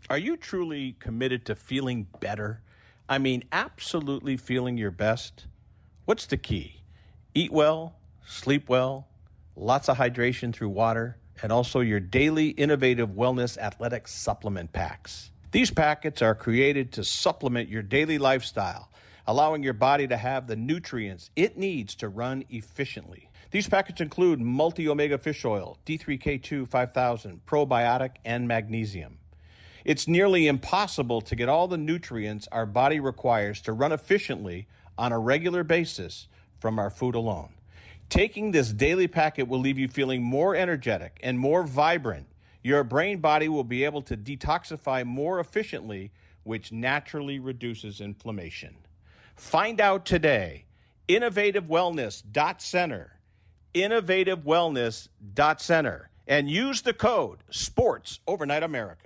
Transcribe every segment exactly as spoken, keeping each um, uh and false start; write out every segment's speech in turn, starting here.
Are you truly committed to feeling better? I mean, absolutely feeling your best? What's the key? Eat well, sleep well, lots of hydration through water, and also your daily innovative wellness athletic supplement packs. These packets are created to supplement your daily lifestyle, allowing your body to have the nutrients it needs to run efficiently. These packets include multi-omega fish oil, D three K two five thousand, probiotic, and magnesium. It's nearly impossible to get all the nutrients our body requires to run efficiently on a regular basis from our food alone. Taking this daily packet will leave you feeling more energetic and more vibrant. Your brain body will be able to detoxify more efficiently, which naturally reduces inflammation. Find out today. innovative wellness dot center. innovative wellness dot center. And use the code SPORTS Overnight America.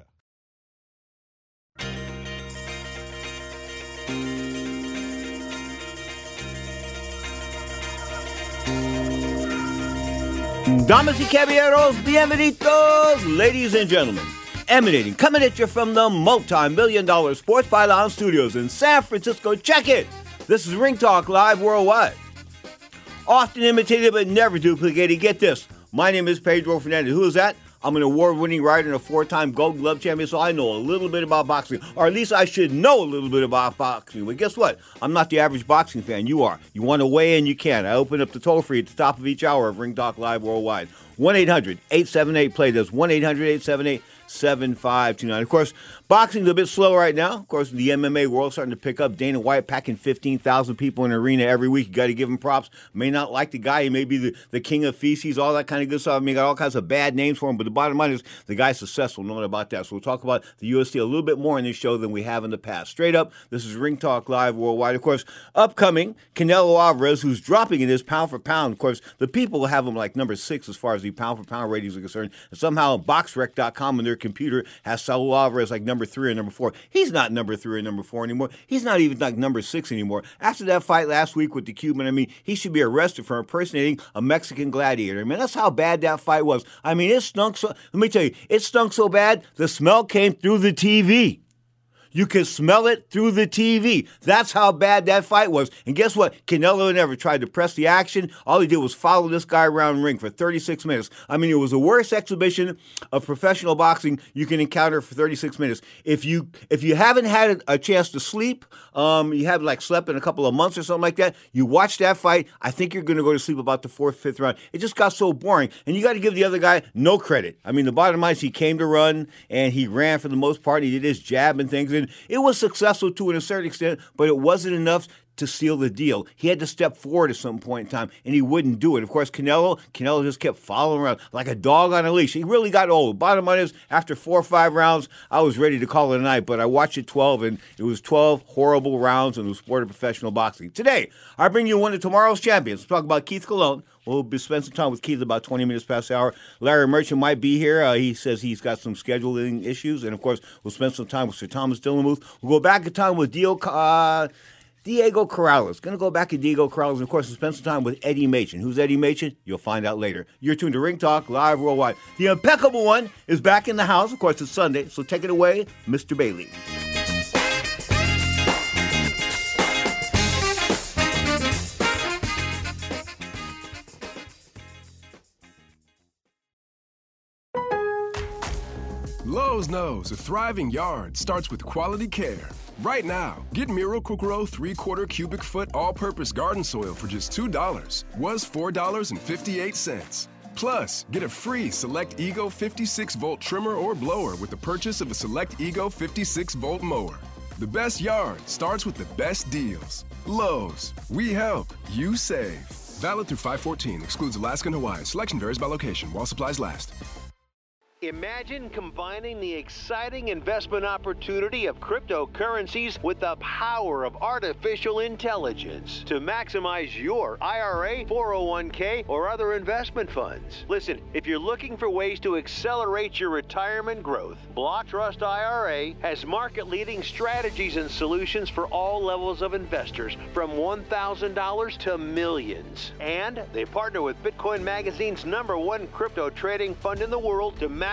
Damas y caballeros, bienvenidos, ladies and gentlemen. Emanating, coming at you from the multi-million dollar Sports Pylon Studios in San Francisco. Check it. This is Ring Talk Live Worldwide. Often imitated but never duplicated. Get this. My name is Pedro Fernandez. Who is that? I'm an award-winning writer and a four-time Gold Glove champion, so I know a little bit about boxing. Or at least I should know a little bit about boxing. But guess what? I'm not the average boxing fan. You are. You want to weigh in, you can. I open up the toll-free at the top of each hour of Ring Talk Live Worldwide. one eight hundred eight seven eight play. That's one eight hundred eight seven eight seven five two nine. Of course, boxing's a bit slow right now. Of course, the M M A world starting to pick up. Dana White packing fifteen thousand people in an arena every week. You got to give him props. May not like the guy. He may be the, the king of feces, all that kind of good stuff. I mean, got all kinds of bad names for him. But the bottom line is the guy's successful, no matter about that. So we'll talk about the U F C a little bit more in this show than we have in the past. Straight up, this is Ring Talk Live Worldwide. Of course, upcoming, Canelo Alvarez, who's dropping in his pound for pound. Of course, the people have him like number six as far as the pound for pound ratings are concerned. And somehow boxrec dot com on their computer has Saul Alvarez like number three or number four. He's not number three or number four anymore. He's not even like number six anymore. After that fight last week with the Cuban, I mean, he should be arrested for impersonating a Mexican gladiator. I mean, that's how bad that fight was. I mean, it stunk so, let me tell you, it stunk so bad, the smell came through the T V. You could smell it through the T V. That's how bad that fight was. And guess what? Canelo never tried to press the action. All he did was follow this guy around the ring for thirty-six minutes. I mean, it was the worst exhibition of professional boxing you can encounter for thirty-six minutes. If you if you haven't had a chance to sleep, um, you haven't like slept in a couple of months or something like that, you watch that fight, I think you're going to go to sleep about the fourth, fifth round. It just got so boring. And you got to give the other guy no credit. I mean, the bottom line is he came to run, and he ran for the most part. He did his jab and things, and it was successful to a certain extent, but it wasn't enough to seal the deal. He had to step forward at some point in time, and he wouldn't do it. Of course, Canelo, Canelo just kept following around like a dog on a leash. He really got old. Bottom line is, after four or five rounds, I was ready to call it a night, but I watched it twelve, and it was twelve horrible rounds in the sport of professional boxing. Today, I bring you one of tomorrow's champions. Let's talk about Keith Colon. We'll be spending some time with Keith about twenty minutes past the hour. Larry Merchant might be here. Uh, he says he's got some scheduling issues. And, of course, we'll spend some time with Sir Thomas Dillamuth. We'll go back in time with Dio, uh, Diego Corrales. Going to go back to Diego Corrales. And, of course, we'll spend some time with Eddie Machen. Who's Eddie Machen? You'll find out later. You're tuned to Ring Talk Live Worldwide. The impeccable one is back in the house. Of course, it's Sunday. So take it away, Mister Bailey. Lowe's knows a thriving yard starts with quality care. Right now, get Miracle-Gro three-quarter cubic foot all-purpose garden soil for just two dollars. Was four dollars and fifty-eight cents. Plus, get a free Select Ego fifty-six volt trimmer or blower with the purchase of a Select Ego fifty-six volt mower. The best yard starts with the best deals. Lowe's, we help, you save. Valid through five fourteen, excludes Alaska and Hawaii. Selection varies by location while supplies last. Imagine combining the exciting investment opportunity of cryptocurrencies with the power of artificial intelligence to maximize your I R A, four oh one k, or other investment funds. Listen, if you're looking for ways to accelerate your retirement growth, Block Trust I R A has market-leading strategies and solutions for all levels of investors, from one thousand dollars to millions. And they partner with Bitcoin Magazine's number one crypto trading fund in the world to maximize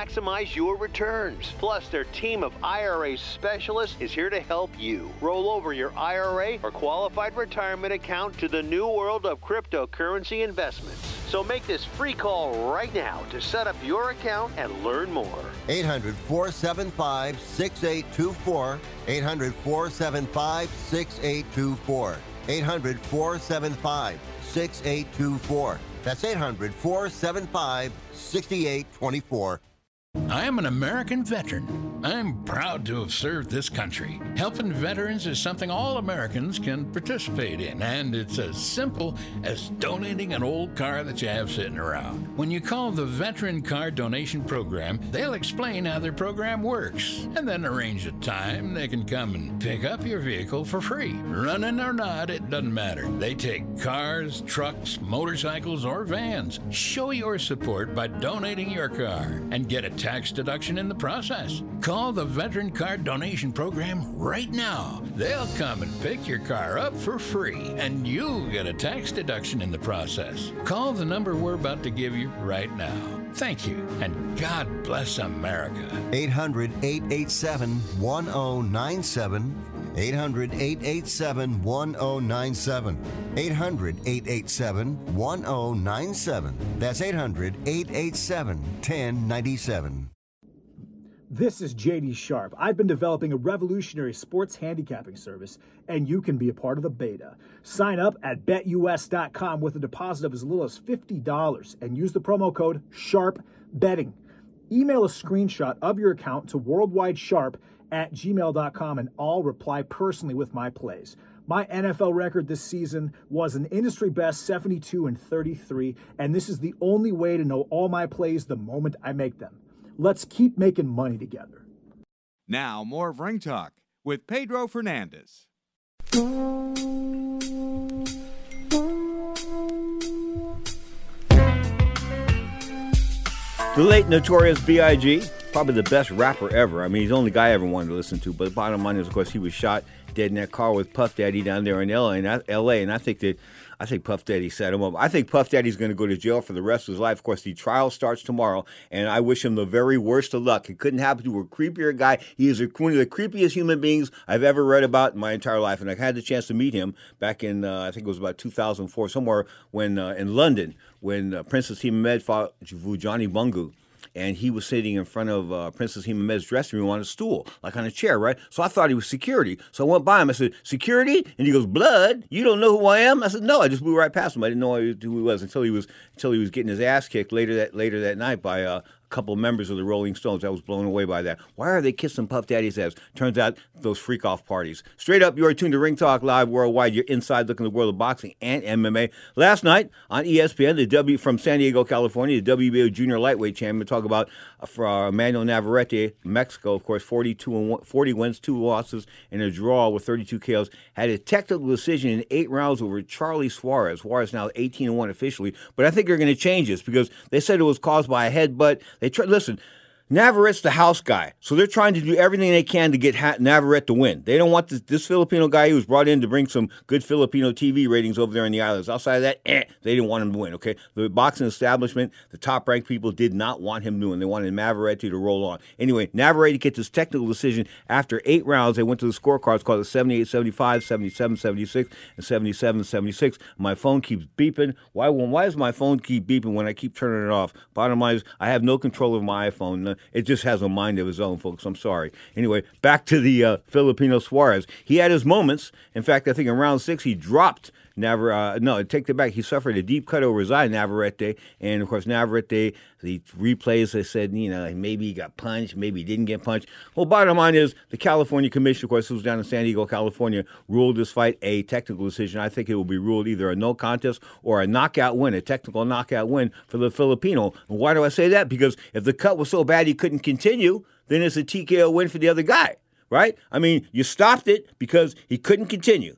maximize your returns. Plus, their team of I R A specialists is here to help you roll over your I R A or qualified retirement account to the new world of cryptocurrency investments. So make this free call right now to set up your account and learn more. eight hundred, four seven five, six eight two four. eight hundred, four seven five, six eight two four. eight hundred, four seven five, six eight two four. That's eight hundred, four seven five, six eight two four. I am an American veteran. I'm proud to have served this country. Helping veterans is something all Americans can participate in, and it's as simple as donating an old car that you have sitting around. When you call the Veteran Car Donation Program, they'll explain how their program works, and then arrange a time they can come and pick up your vehicle for free. Running or not, it doesn't matter. They take cars, trucks, motorcycles, or vans. Show your support by donating your car and get a tax deduction in the process. Call the Veteran Car Donation Program right now. They'll come and pick your car up for free, and you'll get a tax deduction in the process. Call the number we're about to give you right now. Thank you, and God bless America. eight hundred, eight eight seven, one oh nine seven. eight hundred, eight eight seven, one oh nine seven. eight hundred, eight eight seven, one oh nine seven. That's eight hundred, eight eight seven, one oh nine seven. This is J D Sharp. I've been developing a revolutionary sports handicapping service, and you can be a part of the beta. Sign up at bet U S dot com with a deposit of as little as fifty dollars and use the promo code SHARPBetting. Email a screenshot of your account to worldwidesharp at gmail dot com, and I'll reply personally with my plays. My N F L record this season was an industry best seventy-two and thirty-three, and this is the only way to know all my plays the moment I make them. Let's keep making money together. Now, more of Ring Talk with Pedro Fernandez. The late Notorious B I G, probably the best rapper ever. I mean, he's the only guy I ever wanted to listen to. But the bottom line is, of course, he was shot dead in that car with Puff Daddy down there in L A. And I, L A, and I think that I think Puff Daddy set him up. I think Puff Daddy's going to go to jail for the rest of his life. Of course, the trial starts tomorrow, and I wish him the very worst of luck. It couldn't happen to a creepier guy. He is one of the creepiest human beings I've ever read about in my entire life, and I had the chance to meet him back in, uh, I think it was about two thousand four, somewhere when uh, in London, when uh, Princess Hima Med fought Vujani Bungu. And he was sitting in front of uh, Princess Hima Med's dressing room on a stool, like on a chair, right? So I thought he was security. So I went by him. I said, "Security?" And he goes, "Blood? You don't know who I am?" I said, "No." I just blew right past him. I didn't know who he was until he was until he was getting his ass kicked later that later that night by uh, a couple of members of the Rolling Stones. I was blown away by that. Why are they kissing Puff Daddy's ass? Turns out those freak off parties. Straight up, you are tuned to Ring Talk Live Worldwide. You're inside looking at the world of boxing and M M A. Last night on E S P N, the W from San Diego, California, the W B O Junior Lightweight Champion. Talk about uh, for uh, Emmanuel Navarrete, Mexico, of course, forty-two and one, forty wins, two losses, and a draw with thirty-two K Os. Had a technical decision in eight rounds over Charlie Suarez. Suarez now eighteen and one officially, but I think they're going to change this because they said it was caused by a headbutt. They try, listen. Navarrete's the house guy, so they're trying to do everything they can to get ha- Navarrete to win. They don't want this, this Filipino guy who was brought in to bring some good Filipino T V ratings over there in the islands. Outside of that, eh, they didn't want him to win, okay? The boxing establishment, the top-ranked people did not want him to win. They wanted Navarrete to roll on. Anyway, Navarrete gets his technical decision after eight rounds. They went to the scorecards called it seventy-eight seventy-five, seventy-seven seventy-six, and seventy-seven seventy-six. My phone keeps beeping. Why, why does my phone keep beeping when I keep turning it off? Bottom line is, I have no control of my iPhone. It just has a mind of his own, folks. I'm sorry. Anyway, back to the uh, Filipino Suarez. He had his moments. In fact, I think in round six, he dropped Navarrete. Uh, no, take it back. He suffered a deep cut over his eye, Navarrete. And, of course, Navarrete, the replays, they said, you know, maybe he got punched, maybe he didn't get punched. Well, bottom line is the California Commission, of course, who was down in San Diego, California, ruled this fight a technical decision. I think it will be ruled either a no contest or a knockout win, a technical knockout win for the Filipino. And why do I say that? Because if the cut was so bad he couldn't continue, then it's a T K O win for the other guy, right? I mean, you stopped it because he couldn't continue.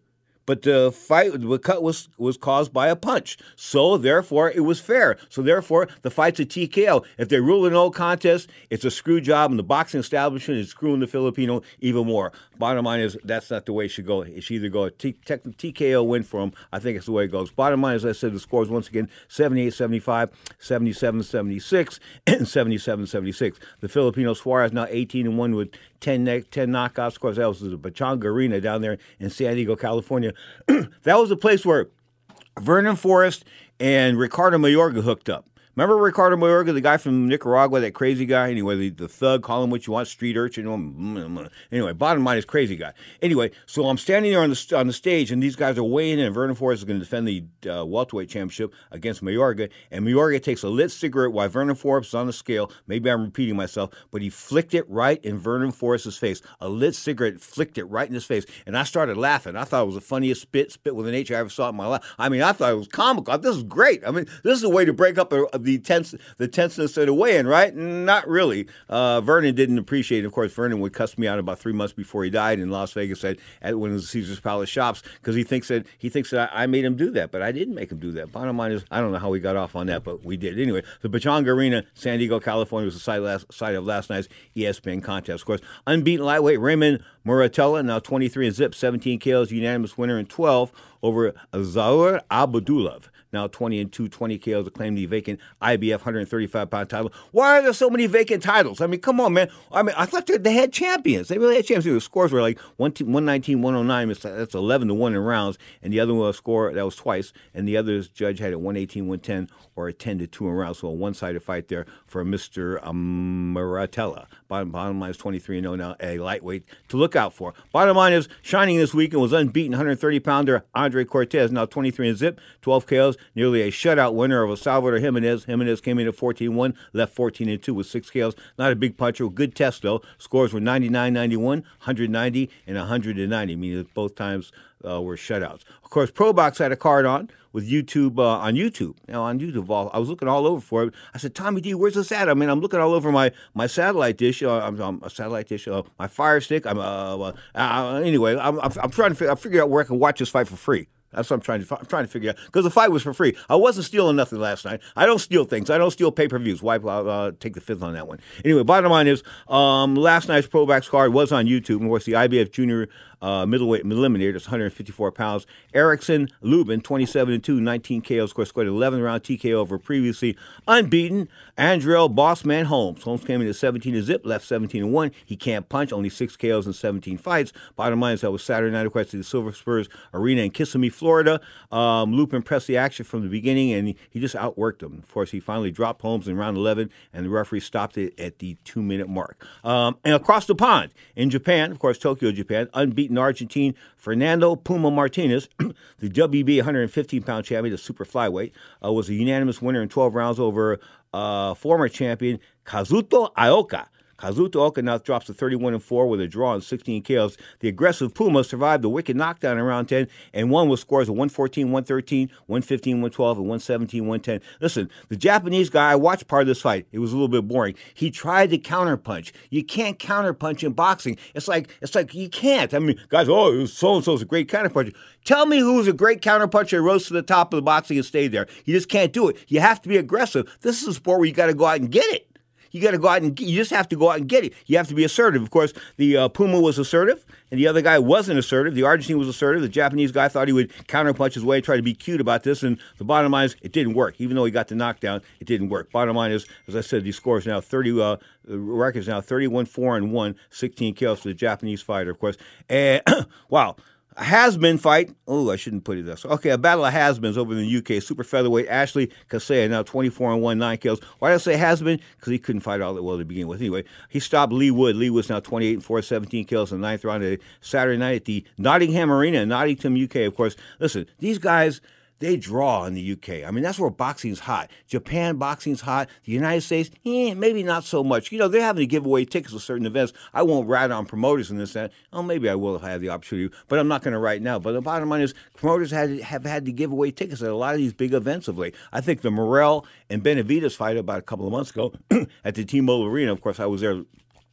but the fight, the cut was was caused by a punch. So therefore, it was fair. So therefore, the fight's a T K O. If they rule a no contest, it's a screw job, and the boxing establishment is screwing the Filipino even more. Bottom line is that's not the way it should go. It should either go a T- T K O win for him. I think it's the way it goes. Bottom line, as I said, the scores once again seventy-eight seventy-five, seventy-seven seventy-six, and seventy-seven seventy-six. The Filipino Suarez now eighteen and one with ten, ten knockouts. Of course, that was the Pachanga Arena down there in San Diego, California. That was a place where Vernon Forrest and Ricardo Mayorga hooked up. Remember Ricardo Mayorga, the guy from Nicaragua, that crazy guy? Anyway, the, the thug, call him what you want, street urchin. Anyway, bottom line is crazy guy. Anyway, so I'm standing there on the on the stage, and these guys are weighing in. Vernon Forrest is going to defend the uh, welterweight championship against Mayorga, and Mayorga takes a lit cigarette while Vernon Forrest is on the scale. Maybe I'm repeating myself, but he flicked it right in Vernon Forrest's face. A lit cigarette flicked it right in his face, and I started laughing. I thought it was the funniest spit, spit with an H I ever saw in my life. I mean, I thought it was comical. This is great. I mean, this is a way to break up a, a the tense, the tenseness of the weigh-in, right? Not really. Uh, Vernon didn't appreciate it. Of course, Vernon would cuss me out about three months before he died in Las Vegas at, at one of the Caesar's Palace shops because he thinks that he thinks that I, I made him do that, but I didn't make him do that. Bottom line is, I don't know how we got off on that, but we did. Anyway, the Pachanga Arena, San Diego, California, was the site, last, site of last night's E S P N contest. Of course, unbeaten lightweight Raymond Muratella, now twenty-three and zip, seventeen K Os, unanimous winner in twelve over Zaur Abdulov. Now twenty and two, twenty K Os to claim the vacant I B F one thirty-five pound title. Why are there so many vacant titles? I mean, come on, man. I mean, I thought they had champions. They really had champions. The scores were like one nineteen, one oh nine. That's eleven to one in rounds. And the other one score, that was twice. And the other judge had it one eighteen, one ten or a ten to two in rounds. So a one-sided fight there for Mister Um, Muratella. Bottom, bottom line is twenty-three and oh now, a lightweight to look out for. Bottom line is, shining this weekend was unbeaten one thirty pounder Andre Cortez, now twenty-three and zip, twelve K Os, nearly a shutout winner of El Salvador Jimenez. Jimenez came in at fourteen and one, left fourteen and two with six K Os. Not a big puncher, good test though. Scores were ninety-nine ninety-one, one ninety, and one ninety, meaning that both times uh, were shutouts. Of course, ProBox had a card on with YouTube, uh, on YouTube. You know, on YouTube, all, I was looking all over for it. I said, Tommy D, where's this at? I mean, I'm looking all over my, my satellite dish, uh, I'm, I'm a satellite dish, uh, my Fire Stick. I'm uh, uh, Anyway, I'm, I'm, I'm trying to figure, I figure out where I can watch this fight for free. That's what I'm trying to I'm trying to figure out, because the fight was for free. I wasn't stealing nothing last night. I don't steal things. I don't steal pay-per-views. Why uh, take the fifth on that one? Anyway, bottom line is, um, last night's ProBox card was on YouTube. And of course, the I B F Junior uh, middleweight eliminator, that's one fifty-four pounds. Erickson Lubin, twenty-seven and two, nineteen K Os. Of course, scored an eleven round T K O over previously unbeaten Andrell Bossman Holmes. Holmes came in at seventeen and zip, left seventeen and one. He can't punch, only six K Os in seventeen fights. Bottom line is, that was Saturday night, of course, at the Silver Spurs Arena in Kissimmee, Florida. Um, Lupin pressed the action from the beginning, and he, he just outworked him. Of course, he finally dropped Holmes in round eleven, and the referee stopped it at the two-minute mark. Um, and across the pond, in Japan, of course, Tokyo, Japan, unbeaten Argentine Fernando Puma Martinez, the W B one fifteen pound champion, the super flyweight, uh, was a unanimous winner in twelve rounds over uh, former champion Kazuto Ioka. Kazuto Ioka now drops to thirty-one and four with a draw and sixteen K Os. The aggressive Puma survived the wicked knockdown in round ten and won with scores of one fourteen, one thirteen, one fifteen, one twelve, and one seventeen, one ten. Listen, the Japanese guy, I watched part of this fight. It was a little bit boring. He tried to counterpunch. You can't counterpunch in boxing. It's like it's like you can't. I mean, guys, oh, so-and-so's a great counterpuncher. Tell me who's a great counterpuncher and rose to the top of the boxing and stayed there. You just can't do it. You have to be aggressive. This is a sport where you got to go out and get it. You got to go out and you just have to go out and get it. You have to be assertive. Of course, the uh, Puma was assertive, and the other guy wasn't assertive. The Argentine was assertive. The Japanese guy thought he would counterpunch his way, try to be cute about this, and the bottom line is it didn't work. Even though he got the knockdown, it didn't work. Bottom line is, as I said, the score is now thirty. Uh, the record is now thirty-one, four and one, sixteen kills for the Japanese fighter, of course. And wow. A has-been fight. Oh, I shouldn't put it this. Okay, a battle of has-beens over in the U K. Super featherweight Ashley Kaseya, now twenty-four and one, nine kills. Why did I say has-been? Because he couldn't fight all that well to begin with. Anyway, he stopped Lee Wood. Lee Wood's now twenty-eight and four, seventeen kills in the ninth round of Saturday night at the Nottingham Arena in Nottingham, U K, of course. Listen, these guys, they draw in the U K. I mean, that's where boxing's hot. Japan, boxing's hot. The United States, eh, maybe not so much. You know, they're having to give away tickets to certain events. I won't rat on promoters in this. That. Oh, maybe I will if I have the opportunity, but I'm not going to right now. But the bottom line is, promoters had, have had to give away tickets at a lot of these big events of late. I think the Morrell and Benavidez fight about a couple of months ago at the T-Mobile Arena, of course, I was there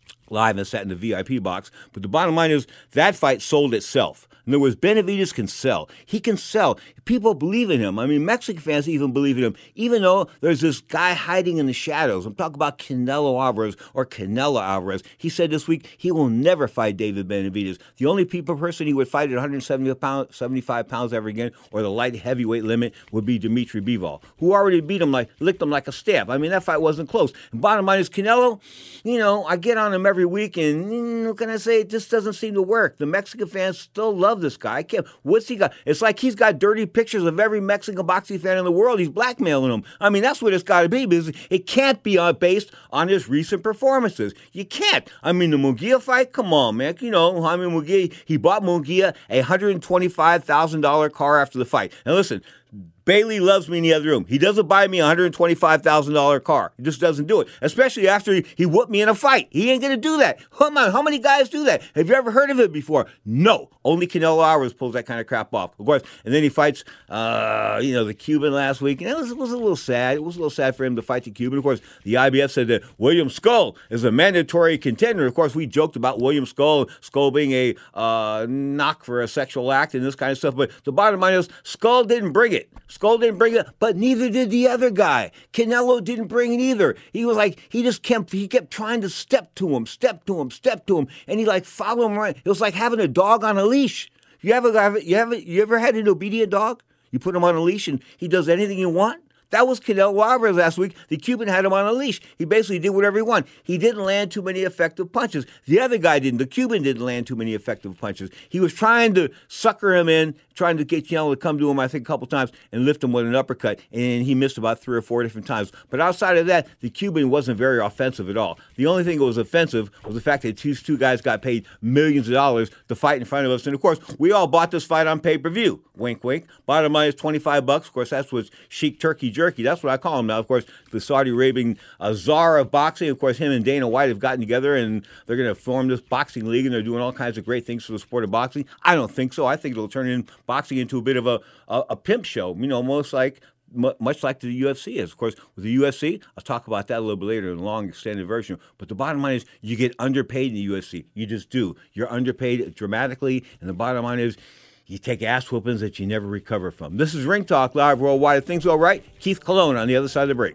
live and sat in the V I P box. But the bottom line is that fight sold itself. In other words, Benavidez can sell. He can sell. People believe in him. I mean, Mexican fans even believe in him, even though there's this guy hiding in the shadows. I'm talking about Canelo Alvarez or Canelo Alvarez. He said this week he will never fight David Benavidez. The only people person he would fight at one hundred seventy-five pounds ever again, or the light heavyweight limit, would be Dimitri Bivol, who already beat him like, licked him like a stamp. I mean, that fight wasn't close. And bottom line is Canelo, you know, I get on him every week, and mm, what can I say? It just doesn't seem to work. The Mexican fans still love this guy. I can't. What's he got? It's like he's got dirty pictures of every Mexican boxing fan in the world. He's blackmailing them. I mean, that's what it's got to be, because it can't be uh, based on his recent performances. You can't. I mean, the Munguia fight, come on, man. You know, I mean, Munguia, he bought Munguia a one hundred twenty-five thousand dollars car after the fight. And listen, Bailey loves me in the other room. He doesn't buy me a one hundred twenty-five thousand dollars car. He just doesn't do it, especially after he, he whooped me in a fight. He ain't going to do that. Come on, how many guys do that? Have you ever heard of it before? No. Only Canelo Alvarez pulls that kind of crap off, of course. And then he fights, uh, you know, the Cuban last week. And it was, it was a little sad. It was a little sad for him to fight the Cuban. Of course, the I B F said that William Skull is a mandatory contender. Of course, we joked about William Skull, Skull being a uh, knock for a sexual act and this kind of stuff. But the bottom line is Skull didn't bring it. Skull didn't bring it, but neither did the other guy. Canelo didn't bring it either. He was like, he just kept, he kept trying to step to him, step to him, step to him, and he like followed him around. It was like having a dog on a leash. You ever, you ever, you ever had an obedient dog? You put him on a leash and he does anything you want? That was Canelo Alvarez last week. The Cuban had him on a leash. He basically did whatever he wanted. He didn't land too many effective punches. The other guy didn't. The Cuban didn't land too many effective punches. He was trying to sucker him in, trying to get Canelo to come to him, I think, a couple times and lift him with an uppercut, and he missed about three or four different times. But outside of that, the Cuban wasn't very offensive at all. The only thing that was offensive was the fact that these two guys got paid millions of dollars to fight in front of us. And, of course, we all bought this fight on pay-per-view. Wink, wink. Bottom line is twenty-five bucks. Of course, that's what's Sheik Turkey Jerky. That's what I call him now. Of course, the Saudi Arabian uh, czar of boxing. Of course, him and Dana White have gotten together, and they're going to form this boxing league, and they're doing all kinds of great things for the sport of boxing. I don't think so. I think it'll turn in boxing into a bit of a, a, a pimp show, you know, most like much like the U F C is. Of course, with the U F C, I'll talk about that a little bit later in a long, extended version. But the bottom line is you get underpaid in the U F C. You just do. You're underpaid dramatically, and the bottom line is you take ass whoopings that you never recover from. This is Ring Talk Live Worldwide. If things go right, Keith Colon on the other side of the break.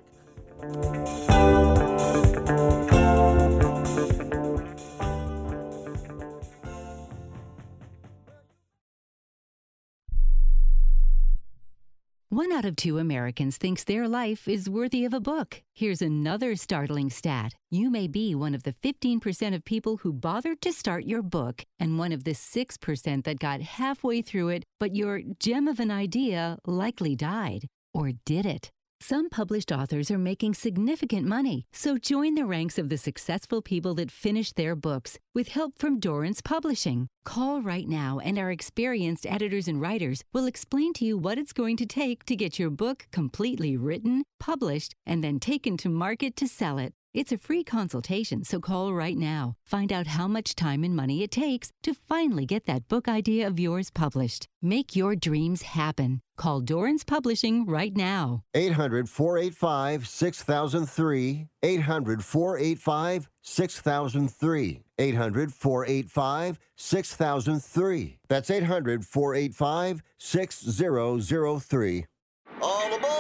One out of two Americans thinks their life is worthy of a book. Here's another startling stat. You may be one of the fifteen percent of people who bothered to start your book and one of the six percent that got halfway through it, but your gem of an idea likely died. Or did it? Some published authors are making significant money, so join the ranks of the successful people that finish their books with help from Dorrance Publishing. Call right now, and our experienced editors and writers will explain to you what it's going to take to get your book completely written, published, and then taken to market to sell it. It's a free consultation, so call right now. Find out how much time and money it takes to finally get that book idea of yours published. Make your dreams happen. Call Dorrance Publishing right now. eight hundred, four eight five, six thousand three. eight hundred, four eight five, six thousand three. eight hundred, four eight five, six thousand three. That's eight hundred, four eight five, six thousand three. All aboard!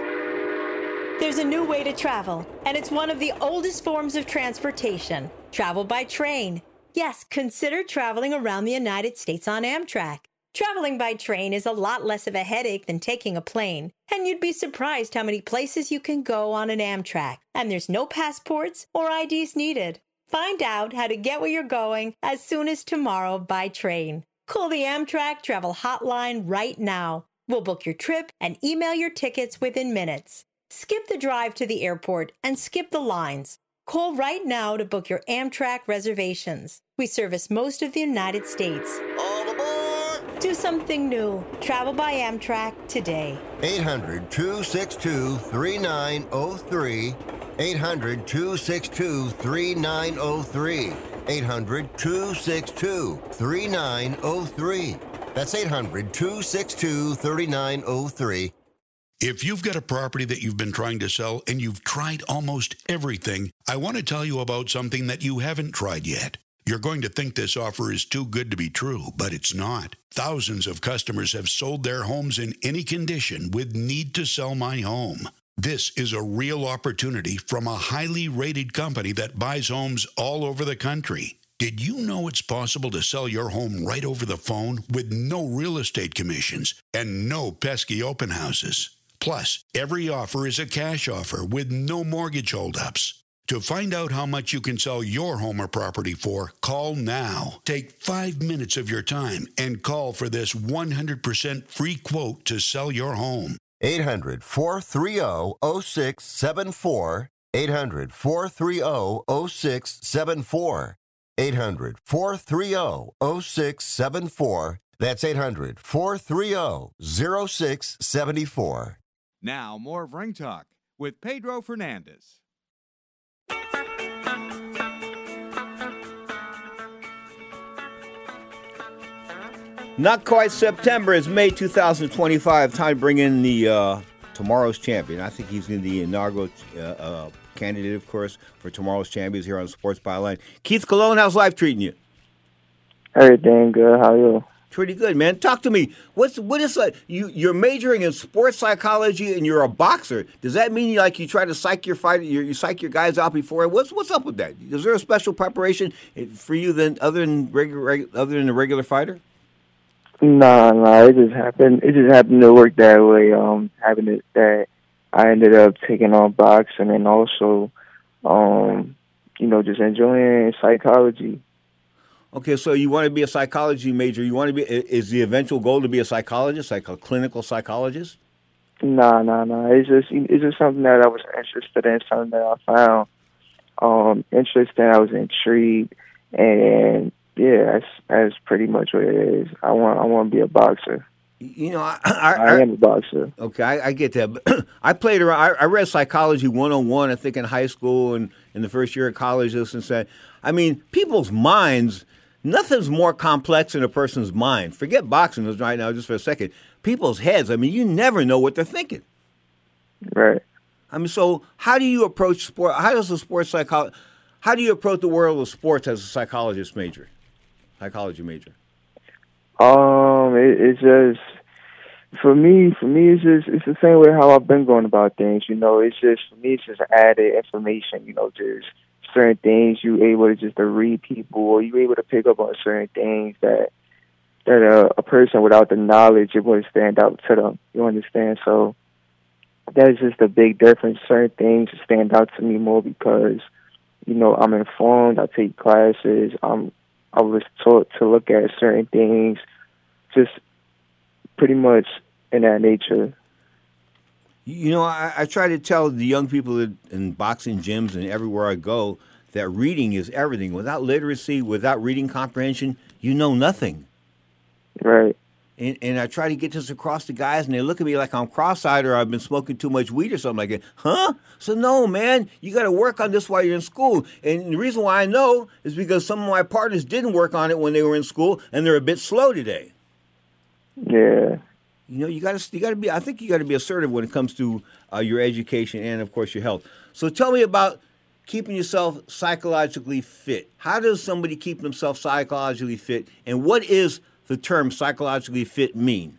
There's a new way to travel, and it's one of the oldest forms of transportation. Travel by train. Yes, consider traveling around the United States on Amtrak. Traveling by train is a lot less of a headache than taking a plane, and you'd be surprised how many places you can go on an Amtrak. And there's no passports or I Ds needed. Find out how to get where you're going as soon as tomorrow by train. Call the Amtrak Travel Hotline right now. We'll book your trip and email your tickets within minutes. Skip the drive to the airport and skip the lines. Call right now to book your Amtrak reservations. We service most of the United States. All aboard! Do something new. Travel by Amtrak today. eight hundred, two six two, three nine zero three. eight hundred, two six two, three nine zero three. eight hundred, two six two, three nine zero three. That's eight hundred, two six two, three nine zero three. If you've got a property that you've been trying to sell and you've tried almost everything, I want to tell you about something that you haven't tried yet. You're going to think this offer is too good to be true, but it's not. Thousands of customers have sold their homes in any condition with Need to Sell My Home. This is a real opportunity from a highly rated company that buys homes all over the country. Did you know it's possible to sell your home right over the phone with no real estate commissions and no pesky open houses? Plus, every offer is a cash offer with no mortgage holdups. To find out how much you can sell your home or property for, call now. Take five minutes of your time and call for this one hundred percent free quote to sell your home. eight hundred, four three zero, zero six seven four. eight hundred, four three zero, zero six seven four. eight hundred, four three zero, zero six seven four. That's eight hundred, four three zero, zero six seven four. Now, more of Ring Talk with Pedro Fernandez. Not quite September. It's May two thousand twenty-five. Time to bring in the uh, tomorrow's champion. I think he's in the inaugural uh, uh, candidate, of course, for tomorrow's champions here on Sports Byline. Keith Colon, how's life treating you? Everything good. How are you? Pretty good, man. Talk to me. What's what is like? You you're majoring in sports psychology and you're a boxer. Does that mean you like you try to psych your fight? You, you psych your guys out before? What's what's up with that? Is there a special preparation for you than other than regular other than a regular fighter? Nah, nah. It just happened. It just happened to work that way. Um, having it that I ended up taking on boxing and also, um, you know, just enjoying psychology. Okay, so you want to be a psychology major. You want to be, is the eventual goal to be a psychologist, like a clinical psychologist? Nah, nah, nah. It's just, it's just something that I was interested in, something that I found um, interesting. I was intrigued, and yeah, that's, that's pretty much what it is. I want, I want to be a boxer. You know, I, I, I am a boxer. Okay, I, I get that. But I played around. I, I read Psychology one oh one, I think, in high school and in the first year of college. This and that. I mean, people's minds. Nothing's more complex in a person's mind. Forget boxing right now, just for a second. People's heads. I mean, you never know what they're thinking. Right. I mean, so how do you approach sport? How does a sports psycholo- How do you approach the world of sports as a psychologist major, psychology major? Um, it, it's just for me. For me, it's just it's the same way how I've been going about things. You know, it's just for me, it's just added information. You know, just certain things you able to just to read people, or you able to pick up on certain things that that a, a person without the knowledge, it would stand out to them. You understand? So that's just a big difference. Certain things stand out to me more because, you know, I'm informed. I take classes. I'm I was taught to look at certain things, just pretty much in that nature. You know, I, I try to tell the young people in boxing gyms and everywhere I go that reading is everything. Without literacy, without reading comprehension, you know nothing. Right. And, and I try to get this across to guys, and they look at me like I'm cross-eyed or I've been smoking too much weed or something like that. Huh? So, no, man, you got to work on this while you're in school. And the reason why I know is because some of my partners didn't work on it when they were in school, and they're a bit slow today. Yeah. You know, you got to you got to be. I think you got to be assertive when it comes to uh, your education and, of course, your health. So, tell me about keeping yourself psychologically fit. How does somebody keep themselves psychologically fit, and what is the term psychologically fit mean?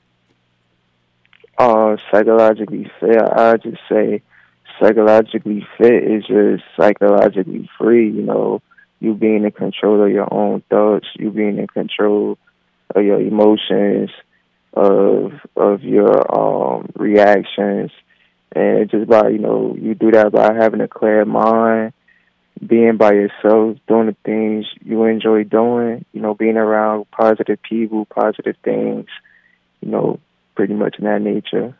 Uh, psychologically fit, I just say psychologically fit is just psychologically free. You know, you being in control of your own thoughts, you being in control of your emotions, of of your um, reactions, and just by, you know, you do that by having a clear mind, being by yourself, doing the things you enjoy doing, you know, being around positive people, positive things, you know, pretty much in that nature.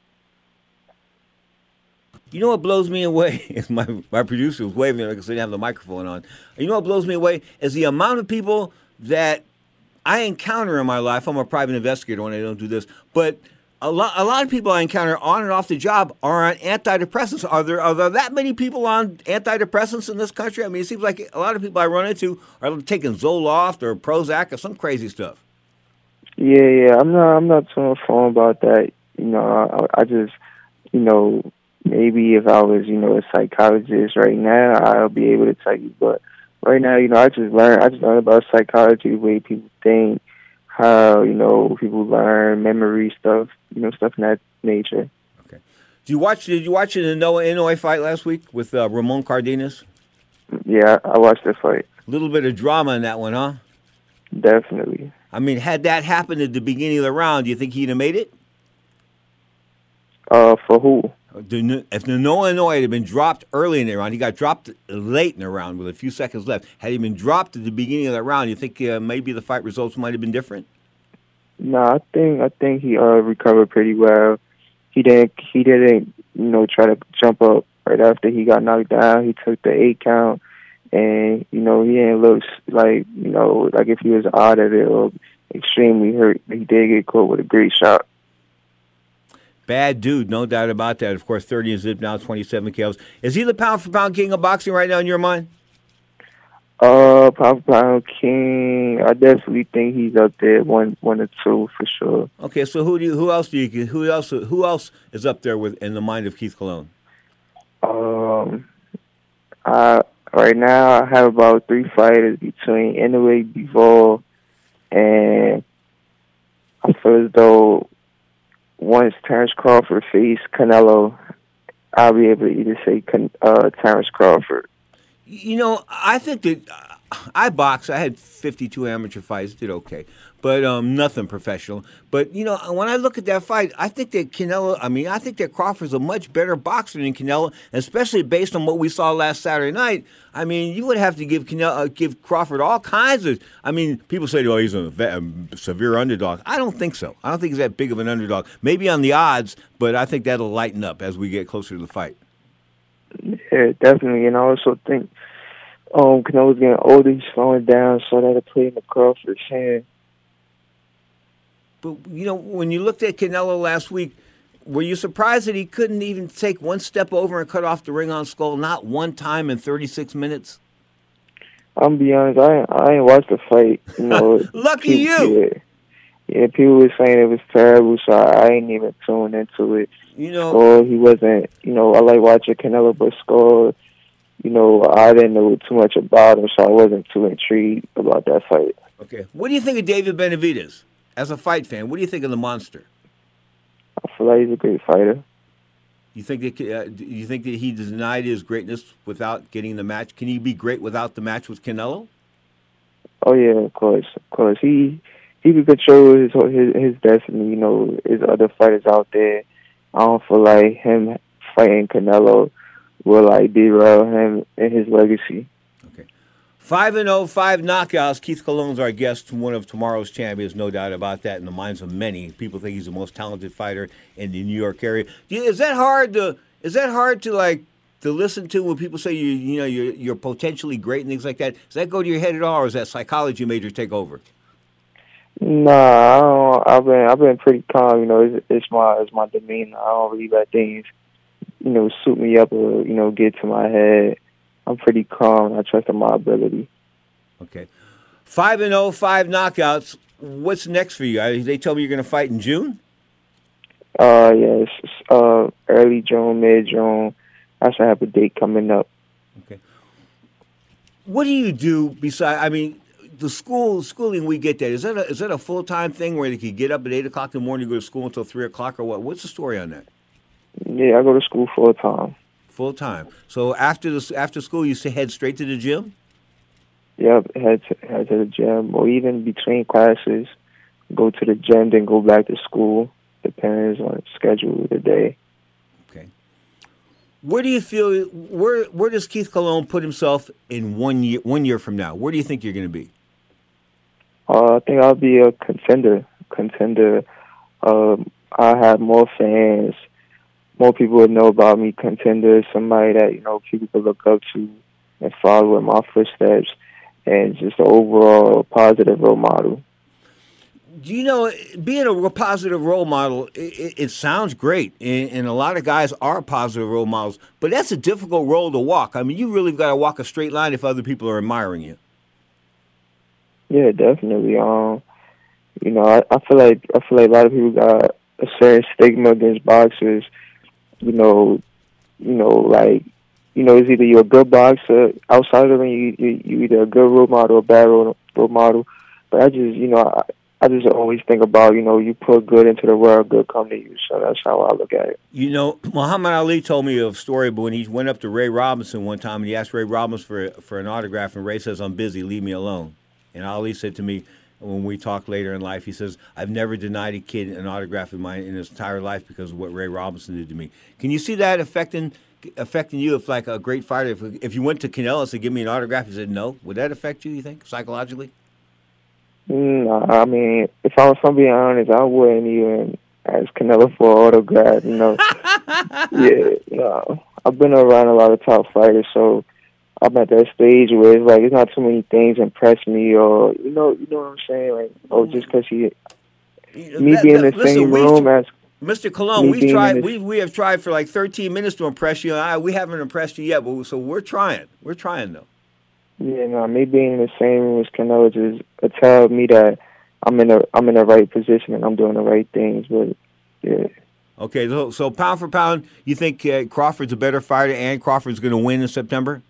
You know what blows me away is my, my producer was waving because they didn't have the microphone on. You know what blows me away is the amount of people that I encounter in my life. I'm a private investigator when I don't do this, but a lot a lot of people I encounter on and off the job are on antidepressants. Are there are there that many people on antidepressants in this country? I mean, it seems like a lot of people I run into are taking Zoloft or Prozac or some crazy stuff. Yeah, yeah. I'm not I'm not too informed about that. You know, I, I just you know, maybe if I was, you know, a psychologist right now, I'll be able to tell you. But right now, you know, I just learned, I just learned about psychology, the way people think, how, you know, people learn, memory stuff, you know, stuff in that nature. Okay. Did you watch, did you watch the Noah Inoue fight last week with uh, Ramon Cardenas? Yeah, I watched the fight. A little bit of drama in that one, huh? Definitely. I mean, had that happened at the beginning of the round, do you think he'd have made it? Uh, for who? The, if the Noah Inoue had been dropped early in the round, he got dropped late in the round with a few seconds left. Had he been dropped at the beginning of the round, you think uh, maybe the fight results might have been different? No, I think I think he uh recovered pretty well. He didn't he didn't you know try to jump up right after he got knocked down. He took the eight count, and you know he didn't look like you know like if he was out of it or extremely hurt. He did get caught with a great shot. Bad dude, no doubt about that. Of course, thirty and zip now, twenty-seven K Os. Is he the pound for pound king of boxing right now in your mind? Uh, pound for pound king. I definitely think he's up there, one, one or two for sure. Okay, so who do you, who else do you, who else, who else is up there with in the mind of Keith Colon? Um, I right now I have about three fighters between Inoue, Bivol, and I feel as though once Terrence Crawford faced Canelo, I'll be able to either say uh, Terrence Crawford. You know, I think that uh, I box. I had fifty-two amateur fights, did okay, but um, nothing professional. But, you know, when I look at that fight, I think that Canelo, I mean, I think that Crawford's a much better boxer than Canelo, especially based on what we saw last Saturday night. I mean, you would have to give Canelo, uh, give Crawford all kinds of, I mean, people say, oh, he's a, a severe underdog. I don't think so. I don't think he's that big of an underdog. Maybe on the odds, but I think that'll lighten up as we get closer to the fight. Yeah, definitely. And I also think um, Canelo's getting older, he's slowing down, so that'll play in the Crawford's hand. But, you know, when you looked at Canelo last week, were you surprised that he couldn't even take one step over and cut off the ring on Skull, not one time in thirty-six minutes? I'm be honest, I I ain't watched the fight. You know, Lucky people, you. Yeah, yeah, people were saying it was terrible, so I ain't even tuned into it. You know, Skull, he wasn't. You know, I like watching Canelo, but Skull, you know, I didn't know too much about him, so I wasn't too intrigued about that fight. Okay, what do you think of David Benavidez as a fight fan? What do you think of the monster? I feel like he's a great fighter. You think that uh, you think that he denied his greatness without getting the match? Can he be great without the match with Canelo? Oh yeah, of course, of course. He he could control his his his destiny. You know, there's other fighters out there. I don't feel like him fighting Canelo will like derail him and his legacy. Five and oh, five knockouts. Keith Colon's our guest, one of tomorrow's champions, no doubt about that. In the minds of many, people think he's the most talented fighter in the New York area. Is that hard to? Is that hard to like to listen to when people say you you know you're you're potentially great and things like that? Does that go to your head at all, or is that psychology major take over? Nah, I don't, I've been I've been pretty calm. You know, it's, it's my it's my demeanor. I don't really let things you know suit me up or you know get to my head. I'm pretty calm. I trust in my ability. Okay. Five and oh, five knockouts. What's next for you? They tell me you're going to fight in June? Uh, yes. Uh, early June, mid-June. I should have a date coming up. Okay. What do you do besides, I mean, the school schooling we get that, is that a, is that a full-time thing where they could get up at eight o'clock in the morning and go to school until three o'clock or what? What's the story on that? Yeah, I go to school full-time. Full time. So after the after school, you say head straight to the gym? Yep, head to, head to the gym, or even between classes, go to the gym, then go back to school. Depends on the schedule of the day. Okay. Where do you feel? Where Where does Keith Colon put himself in one year? One year from now, where do you think you're going to be? Uh, I think I'll be a contender. Contender. Um, I have more fans. More people would know about me. Contender, somebody that you know people could look up to and follow in my footsteps, and just an overall positive role model. Do you know, being a positive role model, it, it sounds great, and, and a lot of guys are positive role models, but that's a difficult role to walk. I mean, you really got to walk a straight line if other people are admiring you. Yeah, definitely. Um, you know, I, I feel like I feel like a lot of people got a certain stigma against boxers. you know, you know, like, you know, it's either you're a good boxer outside of the ring, you, you, you're either a good role model or a bad role, role model. But I just, you know, I, I just always think about, you know, you put good into the world, good come to you. So that's how I look at it. You know, Muhammad Ali told me a story, but when he went up to Ray Robinson one time and he asked Ray Robinson for for an autograph, and Ray says, "I'm busy, leave me alone." And Ali said to me, when we talked later in life, he says, "I've never denied a kid an autograph in my in his entire life because of what Ray Robinson did to me." Can you see that affecting affecting you? If like a great fighter, if if you went to Canelo and said, "Give me an autograph," he said no, would that affect you? You think psychologically? No, I mean, if I was from being honest, I wouldn't even ask Canelo for an autograph. You know, yeah, no. I've been around a lot of top fighters, so I'm at that stage where it's like it's not too many things impress me, or you know, you know what I'm saying, like, oh, just because he, me that, being in that, the listen, same room as Mister Colon, we've tried. We we have tried for like thirteen minutes to impress you. I, we haven't impressed you yet, but so we're trying. We're trying though. Yeah, no, me being in the same room as Canelo just it tells me that I'm in the I'm in the right position and I'm doing the right things. But yeah. Okay, so, so pound for pound, you think uh, Crawford's a better fighter and Crawford's going to win in September?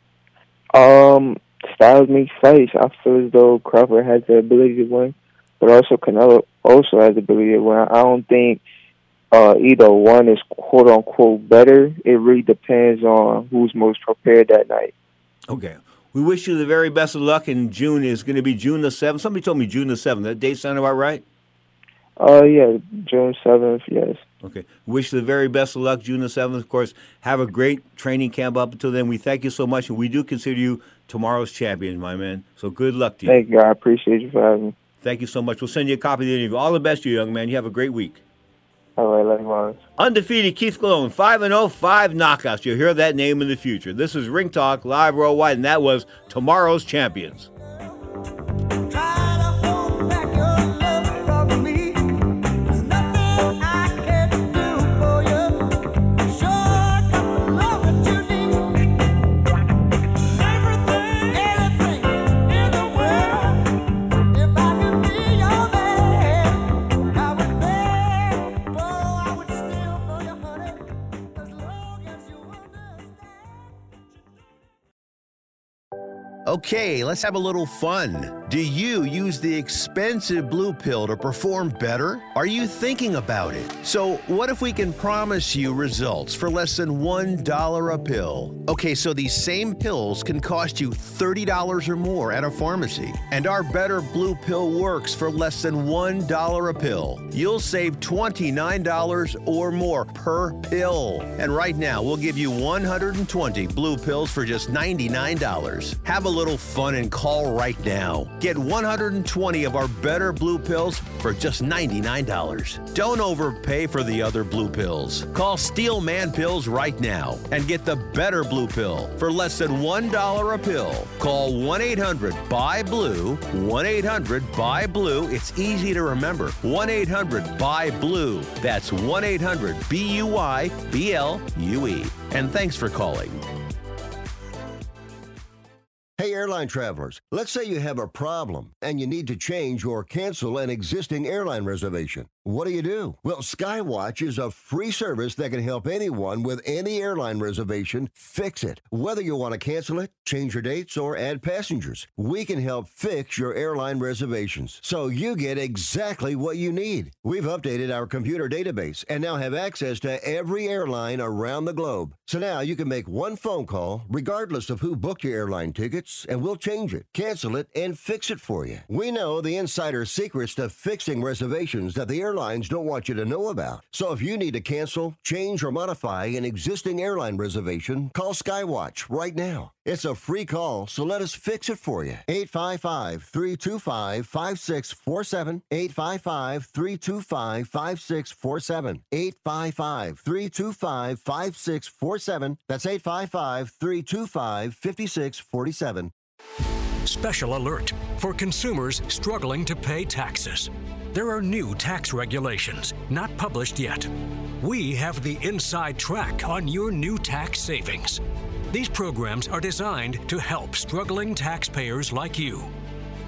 Um, styles make fights. I feel as though Crawford has the ability to win, but also Canelo also has the ability to win. I don't think uh, either one is quote unquote better. It really depends on who's most prepared that night. Okay. We wish you the very best of luck in June. It's going to be June the seventh. Somebody told me June the seventh. That date sound about right? Uh, yeah, June seventh, yes. Okay. Wish you the very best of luck, June the seventh. Of course, have a great training camp up until then. We thank you so much, and we do consider you tomorrow's champion, my man. So good luck to you. Thank you. I appreciate you for having me. Thank you so much. We'll send you a copy of the interview. All the best to you, young man. You have a great week. All right, likewise. Undefeated Keith Colon, five and oh, five knockouts. You'll hear that name in the future. This is Ring Talk, live worldwide, and that was tomorrow's champions. Okay, let's have a little fun. Do you use the expensive blue pill to perform better? Are you thinking about it? So what if we can promise you results for less than one dollar a pill? Okay, so these same pills can cost you thirty dollars or more at a pharmacy. And our Better Blue Pill works for less than one dollar a pill. You'll save twenty-nine dollars or more per pill. And right now, we'll give you one hundred twenty blue pills for just ninety-nine dollars. Have a little fun and call right now. Get one hundred twenty of our Better Blue Pills for just ninety-nine dollars. Don't overpay for the other blue pills. Call Steel Man Pills right now and get the Better Blue Pill for less than one dollar a pill. Call one eight hundred B U Y BLUE, one eight hundred B U Y BLUE. It's easy to remember. one eight hundred B U Y BLUE. That's one eight hundred B U Y B L U E. And thanks for calling. Hey, airline travelers, let's say you have a problem and you need to change or cancel an existing airline reservation. What do you do? Well, Skywatch is a free service that can help anyone with any airline reservation fix it. Whether you want to cancel it, change your dates, or add passengers, we can help fix your airline reservations so you get exactly what you need. We've updated our computer database and now have access to every airline around the globe. So now you can make one phone call regardless of who booked your airline tickets, and we'll change it, cancel it, and fix it for you. We know the insider secrets to fixing reservations that the airlines don't want you to know about. So if you need to cancel, change, or modify an existing airline reservation, call Skywatch right now. It's a free call, so let us fix it for you. eight five five, three two five, five six four seven. eight five five, three two five, five six four seven. eight five five, three two five, five six four seven. That's eight five five, three two five, five six four seven. Special alert for consumers struggling to pay taxes. There are new tax regulations not published yet. We have the inside track on your new tax savings. These programs are designed to help struggling taxpayers like you.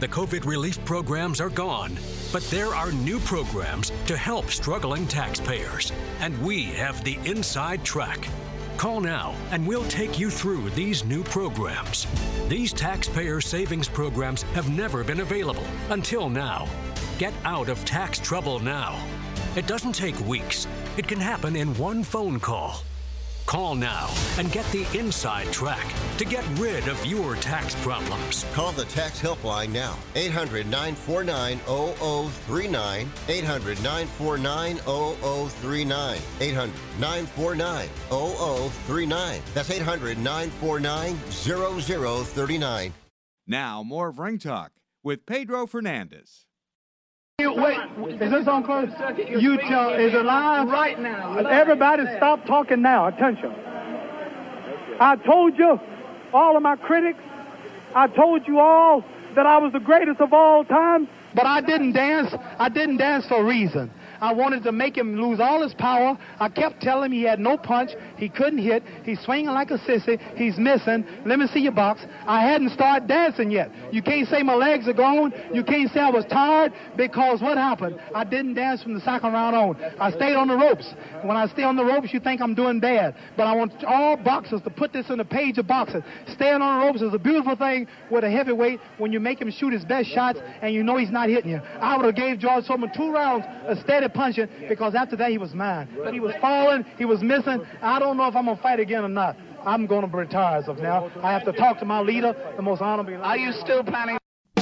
The COVID relief programs are gone, but there are new programs to help struggling taxpayers, and we have the inside track. Call now and we'll take you through these new programs. These taxpayer savings programs have never been available until now. Get out of tax trouble now. It doesn't take weeks. It can happen in one phone call. Call now and get the inside track to get rid of your tax problems. Call the tax helpline now. eight hundred, nine four nine, zero zero three nine. eight hundred, nine four nine, zero zero three nine. eight hundred, nine four nine, zero zero three nine. That's eight hundred, nine four nine, zero zero three nine. Now, more of Ring Talk with Pedro Fernandez. Wait, is this on close? You tell, is it live? Right now. Everybody stop talking now. Attention. I told you, all of my critics, I told you all that I was the greatest of all time, but I didn't dance. I didn't dance for a reason. I wanted to make him lose all his power. I kept telling him he had no punch. He couldn't hit. He's swinging like a sissy. He's missing. Let me see your box. I hadn't started dancing yet. You can't say my legs are gone. You can't say I was tired, because what happened? I didn't dance from the second round on. I stayed on the ropes. When I stay on the ropes, you think I'm doing bad. But I want all boxers to put this in the page of boxing. Staying on the ropes is a beautiful thing with a heavyweight when you make him shoot his best shots and you know he's not hitting you. I would have gave George Foreman two rounds of steady punching, because after that he was mine. But he was falling, he was missing. I don't know if I'm going to fight again or not. I'm going to retire as of now. I have to talk to my leader, the most honorable. Are you still planning?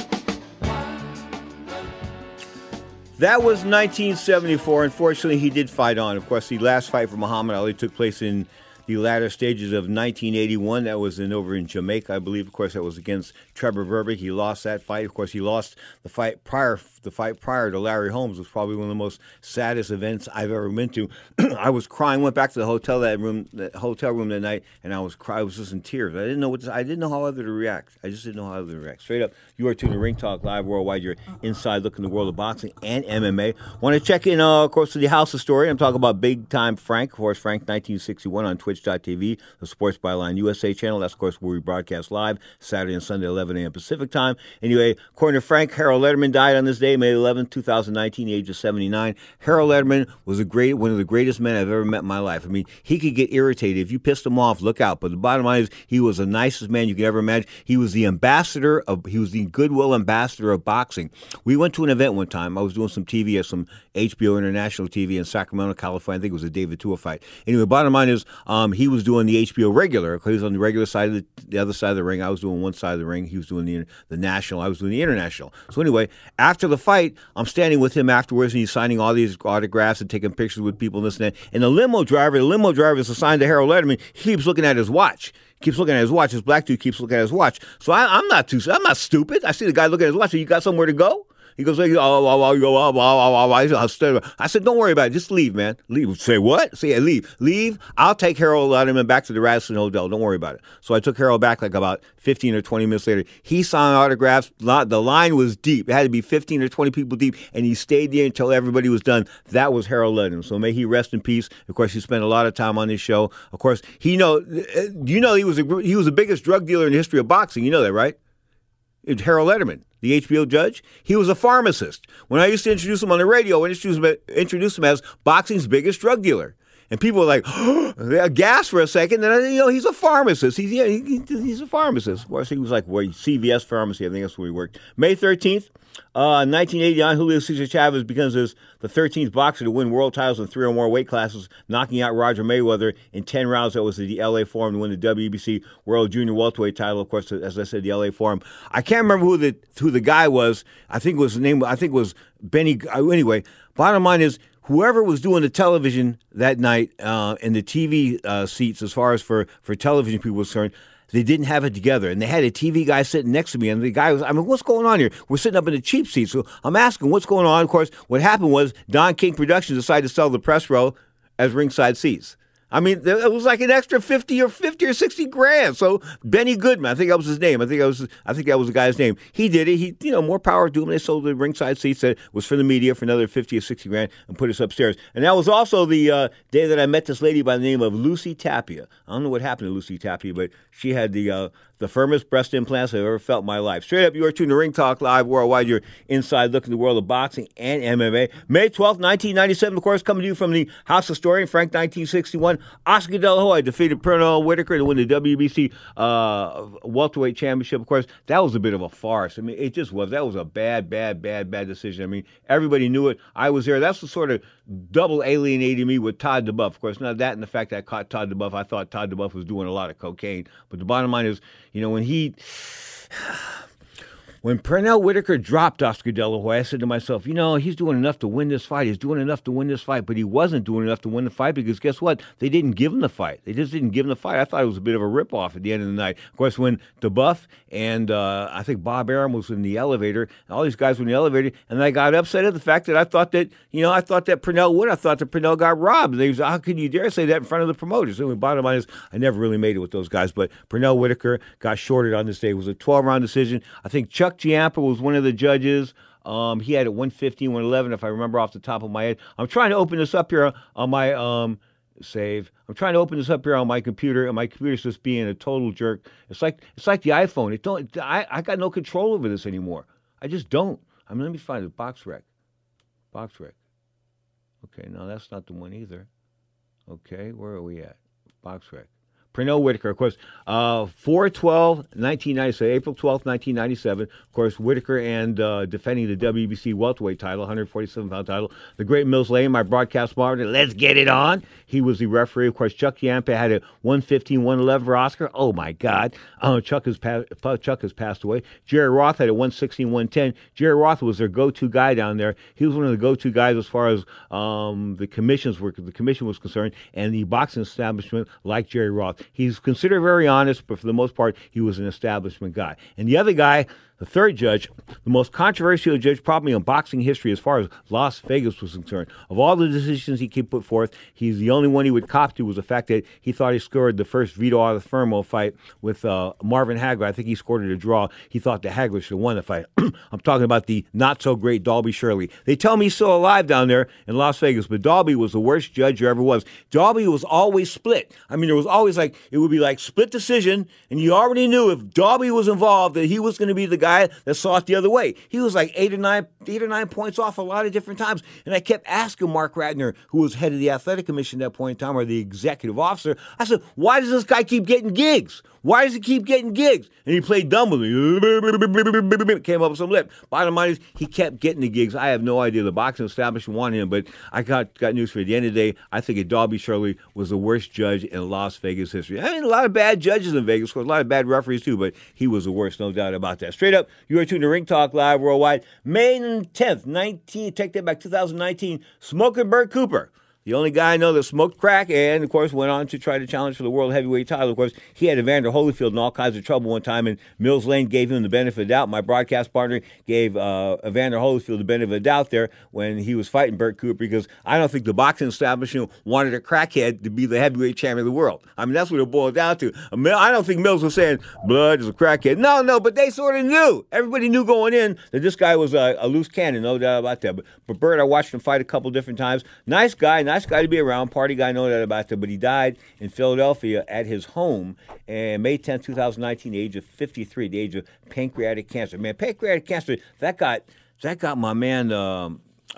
That was nineteen seventy-four. Unfortunately, he did fight on. Of course, the last fight for Muhammad Ali took place in the latter stages of nineteen eighty-one. That was in over in Jamaica, I believe. Of course, that was against Trevor Berbick. He lost that fight. Of course, he lost the fight prior. The fight prior to Larry Holmes was probably one of the most saddest events I've ever been to. I was crying. Went back to the hotel that room, the hotel room that night, and I was crying. I was just in tears. I didn't know what to, I didn't know how other to react. I just didn't know how other to react. Straight up, you are tuning to Ring Talk Live Worldwide. You're inside looking at the world of boxing and M M A. Want to check in, uh, of course, to the House of Story. I'm talking about Big Time Frank, of course, Frank nineteen sixty-one on Twitch dot T V, the Sports Byline U S A channel. That's, of course, where we broadcast live Saturday and Sunday, eleven a.m. Pacific time. Anyway, according to Frank, Harold Letterman died on this day, May eleventh, two thousand nineteen, age of seventy-nine. Harold Letterman was a great, one of the greatest men I've ever met in my life. I mean, he could get irritated. If you pissed him off, look out. But the bottom line is, he was the nicest man you could ever imagine. He was the ambassador of, he was the goodwill ambassador of boxing. We went to an event one time. I was doing some T V at some H B O International T V in Sacramento, California. I think it was a David Tua fight. Anyway, bottom line is, um, he was doing the H B O regular. He was on the regular side of the, the other side of the ring. I was doing one side of the ring. He was doing the, the national. I was doing the international. So anyway, after the fight, I'm standing with him afterwards, and he's signing all these autographs and taking pictures with people and this and that. And the limo driver, the limo driver is assigned to Harold Letterman. He keeps looking at his watch. Keeps looking at his watch. His black dude keeps looking at his watch. So I, I'm not too. I'm not stupid. I see the guy looking at his watch. So you got somewhere to go? He goes, oh, oh, oh, oh, oh, oh, oh. I said, don't worry about it. Just leave, man. Leave. Say what? Say, yeah, leave. Leave. I'll take Harold Letterman back to the Radisson Hotel. Don't worry about it. So I took Harold back like about fifteen or twenty minutes later. He signed autographs. The line was deep. It had to be fifteen or twenty people deep, and he stayed there until everybody was done. That was Harold Letterman. So may he rest in peace. Of course, he spent a lot of time on this show. Of course, he know, you know he was a, he was the biggest drug dealer in the history of boxing. You know that, right? It's Harold Letterman, the H B O judge. He was a pharmacist. When I used to introduce him on the radio, I introduced him, introduced him as boxing's biggest drug dealer. And people were like, oh, they aghast for a second. And, you know, he's a pharmacist. He's yeah, he, he's a pharmacist. Well, he was like, well, C V S Pharmacy. I think that's where he worked. May thirteenth, uh, nineteen eighty-nine, Julio Cesar Chavez becomes his, the thirteenth boxer to win world titles in three or more weight classes, knocking out Roger Mayweather in ten rounds. That was at the L A Forum to win the W B C World Junior Welterweight title. Of course, as I said, the L A Forum. I can't remember who the who the guy was. I think it was the name. I think it was Benny. Anyway, bottom line is, whoever was doing the television that night uh, and the T V uh, seats, as far as for, for television people was concerned, they didn't have it together. And they had a T V guy sitting next to me. And the guy was, I mean, what's going on here? We're sitting up in the cheap seats. So I'm asking, what's going on? Of course, what happened was Don King Productions decided to sell the press row as ringside seats. I mean, it was like an extra fifty or fifty or sixty grand. So Benny Goodman, I think that was his name. I think that was I think that was the guy's name. He did it. He, you know, more power to him. They sold the ringside seats that was for the media for another fifty or sixty grand and put us upstairs. And that was also the uh, day that I met this lady by the name of Lucy Tapia. I don't know what happened to Lucy Tapia, but she had the uh, the firmest breast implants I've ever felt in my life. Straight up, you are tuned to Ring Talk Live Worldwide. Your inside look at the world of boxing and M M A. May twelfth, nineteen ninety-seven, of course, coming to you from the House Historian, Frank nineteen sixty-one. Oscar De La Hoya defeated Pernell Whitaker to win the W B C uh, welterweight championship. Of course, that was a bit of a farce. I mean, it just was. That was a bad, bad, bad, bad decision. I mean, everybody knew it. I was there. That's what sort of double alienated me with Todd DeBuff. Of course, not that and the fact that I caught Todd DeBuff. I thought Todd DeBuff was doing a lot of cocaine. But the bottom line is, you know, when he... When Pernell Whitaker dropped Oscar De La Hoya, I said to myself, you know, he's doing enough to win this fight. He's doing enough to win this fight, but he wasn't doing enough to win the fight because guess what? They didn't give him the fight. They just didn't give him the fight. I thought it was a bit of a ripoff at the end of the night. Of course, when DeBuff and uh, I think Bob Arum was in the elevator, and all these guys were in the elevator, and I got upset at the fact that I thought that, you know, I thought that Pernell would. I thought that Pernell got robbed. They was, how could you dare say that in front of the promoters? And the bottom line is, I never really made it with those guys, but Pernell Whitaker got shorted on this day. It was a twelve-round decision. I think Chuck Giampa was one of the judges. Um, he had it one fifteen, one eleven, if I remember off the top of my head. I'm trying to open this up here on my um, save. I'm trying to open this up here on my computer, and my computer's just being a total jerk. It's like it's like the iPhone. It don't. I I got no control over this anymore. I just don't. I mean, let me find it. Box Rec. Box Rec. Okay, no, that's not the one either. Okay, where are we at? Box Rec. Pernell Whitaker, of course, uh, four twelve nineteen ninety-seven, April twelfth, nineteen ninety-seven. Of course, Whitaker and uh, defending the W B C welterweight title, one forty-seven pound title. The great Mills Lane, my broadcast partner, let's get it on. He was the referee. Of course, Chuck Giampa had a one fifteen, one eleven for Oscar. Oh, my God. Uh, Chuck, has pa- Chuck has passed away. Jerry Roth had a one sixteen, one ten. Jerry Roth was their go-to guy down there. He was one of the go-to guys as far as um, the commissions were, the commission was concerned, and the boxing establishment like Jerry Roth. He's considered very honest, but for the most part, he was an establishment guy. And the other guy, the third judge, the most controversial judge probably in boxing history as far as Las Vegas was concerned. Of all the decisions he could put forth, he's the only one he would cop to was the fact that he thought he scored the first Vito Alfermo fight with uh, Marvin Hagler. I think he scored it a draw. He thought the Hagler should have won the fight. I'm talking about the not-so-great Dalby Shirley. They tell me he's still alive down there in Las Vegas, but Dalby was the worst judge there ever was. Dalby was always split. I mean, there was always like, it would be like split decision, and you already knew if Dalby was involved that he was going to be the guy that saw it the other way. He was like eight or nine, eight or nine points off a lot of different times. And I kept asking Mark Ratner, who was head of the athletic commission at that point in time, or the executive officer, I said, why does this guy keep getting gigs? Why does he keep getting gigs? And he played dumb with me. Came up with some lip. Bottom line is, he kept getting the gigs. I have no idea. The boxing establishment wanted him, but I got, got news for you. At the end of the day, I think that Dalby Shirley was the worst judge in Las Vegas history. I mean, a lot of bad judges in Vegas, of course, a lot of bad referees too, but he was the worst, no doubt about that. Straight up, you are tuned to Ring Talk Live Worldwide. May tenth, nineteen, take that back, two thousand nineteen, Smoking Bert Cooper. The only guy I know that smoked crack and, of course, went on to try to challenge for the world heavyweight title. Of course, he had Evander Holyfield in all kinds of trouble one time, and Mills Lane gave him the benefit of the doubt. My broadcast partner gave uh, Evander Holyfield the benefit of the doubt there when he was fighting Bert Cooper, because I don't think the boxing establishment wanted a crackhead to be the heavyweight champion of the world. I mean, that's what it boiled down to. I don't think Mills was saying, blood is a crackhead. No, no, but they sort of knew. Everybody knew going in that this guy was a, a loose cannon, no doubt about that. But, but Bert, I watched him fight a couple different times. Nice guy, nice guy to be around. Party guy, know that about that. But he died in Philadelphia at his home and May tenth, twenty nineteen, the age of fifty-three, the age of pancreatic cancer. Man, pancreatic cancer, that got that got my man um,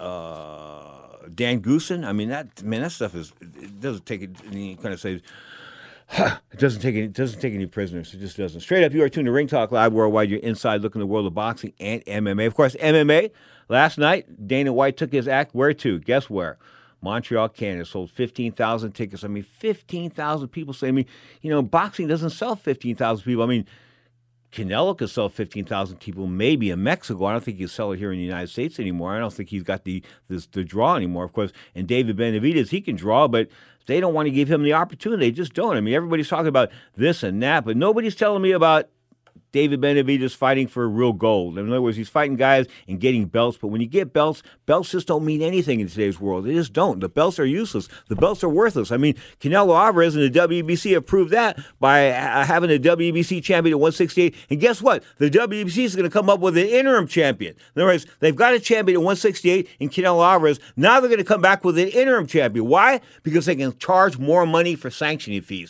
uh, Dan Goosen. I mean, that man, that stuff is, it doesn't take any kind of say. It doesn't take any, it doesn't take any prisoners. It just doesn't. Straight up, you are tuned to Ring Talk Live Worldwide. You're inside looking at the world of boxing and M M A. Of course, M M A. Last night, Dana White took his act where to? Guess where? Montreal, Canada. Sold fifteen thousand tickets. I mean, fifteen thousand people say, I mean, you know, boxing doesn't sell fifteen thousand people. I mean, Canelo could sell fifteen thousand people maybe in Mexico. I don't think he'll sell it here in the United States anymore. I don't think he's got the this, the draw anymore, of course. And David Benavidez, he can draw, but they don't want to give him the opportunity. They just don't. I mean, everybody's talking about this and that, but nobody's telling me about David Benavidez fighting for real gold. In other words, he's fighting guys and getting belts, but when you get belts, belts just don't mean anything in today's world. They just don't. The belts are useless. The belts are worthless. I mean, Canelo Alvarez and the W B C have proved that by having a W B C champion at one sixty-eight. And guess what? The W B C is going to come up with an interim champion. In other words, they've got a champion at one sixty-eight in Canelo Alvarez. Now they're going to come back with an interim champion. Why? Because they can charge more money for sanctioning fees.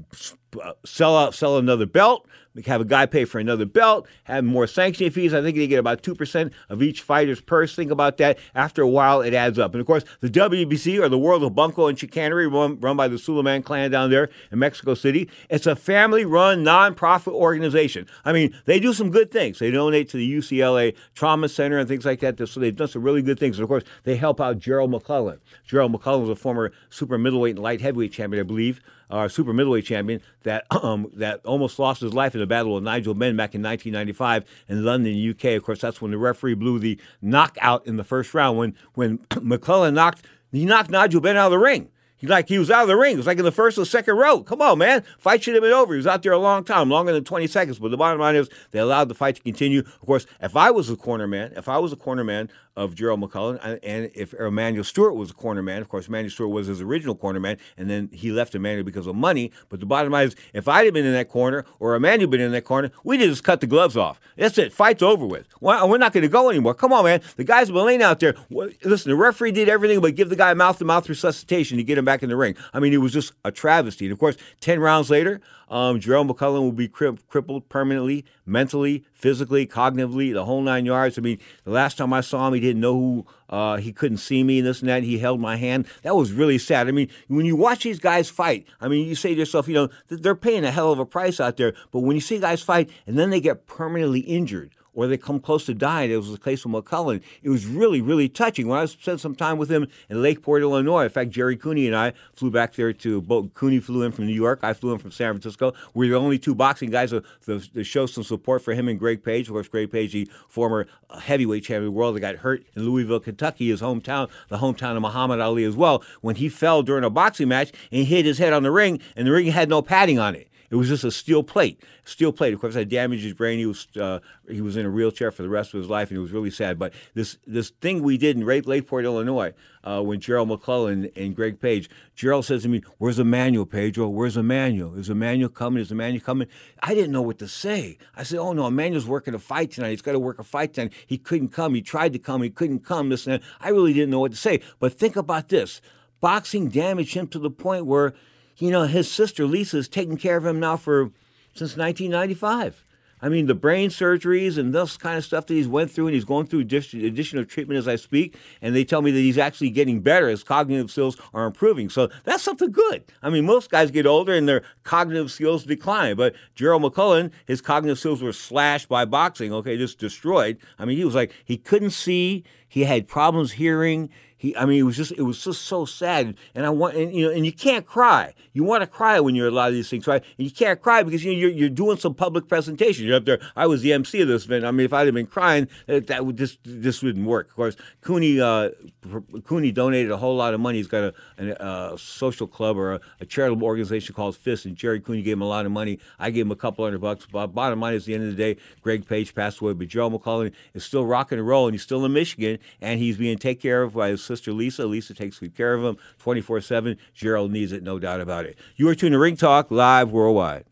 Sell out, sell another belt. We have a guy pay for another belt, have more sanctioning fees. I think they get about two percent of each fighter's purse. Think about that. After a while, it adds up. And, of course, the W B C, or the World of Bunko and Chicanery, run, run by the Suleiman clan down there in Mexico City. It's a family-run, non-profit organization. I mean, they do some good things. They donate to the U C L A Trauma Center and things like that. So they've done some really good things. And, of course, they help out Gerald McClellan. Gerald McClellan was a former super middleweight and light heavyweight champion, I believe, uh, super middleweight champion that um, that almost lost his life in the battle with Nigel Benn back in nineteen ninety-five in London, U K. Of course, that's when the referee blew the knockout in the first round. When when McClellan knocked, he knocked Nigel Benn out of the ring. He like he was out of the ring. It was like in the first or second row. Come on, man. Fight should have been over. He was out there a long time, longer than twenty seconds. But the bottom line is they allowed the fight to continue. Of course, if I was a corner man, if I was a corner man of Gerald McClellan, and if Emmanuel Stewart was a corner man, of course, Emmanuel Stewart was his original corner man, and then he left Emmanuel because of money. But the bottom line is, if I'd have been in that corner or Emmanuel been in that corner, we'd have just cut the gloves off. That's it. Fight's over with. We're not going to go anymore. Come on, man. The guys have been laying out there. Listen, the referee did everything but give the guy mouth-to-mouth resuscitation to get him back in the ring. I mean, it was just a travesty. And, of course, ten rounds later, um, Gerald McClellan will be cri- crippled permanently, mentally, physically, cognitively, the whole nine yards. I mean, the last time I saw him, he didn't know who, uh, he couldn't see me and this and that. He held my hand. That was really sad. I mean, when you watch these guys fight, I mean, you say to yourself, you know, they're paying a hell of a price out there. But when you see guys fight and then they get permanently injured, or they come close to dying. It was the case with McClellan. It was really, really touching. When I spent some time with him in Lakeport, Illinois, in fact, Jerry Cooney and I flew back there to both. Cooney flew in from New York. I flew in from San Francisco. We were the only two boxing guys to, to, to show some support for him and Greg Page. Of course, Greg Page, the former heavyweight champion of the world that got hurt in Louisville, Kentucky, his hometown, the hometown of Muhammad Ali as well, when he fell during a boxing match and hit his head on the ring, and the ring had no padding on it. It was just a steel plate, steel plate. Of course, I damaged his brain. He was uh, he was in a wheelchair for the rest of his life, and it was really sad. But this this thing we did in Lakeport, Illinois, uh, when Gerald McClellan and Greg Page, Gerald says to me, "Where's Emmanuel, Pedro? Where's Emmanuel? Is Emmanuel coming? Is Emmanuel coming?" I didn't know what to say. I said, "Oh no, Emmanuel's working a fight tonight. He's got to work a fight tonight. He couldn't come. He tried to come. He couldn't come. This and that." I really didn't know what to say. But think about this: boxing damaged him to the point where, you know, his sister Lisa is taking care of him now for since nineteen ninety-five. I mean, the brain surgeries and this kind of stuff that he's went through, and he's going through additional treatment as I speak, and they tell me that he's actually getting better. His cognitive skills are improving. So that's something good. I mean, most guys get older and their cognitive skills decline, but Gerald McClellan, his cognitive skills were slashed by boxing, okay, just destroyed. I mean, he was like, he couldn't see, he had problems hearing. He, I mean, it was just, it was just so sad. And I want, and, you know, and you can't cry. You want to cry when you're a lot of these things, right? And you can't cry because, you know, you're, you're doing some public presentation. You're up there. I was the M C of this event. I mean, if I'd have been crying, that, that would just, this wouldn't work. Of course, Cooney, uh, Cooney donated a whole lot of money. He's got a, a, a social club or a, a charitable organization called FIST, and Jerry Cooney gave him a lot of money. I gave him a couple hundred bucks. But bottom line is, at the end of the day, Greg Page passed away, but Gerald McClellan is still rocking and rolling. He's still in Michigan, and he's being taken care of by his sister Lisa. Lisa takes good care of him twenty-four seven. Gerald needs it, no doubt about it. You are tuned to Ring Talk live worldwide.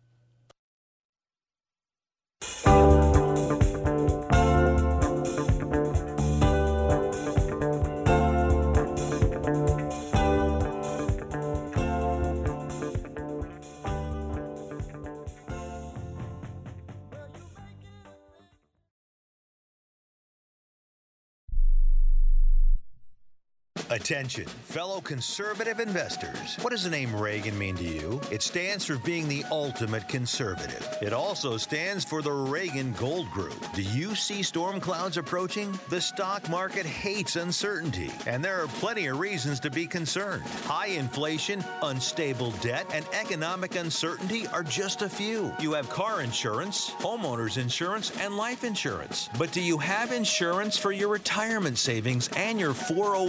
Attention, fellow conservative investors. What does the name Reagan mean to you? It stands for being the ultimate conservative. It also stands for the Reagan Gold Group. Do you see storm clouds approaching? The stock market hates uncertainty, and there are plenty of reasons to be concerned. High inflation, unstable debt, and economic uncertainty are just a few. You have car insurance, homeowners insurance, and life insurance. But do you have insurance for your retirement savings and your four oh one k?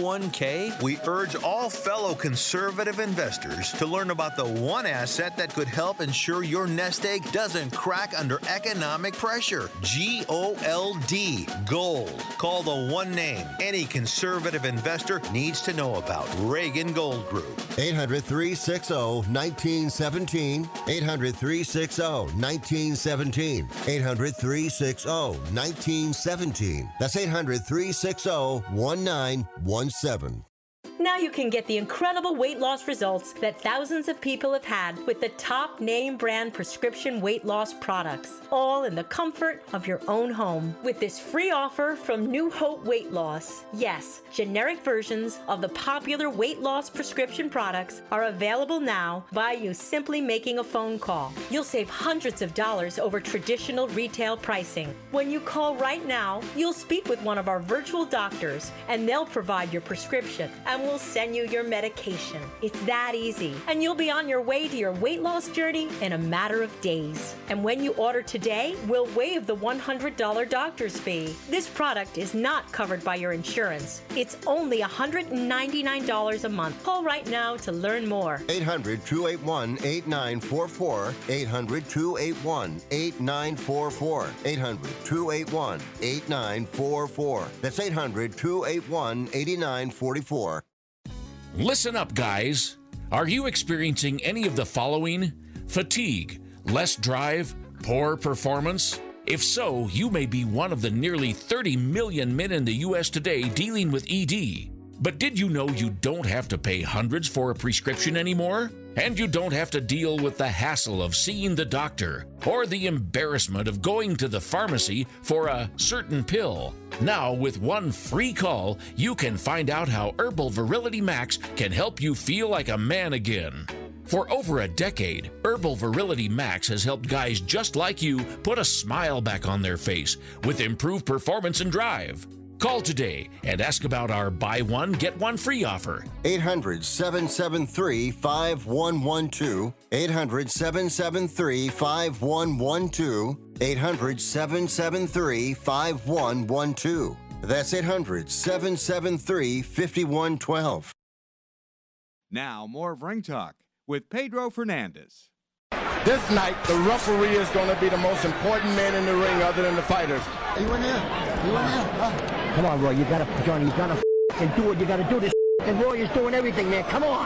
Today, we urge all fellow conservative investors to learn about the one asset that could help ensure your nest egg doesn't crack under economic pressure. G O L D, gold. Call the one name any conservative investor needs to know about. Reagan Gold Group. eight hundred, three six zero, one nine one seven. eight hundred, three six zero, one nine one seven. eight hundred, three six zero, one nine one seven. That's eight hundred, three six zero, one nine one seven. Now you can get the incredible weight loss results that thousands of people have had with the top name brand prescription weight loss products, all in the comfort of your own home. With this free offer from New Hope Weight Loss, yes, generic versions of the popular weight loss prescription products are available now by you simply making a phone call. You'll save hundreds of dollars over traditional retail pricing. When you call right now, you'll speak with one of our virtual doctors and they'll provide your prescription and will send you your medication. It's that easy. And you'll be on your way to your weight loss journey in a matter of days. And when you order today, we'll waive the one hundred dollars doctor's fee. This product is not covered by your insurance. It's only one hundred ninety-nine dollars a month. Call right now to learn more. eight hundred, two eight one, eight nine four four. eight hundred, two eight one, eight nine four four. eight hundred, two eight one, eight nine four four. That's eight hundred, two eight one, eight nine four four. Listen up, guys. Are you experiencing any of the following? Fatigue, less drive, poor performance? If so, you may be one of the nearly thirty million men in the U S today dealing with E D. But did you know you don't have to pay hundreds for a prescription anymore? And you don't have to deal with the hassle of seeing the doctor or the embarrassment of going to the pharmacy for a certain pill. Now, with one free call, you can find out how Herbal Virility Max can help you feel like a man again. For over a decade, Herbal Virility Max has helped guys just like you put a smile back on their face with improved performance and drive. Call today and ask about our buy one, get one free offer. eight hundred, seven seven three, five one one two. eight hundred, seven seven three, five one one two. eight hundred, seven seven three, five one one two. That's eight hundred, seven seven three, five one one two. Now, more of Ring Talk with Pedro Fernandez. This night, the referee is going to be the most important man in the ring other than the fighters. You in here? You in here? Huh? Come on, Roy. You got to, Johnny, you got to f***ing do what you got to do. This f***ing Roy is doing everything, man. Come on.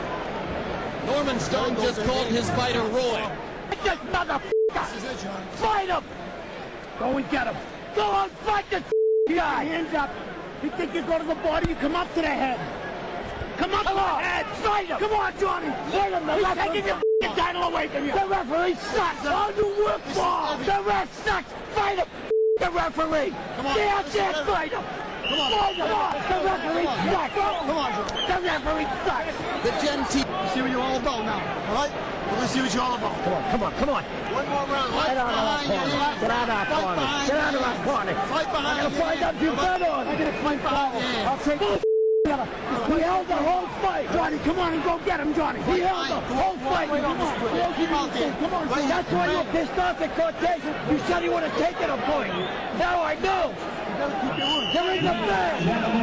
Norman Stone just called his fighter Roy. This motherfucker. Fight him. Go and get him. Go on, fight this guy. Hands up. You think you go to the body, you come up to the head. Come up come to on. the head. Fight him. Come on, Johnny. Fight him. The He's referee. taking your f***ing title away from you. The referee sucks. All you work for. The ref sucks. Fight him. The referee. Come on. Stay out there. Fight him. Come on. Fight him. The referee sucks. Come on. The referee sucks. The Gen T. See what you're all about now. All right? We're going to see what you're all about. Come on. Come on. Come on. One more round. Get out of our corner. Get out of our corner. Get out of our corner. Fight behind. I'm going to find out you bet on. I'm going to fight behind. I'll take it. He held the whole fight. Johnny, come on and go get him, Johnny. He held the whole fight. Come on. Come on. That's why you were pissed off at Cortez. You said he would have taken a point. Now I know. There is a man.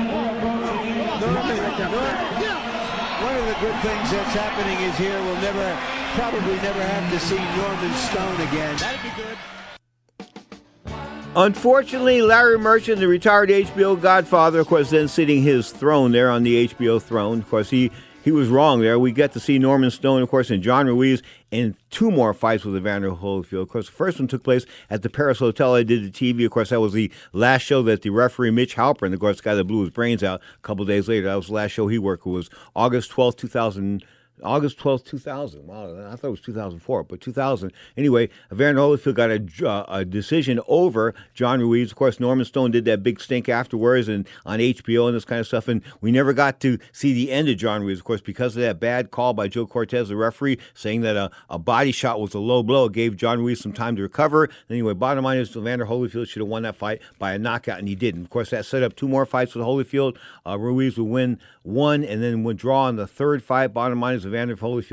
One of the good things that's happening is here we'll never, probably never have to see Norman Stone again. That'd be good. Unfortunately, Larry Merchant, the retired H B O Godfather, of course, then sitting his throne there on the H B O throne. Of course, he, he was wrong there. We get to see Norman Stone, of course, and John Ruiz in two more fights with Evander Holyfield. Of course, the first one took place at the Paris Hotel. I did the T V. Of course, that was the last show that the referee, Mitch Halpern, of course, the guy that blew his brains out a couple days later. That was the last show he worked. It was August twelfth, two thousand. August twelfth, two thousand. Wow, I thought it was two thousand four, but two thousand. Anyway, Evander Holyfield got a, uh, a decision over John Ruiz. Of course, Norman Stone did that big stink afterwards and on H B O and this kind of stuff, and we never got to see the end of John Ruiz, of course, because of that bad call by Joe Cortez, the referee, saying that a, a body shot was a low blow. It gave John Ruiz some time to recover. Anyway, bottom line is Evander Holyfield should have won that fight by a knockout, and he didn't. Of course, that set up two more fights with Holyfield. Uh, Ruiz would win one and then would draw on the third fight. Bottom line is Evander Holyfield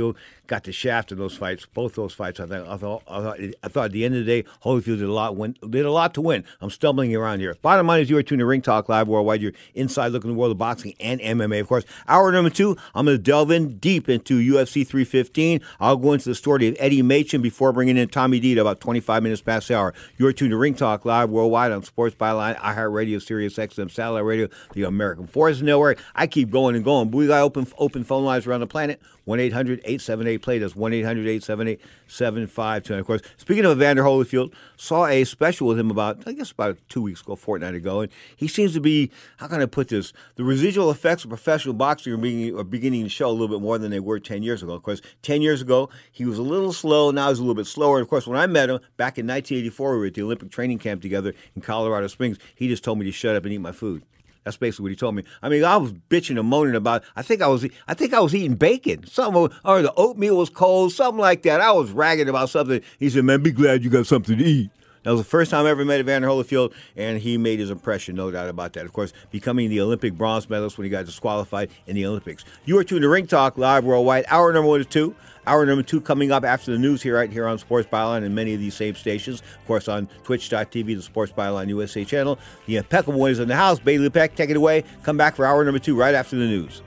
got the shaft in those fights, both those fights. I think I thought I thought, I thought at the end of the day, Holyfield did a lot win, did a lot to win. I'm stumbling around here. Bottom line is you are tuned to Ring Talk Live Worldwide. You're inside looking at the world of boxing and M M A, of course. Hour number two, I'm going to delve in deep into U F C three fifteen. I'll go into the story of Eddie Machen before bringing in Tommy D at about twenty-five minutes past the hour. You're tuned to Ring Talk Live Worldwide on Sports Byline, iHeartRadio, Sirius X M, Satellite Radio, the American Forces Network. I keep going and going. But we got open open phone lines around the planet. one eight hundred eight seven eight play. That's one eight hundred eight seven eight seven five two. And of course, speaking of Evander Holyfield, saw a special with him about, I guess, about two weeks ago, fortnight ago. And he seems to be, how can I put this? The residual effects of professional boxing are beginning, are beginning to show a little bit more than they were ten years ago. Of course, ten years ago, he was a little slow. Now he's a little bit slower. And of course, when I met him back in nineteen eighty-four, we were at the Olympic training camp together in Colorado Springs. He just told me to shut up and eat my food. That's basically what he told me. I mean, I was bitching and moaning about. I think I was. I think I was eating bacon. Something, or the oatmeal was cold. Something like that. I was ragging about something. He said, "Man, be glad you got something to eat." That was the first time I ever met Evander Holyfield, and he made his impression, no doubt about that. Of course, becoming the Olympic bronze medalist when he got disqualified in the Olympics. You are tuned to Ring Talk Live Worldwide. Hour number one is two. Hour number two coming up after the news here, right here on Sports Byline and many of these same stations. Of course, on twitch dot t v, the Sports Byline U S A channel. The impeccable one is in the house. Bailey Peck, take it away. Come back for hour number two right after the news.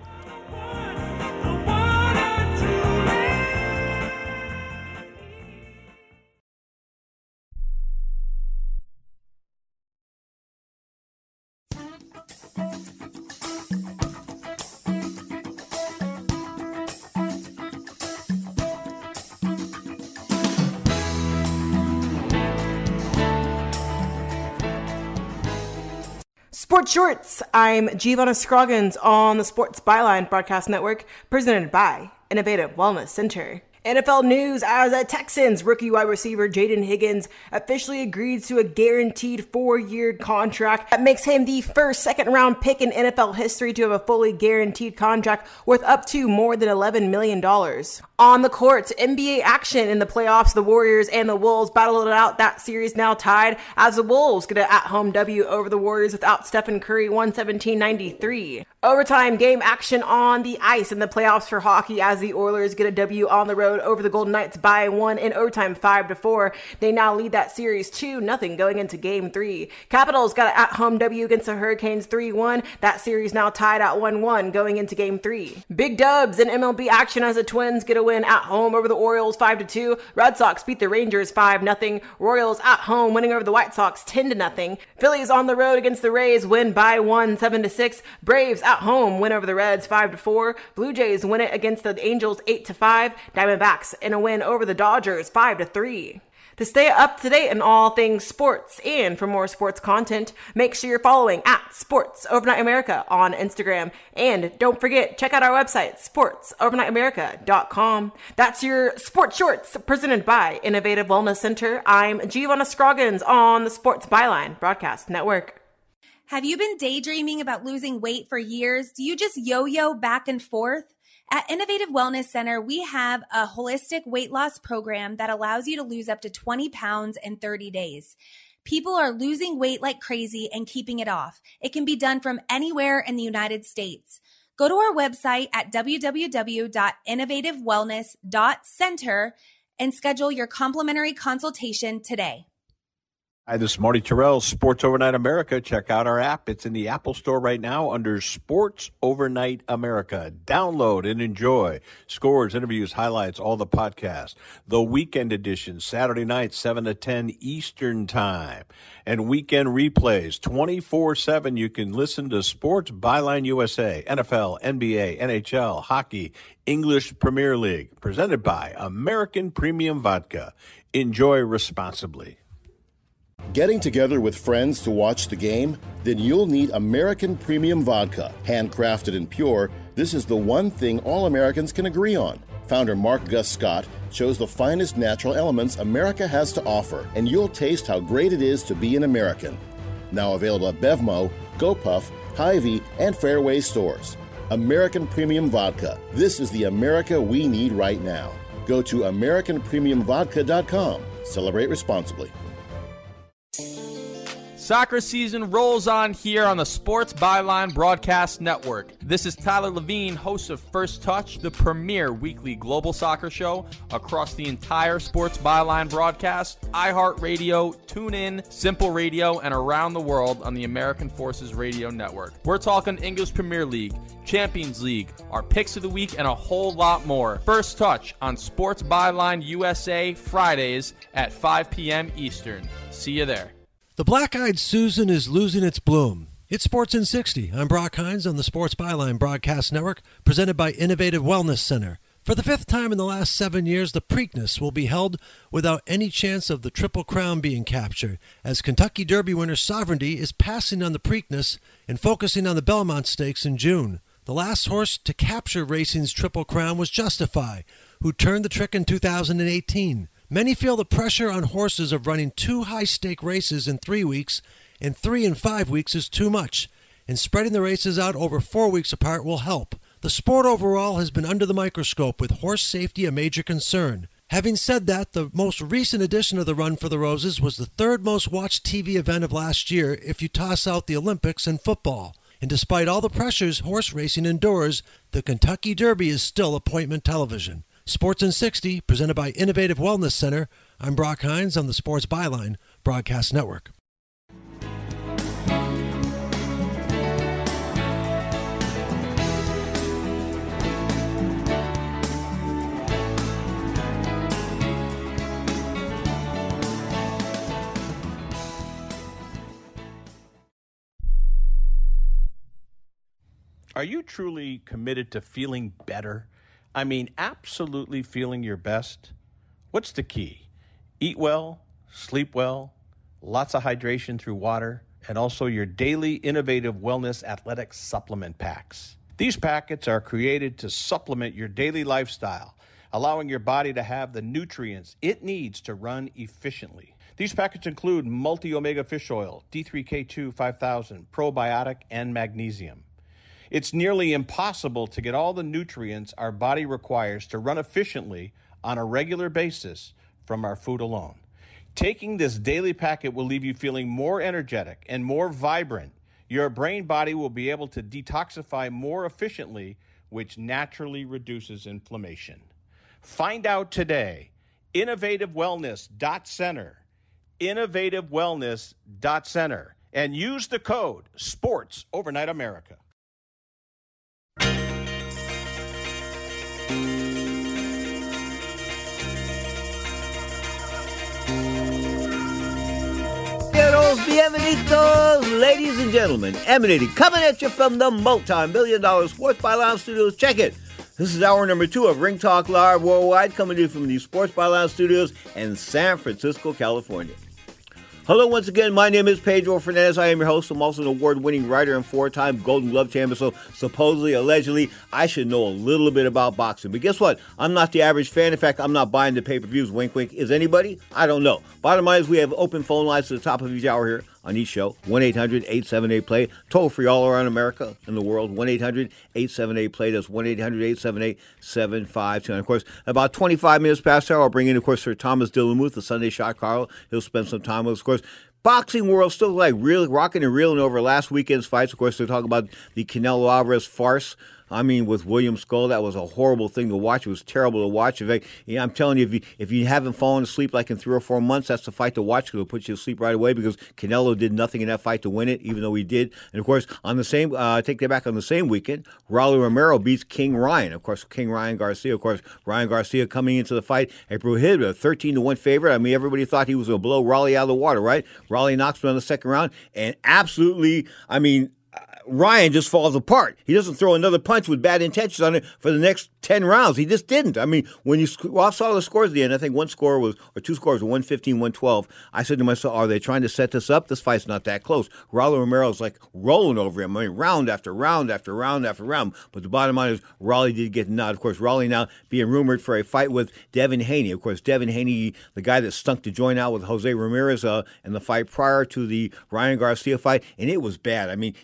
Sports Shorts. I'm Giovanna Scroggins on the Sports Byline Broadcast Network, presented by Innovative Wellness Center. N F L news as a Texans rookie wide receiver Jaden Higgins officially agreed to a guaranteed four-year contract that makes him the first second-round pick in N F L history to have a fully guaranteed contract worth up to more than eleven million dollars. On the court, N B A action in the playoffs. The Warriors and the Wolves battled it out. That series now tied as the Wolves get an at-home W over the Warriors without Stephen Curry, one seventeen ninety-three. Overtime game action on the ice in the playoffs for hockey as the Oilers get a W on the road over the Golden Knights by one in overtime five to four. They now lead that series two nothing going into game three. Capitals got an at-home W against the Hurricanes three one. That series now tied at one one going into game three. Big dubs in M L B action as the Twins get a win at home over the Orioles five to two. Red Sox beat the Rangers five nothing. Royals at home winning over the White Sox ten to nothing. Phillies on the road against the Rays win by one seven to six. Braves at home win over the Reds five to four. Blue Jays win it against the Angels eight to five. Diamondbacks in a win over the Dodgers five to three. To stay up to date in all things sports and for more sports content, make sure you're following at Sports Overnight America on Instagram. And don't forget, check out our website, sports overnight america dot com. That's your Sports Shorts presented by Innovative Wellness Center. I'm Giovanna Scroggins on the Sports Byline Broadcast Network. Have you been daydreaming about losing weight for years? Do you just yo-yo back and forth? At Innovative Wellness Center, we have a holistic weight loss program that allows you to lose up to twenty pounds in thirty days. People are losing weight like crazy and keeping it off. It can be done from anywhere in the United States. Go to our website at w w w dot innovative wellness dot center and schedule your complimentary consultation today. Hi, this is Marty Terrell, Sports Overnight America. Check out our app. It's in the Apple Store right now under Sports Overnight America. Download and enjoy scores, interviews, highlights, all the podcasts. The weekend edition, Saturday night, seven to ten Eastern Time. And weekend replays, twenty-four seven. You can listen to Sports Byline U S A, N F L, N B A, N H L, hockey, English Premier League. Presented by American Premium Vodka. Enjoy responsibly. Getting together with friends to watch the game? Then you'll need American Premium Vodka. Handcrafted and pure, this is the one thing all Americans can agree on. Founder Mark Gus Scott chose the finest natural elements America has to offer, and you'll taste how great it is to be an American. Now available at Bevmo, GoPuff, Hy-Vee, and Fairway stores. American Premium Vodka. This is the America we need right now. Go to american premium vodka dot com. Celebrate responsibly. Soccer season rolls on here on the Sports Byline Broadcast Network. This is Tyler Levine, host of First Touch, the premier weekly global soccer show across the entire Sports Byline broadcast, iHeartRadio, TuneIn, Simple Radio, and around the world on the American Forces Radio Network. We're talking English Premier League, Champions League, our picks of the week, and a whole lot more. First Touch on Sports Byline U S A Fridays at five p.m. Eastern. See you there. The Black-Eyed Susan is losing its bloom. It's Sports in sixty. I'm Brock Hines on the Sports Byline Broadcast Network, presented by Innovative Wellness Center. For the fifth time in the last seven years, the Preakness will be held without any chance of the Triple Crown being captured, as Kentucky Derby winner Sovereignty is passing on the Preakness and focusing on the Belmont Stakes in June. The last horse to capture racing's Triple Crown was Justify, who turned the trick in two thousand eighteen. Many feel the pressure on horses of running two high-stake races in three weeks and three in five weeks is too much, and spreading the races out over four weeks apart will help. The sport overall has been under the microscope, with horse safety a major concern. Having said that, the most recent edition of the Run for the Roses was the third most watched T V event of last year if you toss out the Olympics and football. And despite all the pressures horse racing endures, the Kentucky Derby is still appointment television. Sports in sixty, presented by Innovative Wellness Center. I'm Brock Hines on the Sports Byline Broadcast Network. Are you truly committed to feeling better? I mean, absolutely feeling your best? What's the key? Eat well, sleep well, lots of hydration through water, and also your daily innovative wellness athletic supplement packs. These packets are created to supplement your daily lifestyle, allowing your body to have the nutrients it needs to run efficiently. These packets include multi-omega fish oil, D three K two five thousand, probiotic, and magnesium. It's nearly impossible to get all the nutrients our body requires to run efficiently on a regular basis from our food alone. Taking this daily packet will leave you feeling more energetic and more vibrant. Your brain body will be able to detoxify more efficiently, which naturally reduces inflammation. Find out today. innovative wellness dot center. innovative wellness dot center. And use the code SPORTS Overnight America. Bienvenidos, ladies and gentlemen, emanating, coming at you from the multi-million dollar Sports Byline Studios. Check it. This is hour number two of Ring Talk Live Worldwide, coming to you from the Sports Byline Studios in San Francisco, California. Hello once again, my name is Pedro Fernandez. I am your host. I'm also an award-winning writer and four-time Golden Glove champion, so supposedly, allegedly, I should know a little bit about boxing. But guess what? I'm not the average fan. In fact, I'm not buying the pay-per-views. Wink, wink. Is anybody? I don't know. Bottom line is we have open phone lines to the top of each hour here on each show. one eight hundred eight seven eight play. Toll free all around America and the world. one eight hundred eight seven eight play. That's one eight hundred eight seven eight seven five two. And, of course, about twenty-five minutes past hour, I'll bring in, of course, Sir Thomas Dillamuth, the Sunday Shot Caller. He'll spend some time with us, of course. Boxing world still like really rocking and reeling over last weekend's fights. Of course, they're talking about the Canelo Alvarez farce. I mean, with William Skull, that was a horrible thing to watch. It was terrible to watch. In fact, you know, I'm telling you, if you if you haven't fallen asleep like in three or four months, that's the fight to watch because it'll put you to sleep right away because Canelo did nothing in that fight to win it, even though he did. And, of course, on the same, uh, take that back, on the same weekend, Raul Romero beats King Ryan. Of course, King Ryan Garcia. Of course, Ryan Garcia coming into the fight, a prohibitive thirteen to one favorite. I mean, everybody thought he was going to blow Raleigh out of the water, right? Raleigh knocks him in the second round, and absolutely, I mean, Ryan just falls apart. He doesn't throw another punch with bad intentions on it for the next ten rounds. He just didn't. I mean, when you well, I saw the scores at the end, I think one score was, or two scores were one fifteen, one twelve. I said to myself, are they trying to set this up? This fight's not that close. Raul Romero's like rolling over him. I mean, round after round after round after round. But the bottom line is, Raleigh did get the nod. Of course, Raleigh now being rumored for a fight with Devin Haney. Of course, Devin Haney, the guy that stunk to join out with Jose Ramirez uh, in the fight prior to the Ryan Garcia fight, and it was bad. I mean, he ran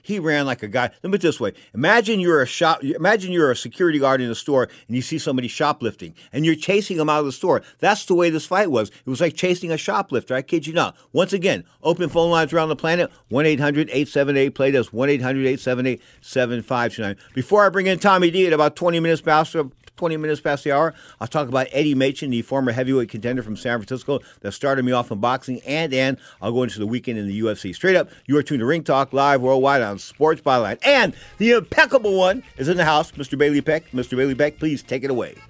like a guy. Let me put it this way. Imagine you're a shop. Imagine you're a security guard in a store and you see somebody shoplifting and you're chasing them out of the store. That's the way this fight was. It was like chasing a shoplifter. I kid you not. Once again, open phone lines around the planet. one eight hundred eight seven eight play. That's one eight hundred eight seven eight seven five two nine. Before I bring in Tommy D at about twenty minutes past twenty minutes past the hour, I'll talk about Eddie Machen, the former heavyweight contender from San Francisco that started me off in boxing, and and I'll go into the weekend in the U F C. Straight up, you are tuned to Ring Talk live worldwide on Sports Byline. And the impeccable one is in the house, Mister Bailey Peck. Mister Bailey Peck, please take it away.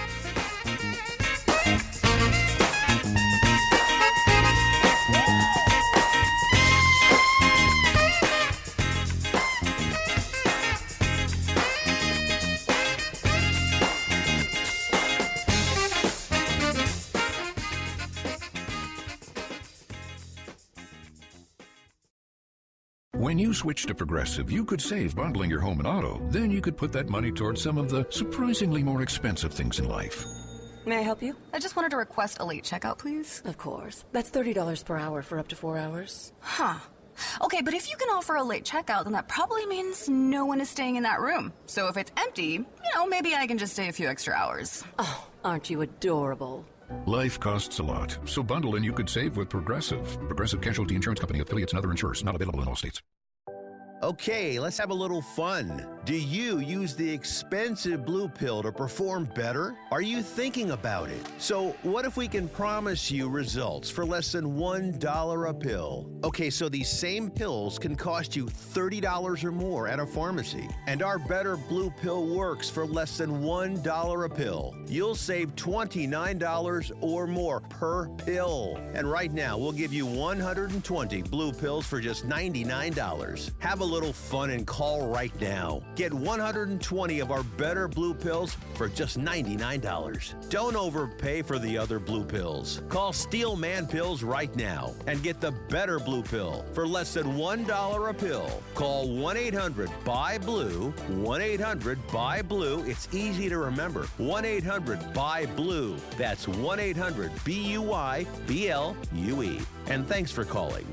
When you switch to Progressive, you could save bundling your home and auto. Then you could put that money towards some of the surprisingly more expensive things in life. May I help you? I just wanted to request a late checkout, please. Of course. That's thirty dollars per hour for up to four hours. Huh. Okay, but if you can offer a late checkout, then that probably means no one is staying in that room. So if it's empty, you know, maybe I can just stay a few extra hours. Oh, aren't you adorable? Life costs a lot, so bundle and you could save with Progressive. Progressive Casualty Insurance Company, affiliates, and other insurers. Not available in all states. Okay, let's have a little fun. Do you use the expensive blue pill to perform better? Are you thinking about it? So what if we can promise you results for less than one dollar a pill? Okay, so these same pills can cost you thirty dollars or more at a pharmacy. And our Better Blue Pill works for less than one dollar a pill. You'll save twenty-nine dollars or more per pill. And right now, we'll give you one hundred twenty blue pills for just ninety-nine dollars. Have a little fun and call right now. Get one hundred twenty of our Better Blue Pills for just ninety-nine dollars. Don't overpay for the other blue pills. Call Steel Man Pills right now and get the Better Blue Pill for less than one dollar a pill. Call one eight hundred B U Y blue, one eight hundred B U Y blue. It's easy to remember. one eight hundred B U Y blue. That's one eight hundred B U Y B L U E. And thanks for calling.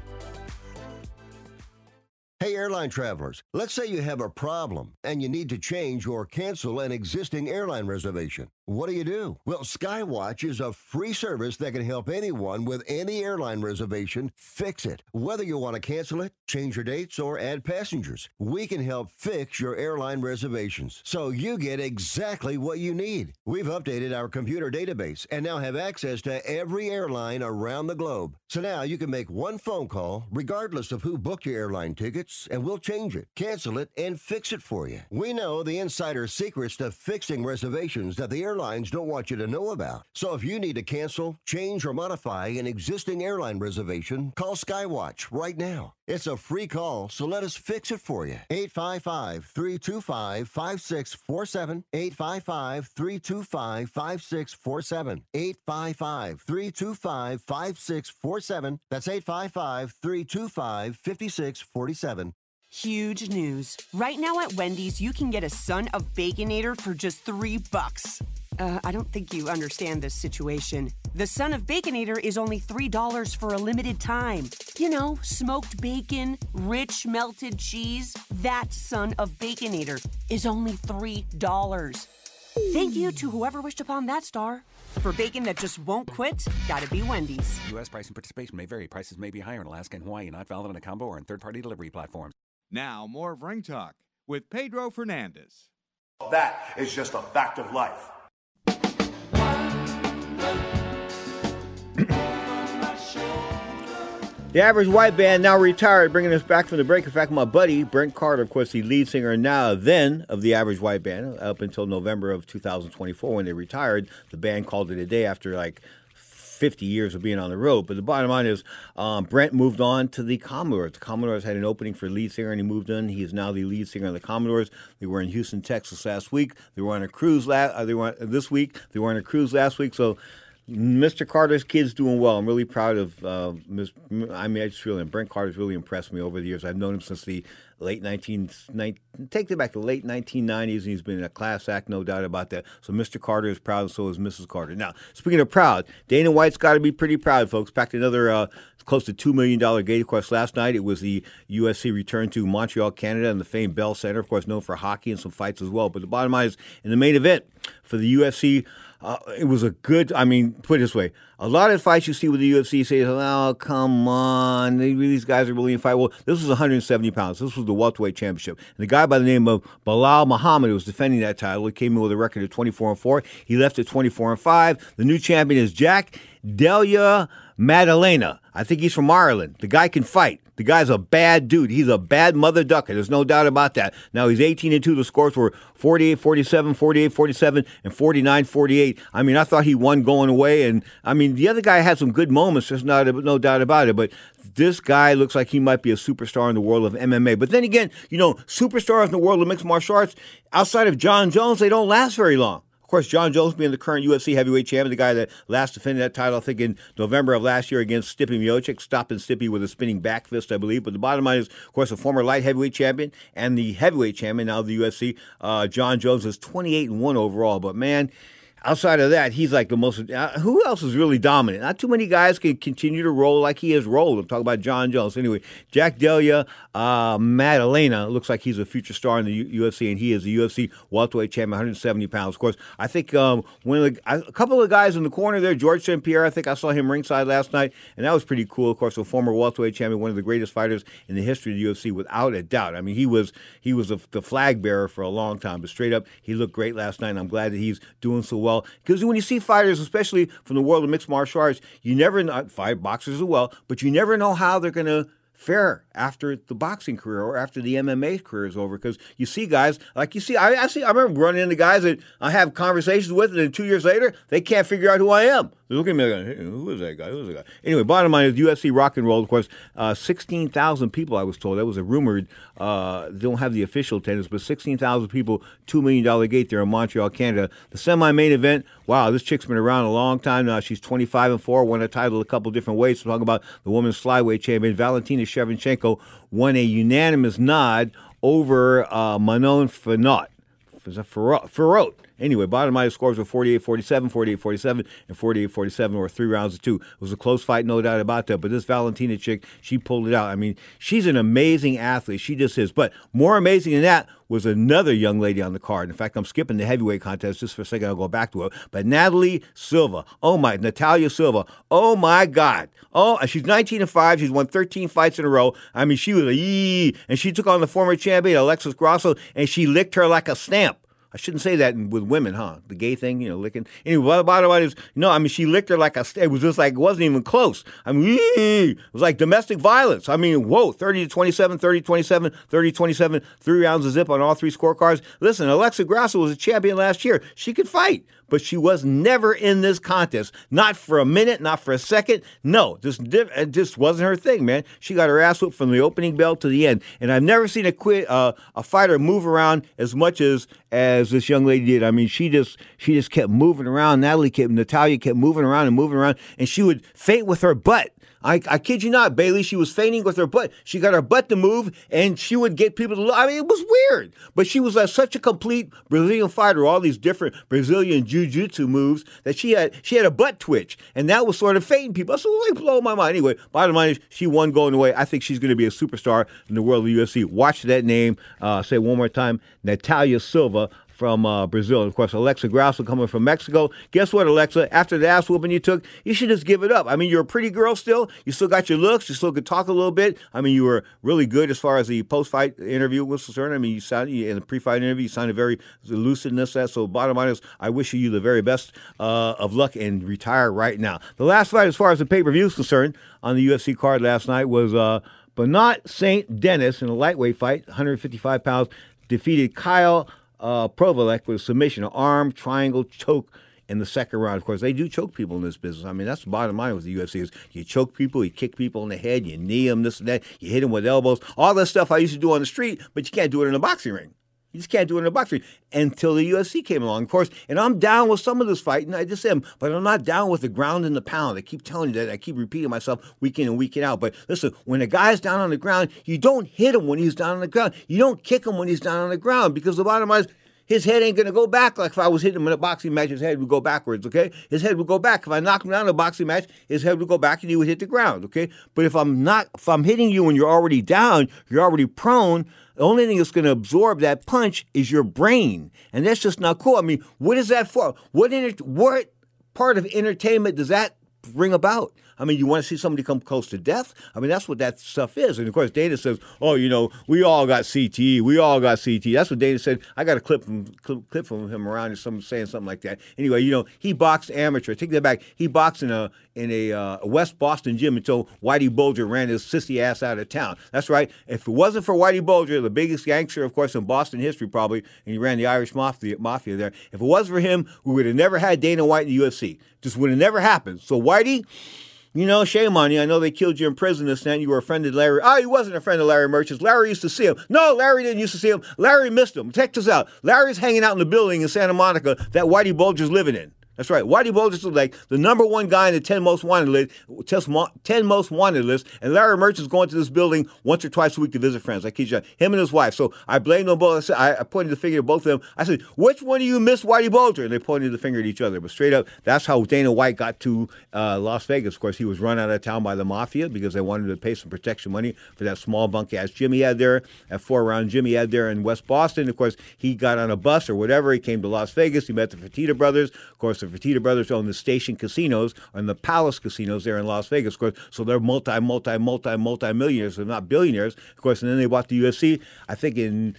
Hey, airline travelers, let's say you have a problem and you need to change or cancel an existing airline reservation. What do you do? Well, Skywatch is a free service that can help anyone with any airline reservation fix it. Whether you want to cancel it, change your dates, or add passengers, we can help fix your airline reservations so you get exactly what you need. We've updated our computer database and now have access to every airline around the globe. So now you can make one phone call regardless of who booked your airline tickets, and we'll change it, cancel it, and fix it for you. We know the insider secrets to fixing reservations that the airlines don't want you to know about. So if you need to cancel, change, or modify an existing airline reservation, call Skywatch right now. It's a free call, so let us fix it for you. eight five five, three two five, five six four seven. eight five five, three two five, five six four seven. eight five five, three two five, five six four seven. That's eight five five, three two five, five six four seven. Huge news. Right now at Wendy's, you can get a Son of Baconator for just three bucks. Uh, I don't think you understand this situation. The Son of Baconator is only three dollars for a limited time. You know, smoked bacon, rich melted cheese. That Son of Baconator is only three dollars. Thank you to whoever wished upon that star. For bacon that just won't quit, gotta be Wendy's. U S price and participation may vary. Prices may be higher in Alaska and Hawaii, not valid on a combo or on third-party delivery platforms. Now, more of Ring Talk with Pedro Fernandez. That is just a fact of life. The Average White Band, now retired, bringing us back from the break. In fact, my buddy, Brent Carter, of course, the lead singer now then of the Average White Band, up until November of two thousand twenty-four when they retired. The band called it a day after like fifty years of being on the road. But the bottom line is um, Brent moved on to the Commodores. The Commodores had an opening for lead singer, and he moved on. He is now the lead singer of the Commodores. They were in Houston, Texas last week. They were on a cruise last, uh, they were on, this week. They were on a cruise last week. So Mister Carter's kid's doing well. I'm really proud of uh, Miss I mean, I just really, Brent Carter's really impressed me over the years. I've known him since the late nineteen, take it back to the late nineteen nineties, and he's been a class act, no doubt about that. So Mister Carter is proud, and so is Missus Carter. Now, speaking of proud, Dana White's got to be pretty proud, folks. Packed another uh, close to two million dollars gate. Of course, last night it was the U F C return to Montreal, Canada, and the famed Bell Center, of course, known for hockey and some fights as well. But the bottom line is, in the main event for the U F C, Uh, it was a good, I mean, put it this way. A lot of fights you see with the U F C say, oh, come on, they, these guys are really in fight. Well, this was one hundred seventy pounds. This was the welterweight championship. And the guy by the name of Bilal Muhammad was defending that title. He came in with a record of twenty-four and four. He left at twenty-four and five. The new champion is Jack Delia Maddalena. I think he's from Ireland. The guy can fight. The guy's a bad dude. He's a bad mother ducker. There's no doubt about that. Now, he's eighteen and two. The scores were forty-eight forty-seven, forty-eight forty-seven, and forty-nine forty-eight. I mean, I thought he won going away. And, I mean, the other guy had some good moments. There's not, no doubt about it. But this guy looks like he might be a superstar in the world of M M A. But then again, you know, superstars in the world of mixed martial arts, outside of John Jones, they don't last very long. Of course, John Jones being the current U F C heavyweight champion, the guy that last defended that title, I think, in November of last year against Stipe Miocic, stopping Stipe with a spinning back fist, I believe. But the bottom line is, of course, a former light heavyweight champion and the heavyweight champion, now the U F C. Uh, John Jones is twenty-eight and one overall. But, man, outside of that, he's like the most uh, – who else is really dominant? Not too many guys can continue to roll like he has rolled. I'm talking about John Jones. Anyway, Jack Delia uh, Maddalena looks like he's a future star in the U- UFC, and he is the U F C welterweight champion, one hundred seventy pounds. Of course, I think um, one of the, a couple of guys in the corner there, George Saint Pierre, I think I saw him ringside last night, and that was pretty cool. Of course, a former welterweight champion, one of the greatest fighters in the history of the U F C, without a doubt. I mean, he was he was a, the flag bearer for a long time, but straight up, he looked great last night, and I'm glad that he's doing so well. Because when you see fighters, especially from the world of mixed martial arts, you never know, fight boxers as well, but you never know how they're going to fare after the boxing career or after the M M A career is over. Because you see guys, like you see, I, I see, I remember running into guys that I have conversations with, and then two years later, they can't figure out who I am. They're looking at me like, hey, who is that guy? Who is that guy? Anyway, bottom line is U F C Rock and Roll, of course, uh, sixteen thousand people, I was told. That was a rumored, uh, they don't have the official attendance, but sixteen thousand people, two million dollars gate there in Montreal, Canada. The semi-main event, wow, this chick's been around a long time now. She's twenty-five and four, won a title a couple different weights. We're talking about the women's flyweight champion, Valentina Shevchenko, won a unanimous nod over uh, Manon Finot. Ferrot. Anyway, bottom line scores were forty-eight forty-seven, forty-eight forty-seven, and forty-eight forty-seven, or three rounds of two. It was a close fight, no doubt about that. But this Valentina chick, she pulled it out. I mean, she's an amazing athlete. She just is. But more amazing than that was another young lady on the card. In fact, I'm skipping the heavyweight contest just for a second. I'll go back to it. But Natalie Silva. Oh, my. Natalia Silva. Oh, my God. Oh, she's nineteen and five. She's won thirteen fights in a row. I mean, she was a yee. And she took on the former champion, Alexis Grasso, and she licked her like a stamp. I shouldn't say that with women, huh? The gay thing, you know, licking. Anyway, the bottom line is, no, I mean, she licked her like a, it was just like, it wasn't even close. I mean, it was like domestic violence. I mean, whoa, thirty to twenty-seven, thirty to twenty-seven, thirty to twenty-seven, three rounds of zip on all three scorecards. Listen, Alexa Grasso was a champion last year. She could fight, but she was never in this contest. Not for a minute, not for a second. No, just, it just wasn't her thing, man. She got her ass whooped from the opening bell to the end. And I've never seen a quit, uh, a fighter move around as much as, as this young lady did. I mean, she just she just kept moving around. Natalie kept, Natalia kept moving around and moving around, and she would feint with her butt. I, I kid you not, Bailey, she was feinting with her butt. She got her butt to move, and she would get people to look. I mean, it was weird. But she was uh, such a complete Brazilian fighter, all these different Brazilian jiu-jitsu moves, that she had she had a butt twitch, and that was sort of feinting people. That's really blowing my mind. Anyway, bottom line is she won going away. I think she's going to be a superstar in the world of the U F C. Watch that name. Uh, say it one more time, Natalia Silva from uh, Brazil. And of course, Alexa Grasso coming from Mexico. Guess what, Alexa? After the ass whooping you took, you should just give it up. I mean, you're a pretty girl still. You still got your looks. You still could talk a little bit. I mean, you were really good as far as the post-fight interview was concerned. I mean, you sounded, in the pre-fight interview, you sounded very lucid in this. So bottom line is, I wish you the very best uh, of luck and retire right now. The last fight, as far as the pay-per-view is concerned, on the U F C card last night was uh, Bernat Saint Denis in a lightweight fight, one hundred fifty-five pounds, defeated Kyle Uh, Provalek with a submission, an arm triangle choke in the second round. Of course, they do choke people in this business. I mean, that's the bottom line with the U F C is you choke people, you kick people in the head, you knee them, this and that, you hit them with elbows, all that stuff I used to do on the street, but you can't do it in a boxing ring. You just can't do it in a boxing until the U F C came along, of course. And I'm down with some of this fighting. I just am. But I'm not down with the ground and the pound. I keep telling you that. I keep repeating myself week in and week in out. But listen, when a guy's down on the ground, you don't hit him when he's down on the ground. You don't kick him when he's down on the ground, because the bottom line is his head ain't going to go back. Like if I was hitting him in a boxing match, his head would go backwards, okay? His head would go back. If I knocked him down in a boxing match, his head would go back and he would hit the ground, okay? But if I'm not, if I'm hitting you when you're already down, you're already prone, the only thing that's going to absorb that punch is your brain. And that's just not cool. I mean, what is that for? What, enter- what part of entertainment does that bring about? I mean, you want to see somebody come close to death? I mean, that's what that stuff is. And, of course, Dana says, oh, you know, we all got C T E. We all got C T E. That's what Dana said. I got a clip from clip, clip from him around and some saying something like that. Anyway, you know, he boxed amateur. Take that back. He boxed in a in a, uh, a West Boston gym until Whitey Bulger ran his sissy ass out of town. That's right. If it wasn't for Whitey Bulger, the biggest gangster, of course, in Boston history probably, and he ran the Irish mafia, mafia there. If it wasn't for him, we would have never had Dana White in the U F C. Just would have never happened. So Whitey, you know, shame on you. I know they killed you in prison this night. You were a friend of Larry. Oh, he wasn't a friend of Larry Merchants. Larry used to see him. No, Larry didn't used to see him. Larry missed him. Check this out. Larry's hanging out in the building in Santa Monica that Whitey Bulger's living in. That's right. Whitey Bulger's like the number one guy in the ten most wanted list, ten most wanted list, and Larry Merchant's going to this building once or twice a week to visit friends. I kid you, him and his wife. So I blamed them both. I, said, I pointed the finger at both of them. I said, "Which one of you missed Whitey Bulger?" And they pointed the finger at each other. But straight up, that's how Dana White got to uh, Las Vegas. Of course, he was run out of town by the mafia because they wanted to pay some protection money for that small bunk ass gym he had there, that four round gym he had there in West Boston. Of course, he got on a bus or whatever. He came to Las Vegas. He met the Fertitta brothers. Of course, the Fertitta brothers own the Station casinos and the Palace casinos there in Las Vegas, of course. So they're multi, multi, multi, multi millionaires, if not billionaires, of course. And then they bought the U F C, I think in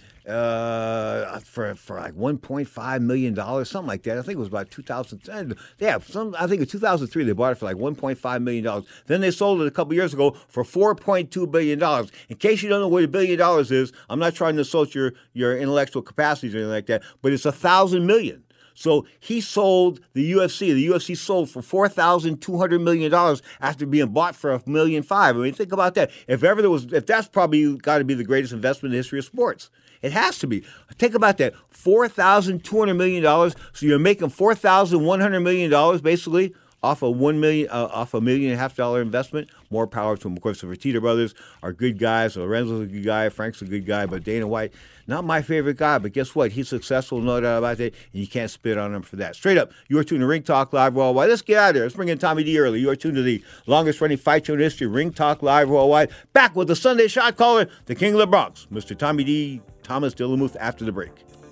uh, for for like one point five million dollars, something like that. I think it was about two thousand ten. Yeah, some. I think in two thousand three they bought it for like one point five million dollars. Then they sold it a couple years ago for four point two billion dollars. In case you don't know what a billion dollars is, I'm not trying to insult your your intellectual capacities or anything like that, but it's a thousand million. So he sold the U F C. The U F C sold for four thousand two hundred million dollars after being bought for a million five. I mean, think about that. If ever there was, if that's probably got to be the greatest investment in the history of sports. It has to be. Think about that. four thousand two hundred million dollars. So you're making four thousand one hundred million dollars basically off a one million, uh, off a million and a half dollar investment. More power to them. Of course, the Fertitta brothers are good guys. Lorenzo's a good guy. Frank's a good guy. But Dana White, not my favorite guy. But guess what? He's successful, no doubt about that. And you can't spit on him for that. Straight up, you are tuned to Ring Talk Live Worldwide. Let's get out of there. Let's bring in Tommy D early. You are tuned to the longest running fight show in history, Ring Talk Live Worldwide. Back with the Sunday shot caller, the King of the Bronx, Mister Tommy D. Thomas Dillamuth after the break.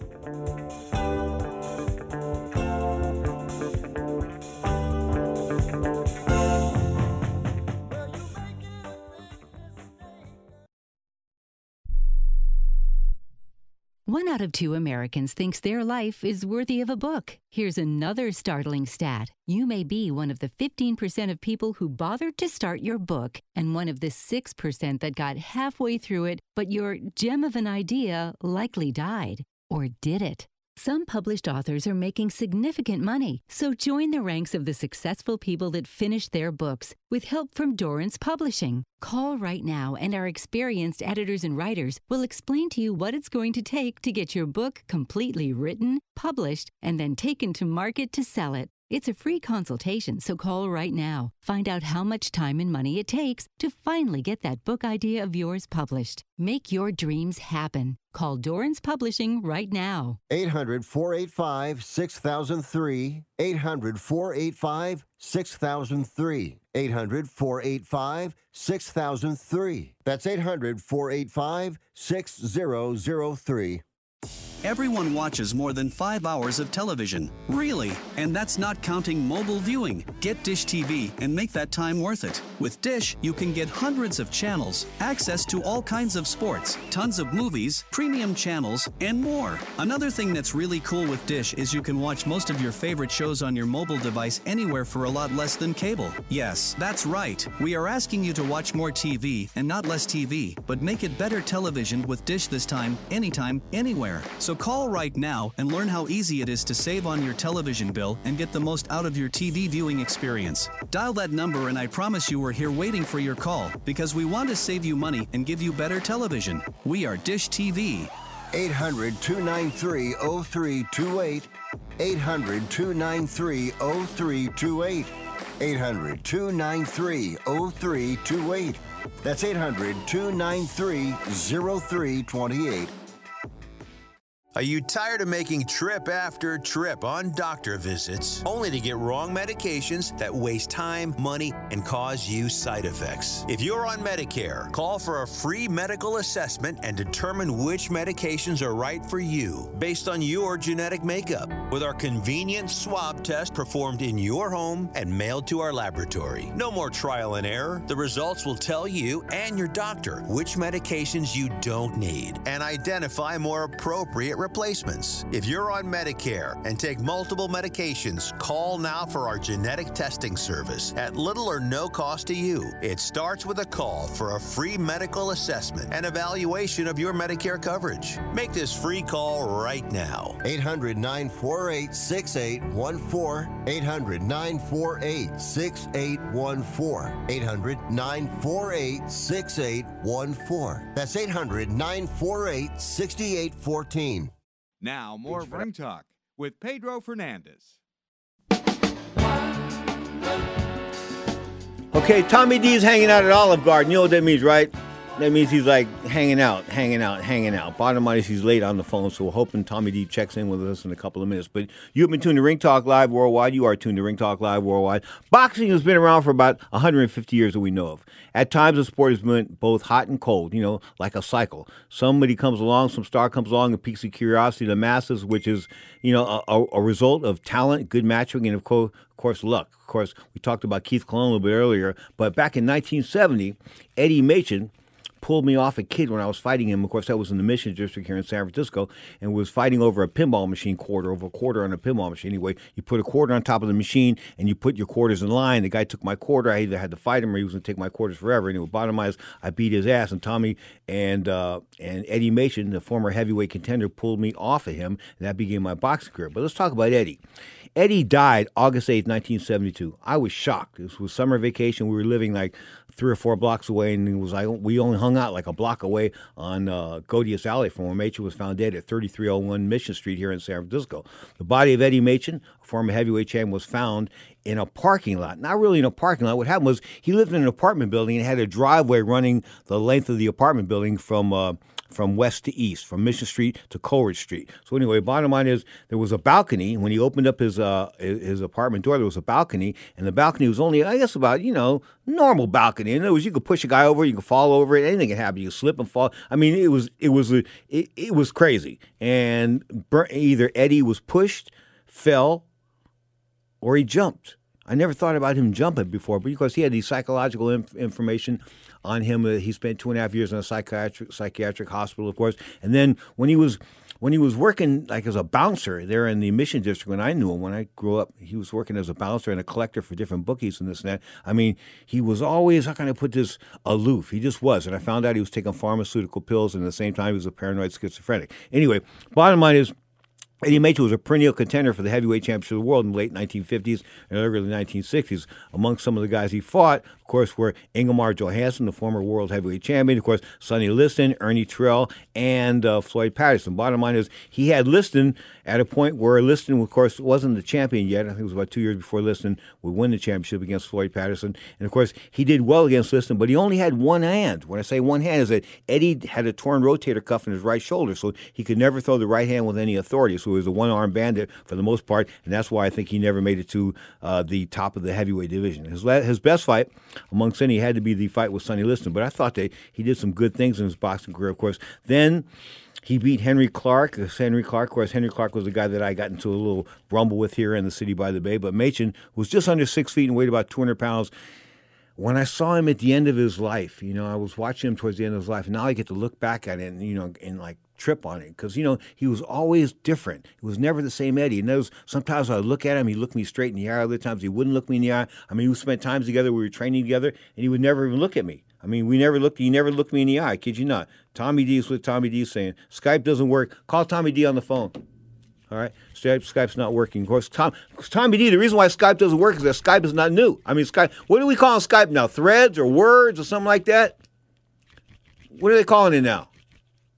One out of two Americans thinks their life is worthy of a book. Here's another startling stat. You may be one of the fifteen percent of people who bothered to start your book and one of the six percent that got halfway through it, but your gem of an idea likely died. Or did it? Some published authors are making significant money, so join the ranks of the successful people that finished their books with help from Dorrance Publishing. Call right now and our experienced editors and writers will explain to you what it's going to take to get your book completely written, published, and then taken to market to sell it. It's a free consultation, so call right now. Find out how much time and money it takes to finally get that book idea of yours published. Make your dreams happen. Call Dorrance Publishing right now. eight hundred, four eight five, six thousand three. eight hundred, four eight five, six thousand three. eight hundred, four eight five, six thousand three. That's eight hundred, four eight five, six thousand three. Everyone watches more than five hours of television. Really? And that's not counting mobile viewing. Get Dish T V and make that time worth it. With Dish, you can get hundreds of channels, access to all kinds of sports, tons of movies, premium channels, and more. Another thing that's really cool with Dish is you can watch most of your favorite shows on your mobile device anywhere for a lot less than cable. Yes, that's right. We are asking you to watch more T V and not less T V, but make it better television with Dish this time, anytime, anywhere. So call right now and learn how easy it is to save on your television bill and get the most out of your T V viewing experience. Dial that number and I promise you we're here waiting for your call because we want to save you money and give you better television. We are Dish T V. eight hundred, two nine three, oh three two eight. eight hundred, two nine three, oh three two eight. eight hundred, two nine three, oh three two eight. That's eight hundred, two nine three, oh three two eight. Are you tired of making trip after trip on doctor visits only to get wrong medications that waste time, money, and cause you side effects? If you're on Medicare, call for a free medical assessment and determine which medications are right for you based on your genetic makeup with our convenient swab test performed in your home and mailed to our laboratory. No more trial and error. The results will tell you and your doctor which medications you don't need and identify more appropriate replacements. If you're on Medicare and take multiple medications, call now for our genetic testing service at little or no cost to you. It starts with a call for a free medical assessment and evaluation of your Medicare coverage. Make this free call right now. eight hundred, nine four eight, six eight one four. eight hundred, nine four eight, six eight one four. eight hundred, nine four eight, six eight one four. That's eight hundred, nine four eight, six eight one four. Now, more of Ring Talk with Pedro Fernandez. Okay, Tommy D's hanging out at Olive Garden. You know what that means, right? That means he's like hanging out, hanging out, hanging out. Bottom line is he's late on the phone, so we're hoping Tommy D checks in with us in a couple of minutes. But you've been tuned to Ring Talk Live Worldwide. You are tuned to Ring Talk Live Worldwide. Boxing has been around for about one hundred fifty years that we know of. At times, the sport has been both hot and cold, you know, like a cycle. Somebody comes along, some star comes along and piques the curiosity of the masses, which is, you know, a, a result of talent, good matching, and, of course, Of course, luck. Of course, we talked about Keith Colon a little bit earlier, but back in nineteen seventy, Eddie Machen pulled me off a kid when I was fighting him. Of course, that was in the Mission District here in San Francisco, and was fighting over a pinball machine quarter, over a quarter on a pinball machine. Anyway, you put a quarter on top of the machine, and you put your quarters in line. The guy took my quarter. I either had to fight him or he was going to take my quarters forever. Anyway, bottom line is I beat his ass, and Tommy and uh, and Eddie Machen, the former heavyweight contender, pulled me off of him, and that began my boxing career. But let's talk about Eddie. Eddie died August eighth, nineteen seventy-two. I was shocked. This was summer vacation. We were living like three or four blocks away, and it was like we only hung out like a block away on uh, Godius Alley from where Machen was found dead at thirty-three oh one Mission Street here in San Francisco. The body of Eddie Machen, a former heavyweight champion, was found in a parking lot. Not really in a parking lot. What happened was he lived in an apartment building and had a driveway running the length of the apartment building from uh, from west to east, from Mission Street to Coleridge Street. So anyway, bottom line is there was a balcony. When he opened up his uh, his apartment door, there was a balcony, and the balcony was only, I guess, about, you know, normal balcony. In other words, you could push a guy over, you could fall over it, anything could happen. You could slip and fall. I mean, it was it was a, it, it was crazy. And either Eddie was pushed, fell, or he jumped. I never thought about him jumping before, but because he had the psychological inf- information on him. Uh, he spent two and a half years in a psychiatric psychiatric hospital, of course. And then when he was when he was working like as a bouncer there in the Mission District, when I knew him, when I grew up, he was working as a bouncer and a collector for different bookies and this and that. I mean, he was always, how can I put this, aloof. He just was. And I found out he was taking pharmaceutical pills, and at the same time he was a paranoid schizophrenic. Anyway, bottom line is, Eddie Machen was a perennial contender for the heavyweight championship of the world in the late nineteen fifties and early nineteen sixties. Among some of the guys he fought, of course, were Ingemar Johansson, the former world heavyweight champion, of course, Sonny Liston, Ernie Terrell, and uh, Floyd Patterson. Bottom line is he had Liston at a point where Liston, of course, wasn't the champion yet. I think it was about two years before Liston would win the championship against Floyd Patterson. And, of course, he did well against Liston, but he only had one hand. When I say one hand, is that Eddie had a torn rotator cuff in his right shoulder, so he could never throw the right hand with any authority. So he was a one-armed bandit for the most part, and that's why I think he never made it to uh, the top of the heavyweight division. His la- his best fight amongst any had to be the fight with Sonny Liston, but I thought that he did some good things in his boxing career, of course. Then he beat Henry Clark. Henry Clark, of course, Henry Clark was the guy that I got into a little rumble with here in the city by the bay, but Machen was just under six feet and weighed about two hundred pounds. When I saw him at the end of his life, you know, I was watching him towards the end of his life, and now I get to look back at it and, you know, and like trip on it. Because, you know, he was always different. He was never the same Eddie. And those, sometimes I would look at him, he'd look me straight in the eye. Other times he wouldn't look me in the eye. I mean, we spent times together, we were training together, and he would never even look at me. I mean, we never looked, he never looked me in the eye. I kid you not. Tommy D is with Tommy D saying, Skype doesn't work. Call Tommy D on the phone. All right, Skype, Skype's not working. Of course, Tom, Tommy D, the reason why Skype doesn't work is that Skype is not new. I mean, Skype, what do we call Skype now? Threads or Words or something like that? What are they calling it now?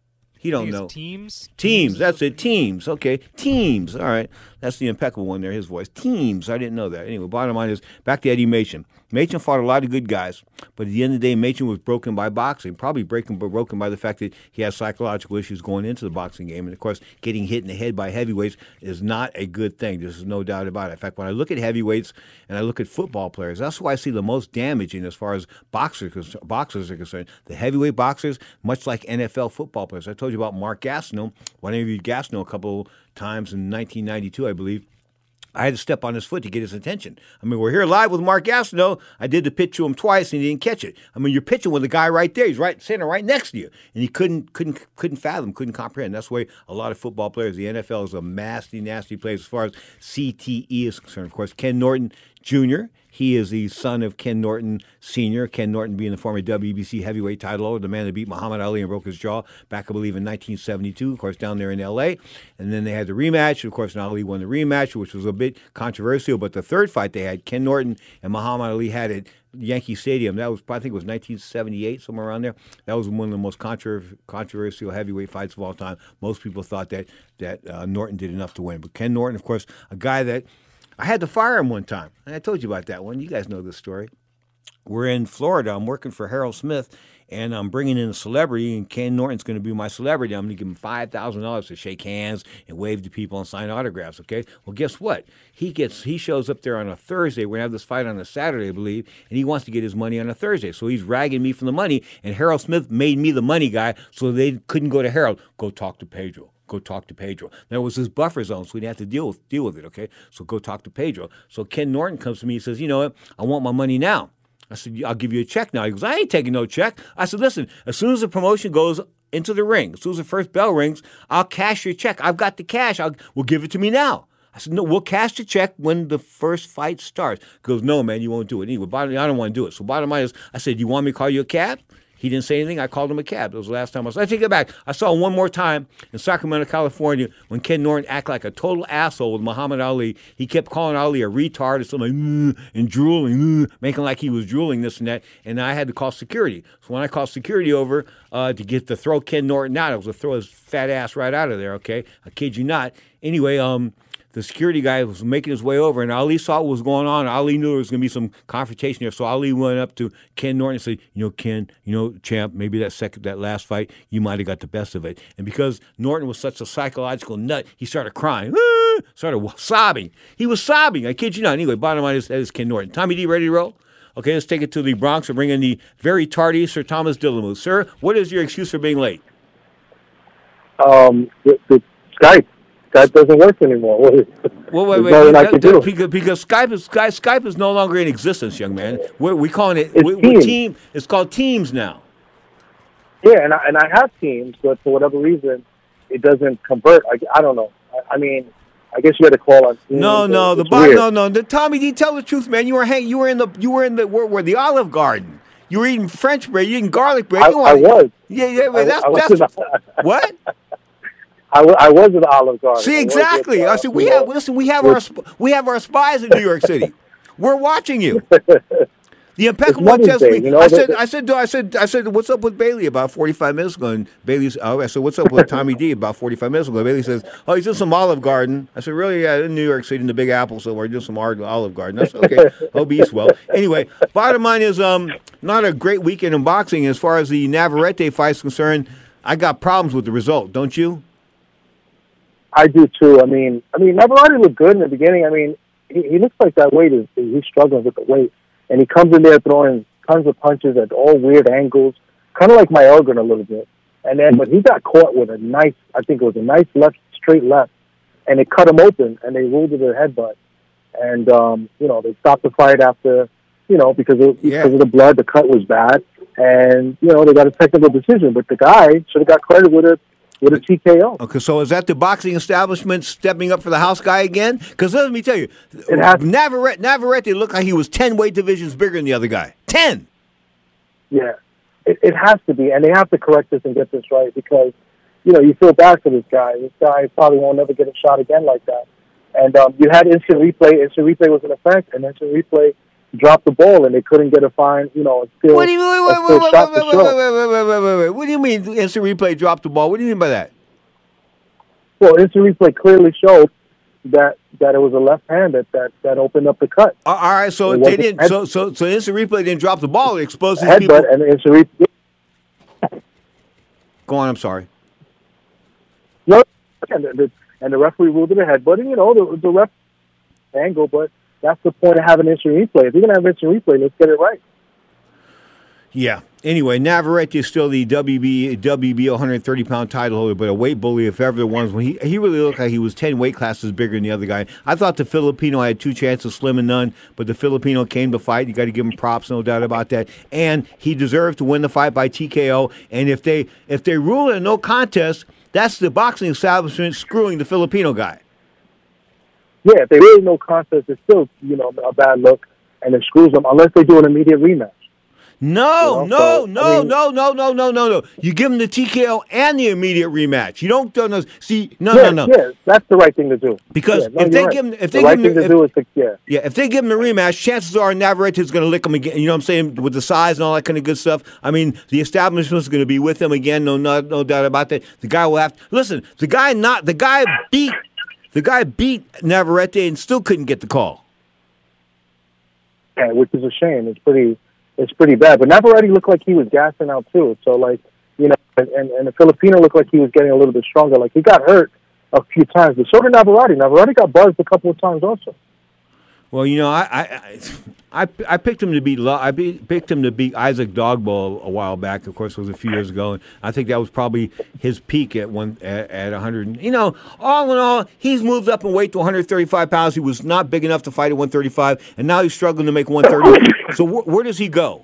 He don't I think know. it's Teams. Teams. That's it. Teams. Okay. Teams. All right. That's the impeccable one there, his voice. Teams. I didn't know that. Anyway, bottom line is, back to Eddie Machen. Machen fought a lot of good guys, but at the end of the day, Machen was broken by boxing, probably breaking, broken by the fact that he has psychological issues going into the boxing game. And, of course, getting hit in the head by heavyweights is not a good thing. There's no doubt about it. In fact, when I look at heavyweights and I look at football players, that's why I see the most damaging as far as boxers, boxers are concerned. The heavyweight boxers, much like N F L football players. I told you about Mark Gastineau. When I interviewed Gastineau a couple times in nineteen ninety-two, I believe, I had to step on his foot to get his attention. I mean, we're here live with Mark Gastineau. I did the pitch to him twice, and he didn't catch it. I mean, you're pitching with a guy right there. He's right standing right next to you, and he couldn't couldn't couldn't fathom, couldn't comprehend. That's the way a lot of football players. The N F L is a nasty, nasty place as far as C T E is concerned. Of course, Ken Norton Junior He is the son of Ken Norton Senior Ken Norton being the former W B C heavyweight title holder, the man that beat Muhammad Ali and broke his jaw back, I believe, in nineteen seventy-two, of course, down there in L A. And then they had the rematch. Of course, Ali won the rematch, which was a bit controversial. But the third fight they had, Ken Norton and Muhammad Ali had at Yankee Stadium. That was, I think it was nineteen seventy-eight, somewhere around there. That was one of the most contra- controversial heavyweight fights of all time. Most people thought that, that uh, Norton did enough to win. But Ken Norton, of course, a guy that I had to fire him one time. And I told you about that one. You guys know this story. We're in Florida. I'm working for Harold Smith, and I'm bringing in a celebrity, and Ken Norton's going to be my celebrity. I'm going to give him five thousand dollars to shake hands and wave to people and sign autographs, okay? Well, guess what? He gets he shows up there on a Thursday. We're going to have this fight on a Saturday, I believe, and he wants to get his money on a Thursday. So he's ragging me for the money, and Harold Smith made me the money guy, so they couldn't go to Harold. Go talk to Pedro. Go talk to Pedro. There was this buffer zone, so we didn't have to deal with deal with it, okay? So go talk to Pedro. So Ken Norton comes to me and says, you know what? I want my money now. I said, I'll give you a check now. He goes, I ain't taking no check. I said, listen, as soon as the promotion goes into the ring, as soon as the first bell rings, I'll cash your check. I've got the cash. I'll, we'll give it to me now. I said, no, we'll cash the check when the first fight starts. He goes, no, man, you won't do it. Anyway, bottom, I don't want to do it. So bottom line is, I said, you want me to call you a cab? He didn't say anything. I called him a cab. That was the last time I saw. I take it back. I saw him one more time in Sacramento, California, when Ken Norton acted like a total asshole with Muhammad Ali. He kept calling Ali a retard or something like, and drooling, making like he was drooling this and that. And I had to call security. So when I called security over uh, to get to throw Ken Norton out, I was to throw his fat ass right out of there. Okay, I kid you not. Anyway, um. The security guy was making his way over, and Ali saw what was going on. Ali knew there was going to be some confrontation there, so Ali went up to Ken Norton and said, you know, Ken, you know, champ, maybe that second, that last fight, you might have got the best of it. And because Norton was such a psychological nut, he started crying, ah! started sobbing. He was sobbing. I kid you not. Anyway, bottom line is, that is Ken Norton. Tommy D, ready to roll? Okay, let's take it to the Bronx and bring in the very tardy Sir Thomas Dillamuth. Sir, what is your excuse for being late? Um, the, the Skype. Skype doesn't work anymore. What is, well, wait, wait, wait. that, that, because, because Skype is Skype, Skype is no longer in existence, young man. We're we calling it it's we, Teams. We're team. It's called Teams now. Yeah, and I, and I have Teams, but for whatever reason, it doesn't convert. I, I don't know. I, I mean, I guess you had to call on Teams. No, no, it's the bo- no, no. The Tommy D, tell the truth, man. You were hang, You were in the. You were in the. Where, where the Olive Garden. You were eating French bread. You eating garlic bread. I, you I was. Yeah, yeah. I, That's, I was that's the, what. I, w- I was at the Olive Garden. See, I exactly. With, uh, I said we have. Listen, we have our sp- we have our spies in New York City. We're watching you. The impeccable Chesley. You know, I said, I said, I said, I said, what's up with Bailey about forty-five minutes ago? And Bailey's. Oh, I said, what's up with Tommy D about forty-five minutes ago? Bailey says, oh, he's in some Olive Garden. I said, really? Yeah, in New York City, in the Big Apple, so we're doing some Olive Garden. I said, okay, hope he eats well. Anyway, bottom line is, um, not a great weekend in boxing as far as the Navarrete fight is concerned. I got problems with the result, don't you? I do too. I mean, I mean, Navarrete looked good in the beginning. I mean, he, he looks like that weight is he's struggling with the weight, and he comes in there throwing tons of punches at all weird angles, kind of like Mayorga a little bit. And then, but he got caught with a nice, I think it was a nice left, straight left, and it cut him open, and they ruled it a headbutt. And um, you know, they stopped the fight after, you know, because of, yeah. because of the blood, the cut was bad, and you know they got a technical decision. But the guy should have got credit with it. With a T K O. Okay, so is that the boxing establishment stepping up for the house guy again? Because let me tell you, has- Navarrete, Navarrete looked like he was ten weight divisions bigger than the other guy. ten! Yeah, it, it has to be, and they have to correct this and get this right because, you know, you feel bad for this guy. This guy probably won't ever get a shot again like that. And um, you had instant replay. Instant replay was in effect, and instant replay dropped the ball and they couldn't get a fine, you know, still, What do you wait, wait, still wait, wait, shot wait, to wait, show. wait, wait, wait, wait, wait, wait. What do you mean instant replay dropped the ball? What do you mean by that? Well, instant replay clearly showed that that it was a left hand that, that, that opened up the cut. All right, so It they wasn't didn't. head- So so so instant replay didn't drop the ball. It exposed these people. Headbutt and instant replay. Go on. I'm sorry. No, and the, and the referee ruled it a headbutt. And, you know, the, the ref angle, but that's the point of having instant replay. If you're going to have instant replay, let's get it right. Yeah. Anyway, Navarrete is still the W B W B one hundred thirty pound title holder, but a weight bully if ever there was. When he he really looked like he was ten weight classes bigger than the other guy. I thought the Filipino had two chances, slim and none, but the Filipino came to fight. You got to give him props, no doubt about that. And he deserved to win the fight by T K O. And if they if they rule it a no contest, that's the boxing establishment screwing the Filipino guy. Yeah, if they really no contest, it's still, you know, a bad look, and it screws them unless they do an immediate rematch. No, You know, no, so, no, I mean- no, no, no, no, no, no. You give him the T K O and the immediate rematch. You don't do no. See, no, yeah, no, no. Yeah, that's the right thing to do. Because yeah, no, if they you're give him, right. if the they right give him, thing if, to do is to, yeah. yeah, if they give him the rematch, chances are Navarrete is going to lick him again. You know what I'm saying? With the size and all that kind of good stuff. I mean, the establishment's going to be with him again. No, no, no doubt about that. The guy will have to listen. The guy not the guy beat the guy beat Navarrete and still couldn't get the call. Yeah, which is a shame. It's pretty, it's pretty bad. But Navarrete looked like he was gassing out too. So like, you know, and and the Filipino looked like he was getting a little bit stronger. Like he got hurt a few times, but so did Navarrete. Navarrete got buzzed a couple of times also. Well, you know, I I, I, I picked him to beat Lo- I beat, picked him to beat Isaac Dogbo a while back. Of course, it was a few years ago, and I think that was probably his peak at one at, at one hundred. You know, all in all, he's moved up in weight to one hundred thirty-five pounds. He was not big enough to fight at one thirty-five, and now he's struggling to make one thirty. So wh- where does he go?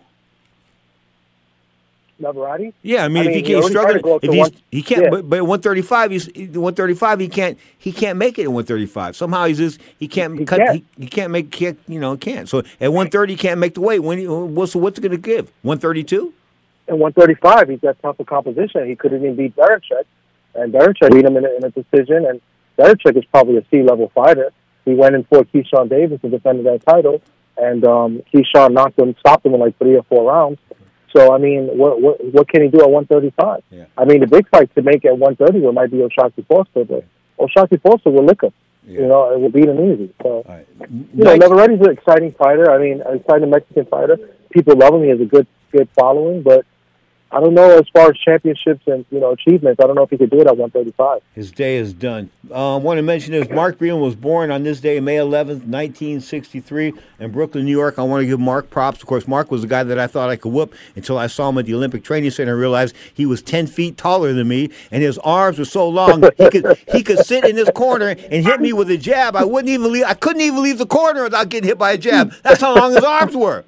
Navarrete? Yeah, I mean, I if mean, he he can't already struggle, tried to go up if to he's one- he can't, yeah. but, but at one thirty-five, he's one thirty-five. He can't he can't make it at one thirty-five. Somehow he's just he can't He cut. can't. He, he can't make can't, you know can't. So at one thirty, he can't make the weight. When he, what's what's it going to give? one thirty-two. And one thirty-five, he's got tougher composition. He couldn't even beat Derechek, and Derechek beat him in a, in a decision. And Derechek is probably a C-level fighter. He went in for Keyshawn Davis and defended that title, and um, Keyshawn knocked him, stopped him in like three or four rounds. So I mean, what what, what can he do at one thirty-five? Yeah. I mean, the big fight to make at one thirty will might be Oshaki Foster, but Oshaki Foster will lick him. You know, it will beat him easy. So you know, Navarrete's an exciting fighter. I mean, an exciting Mexican fighter. People love him. He has a good good following, but I don't know as far as championships and, you know, achievements. I don't know if he could do it at one thirty-five. His day is done. Uh, I want to mention this. Mark Breland was born on this day, May eleventh, nineteen sixty-three, in Brooklyn, New York. I want to give Mark props. Of course, Mark was the guy that I thought I could whoop until I saw him at the Olympic Training Center and realized he was ten feet taller than me, and his arms were so long he could he could sit in this corner and hit me with a jab. I wouldn't even leave. I couldn't even leave the corner without getting hit by a jab. That's how long his arms were.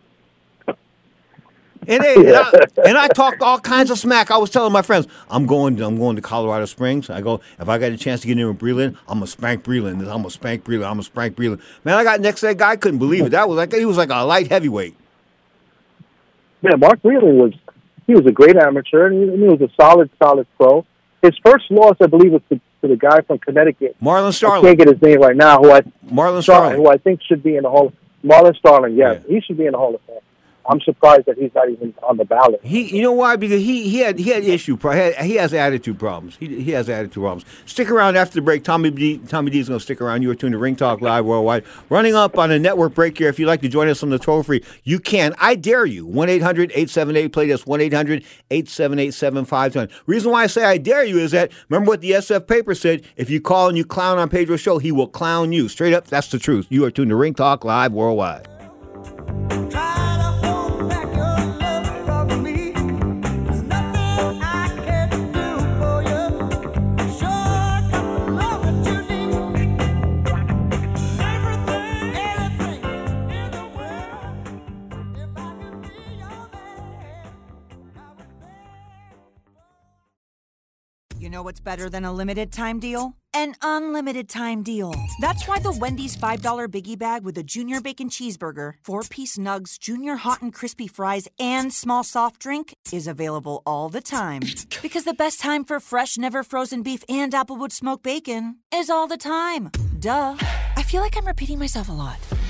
And, they, and, I, and I talked all kinds of smack. I was telling my friends, I'm going I'm going to Colorado Springs. I go, if I got a chance to get in with Breland, I'm going to spank Breland. I'm going to spank Breland. I'm going to spank Breland. Man, I got next to that guy. I couldn't believe it. That was like, he was like a light heavyweight. Yeah, Mark Breland was, he was a great amateur, and he, he was a solid, solid pro. His first loss, I believe, was to, to the guy from Connecticut. Marlon Starling. I can't get his name right now. Who I Marlon Starling. Who I think should be in the Hall. Marlon Starling, yes, yeah. He should be in the Hall of Fame. I'm surprised that he's not even on the ballot. He, you know why? Because he he had he had issue. He, had, he has attitude problems. He he has attitude problems. Stick around after the break. Tommy D, Tommy D is going to stick around. You are tuned to Ring Talk Live Worldwide. Running up on a network break here. If you'd like to join us on the toll free, you can. I dare you. one eight hundred eight seven eight play this. one eight hundred eight seven eight seven five two zero. Reason why I say I dare you is that remember what the S F paper said. If you call and you clown on Pedro's show, he will clown you. Straight up, that's the truth. You are tuned to Ring Talk Live Worldwide. You know what's better than a limited time deal? An unlimited time deal. That's why the Wendy's five dollar Biggie Bag with a Junior Bacon Cheeseburger, four-piece nugs, Junior Hot and Crispy Fries, and small soft drink is available all the time. Because the best time for fresh, never frozen beef and Applewood smoked bacon is all the time. Duh. I feel like I'm repeating myself a lot.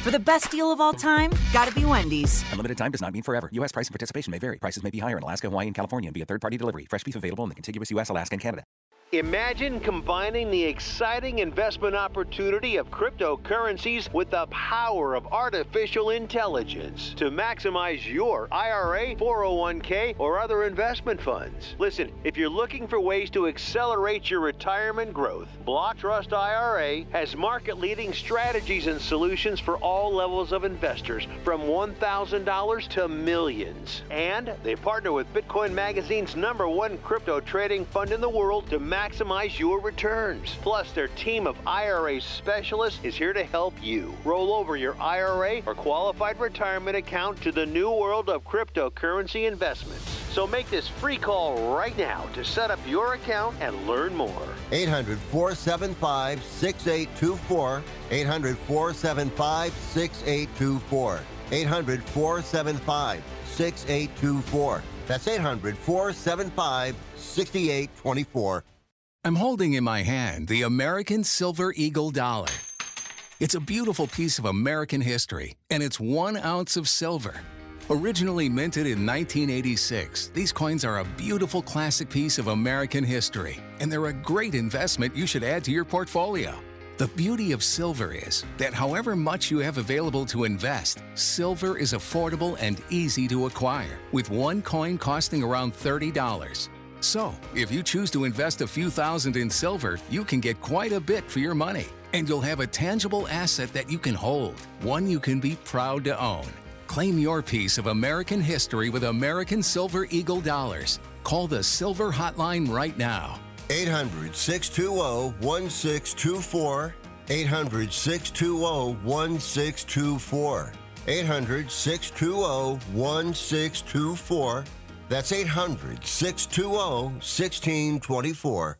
For the best deal of all time, gotta be Wendy's. Unlimited time does not mean forever. U S price and participation may vary. Prices may be higher in Alaska, Hawaii, and California and via third-party delivery. Fresh beef available in the contiguous U S, Alaska, and Canada. Imagine combining the exciting investment opportunity of cryptocurrencies with the power of artificial intelligence to maximize your I R A, four oh one k, or other investment funds. Listen, if you're looking for ways to accelerate your retirement growth, Block Trust I R A has market-leading strategies and solutions for all levels of investors, from one thousand dollars to millions. And they partner with Bitcoin Magazine's number one crypto trading fund in the world to maximize Maximize your returns. Plus, their team of I R A specialists is here to help you roll over your I R A or qualified retirement account to the new world of cryptocurrency investments. So make this free call right now to set up your account and learn more. eight hundred, four seven five, six eight two four. eight hundred, four seven five, six eight two four. eight hundred, four seven five, six eight two four. That's eight hundred, four seven five, six eight two four. I'm holding in my hand the American Silver Eagle Dollar. It's a beautiful piece of American history, and it's one ounce of silver. Originally minted in nineteen eighty-six, these coins are a beautiful classic piece of American history, and they're a great investment you should add to your portfolio. The beauty of silver is that however much you have available to invest, silver is affordable and easy to acquire, with one coin costing around thirty dollars. So, if you choose to invest a few thousand in silver, you can get quite a bit for your money. And you'll have a tangible asset that you can hold, one you can be proud to own. Claim your piece of American history with American Silver Eagle Dollars. Call the Silver Hotline right now. eight hundred, six two zero, one six two four. eight hundred, six two zero, one six two four. eight hundred, six two zero, one six two four. That's eight hundred, six two zero, one six two four.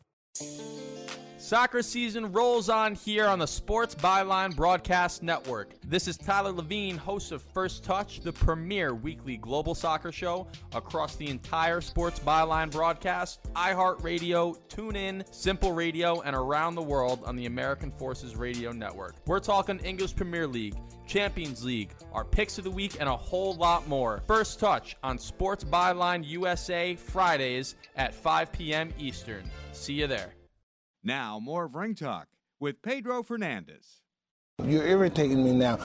Soccer season rolls on here on the Sports Byline Broadcast Network. This is Tyler Levine, host of First Touch, the premier weekly global soccer show across the entire Sports Byline broadcast, iHeartRadio, TuneIn, Simple Radio, and around the world on the American Forces Radio Network. We're talking English Premier League, Champions League, our picks of the week, and a whole lot more. First Touch on Sports Byline U S A Fridays at five p.m. Eastern. See you there. Now, more of Ring Talk with Pedro Fernandez. You're irritating me now.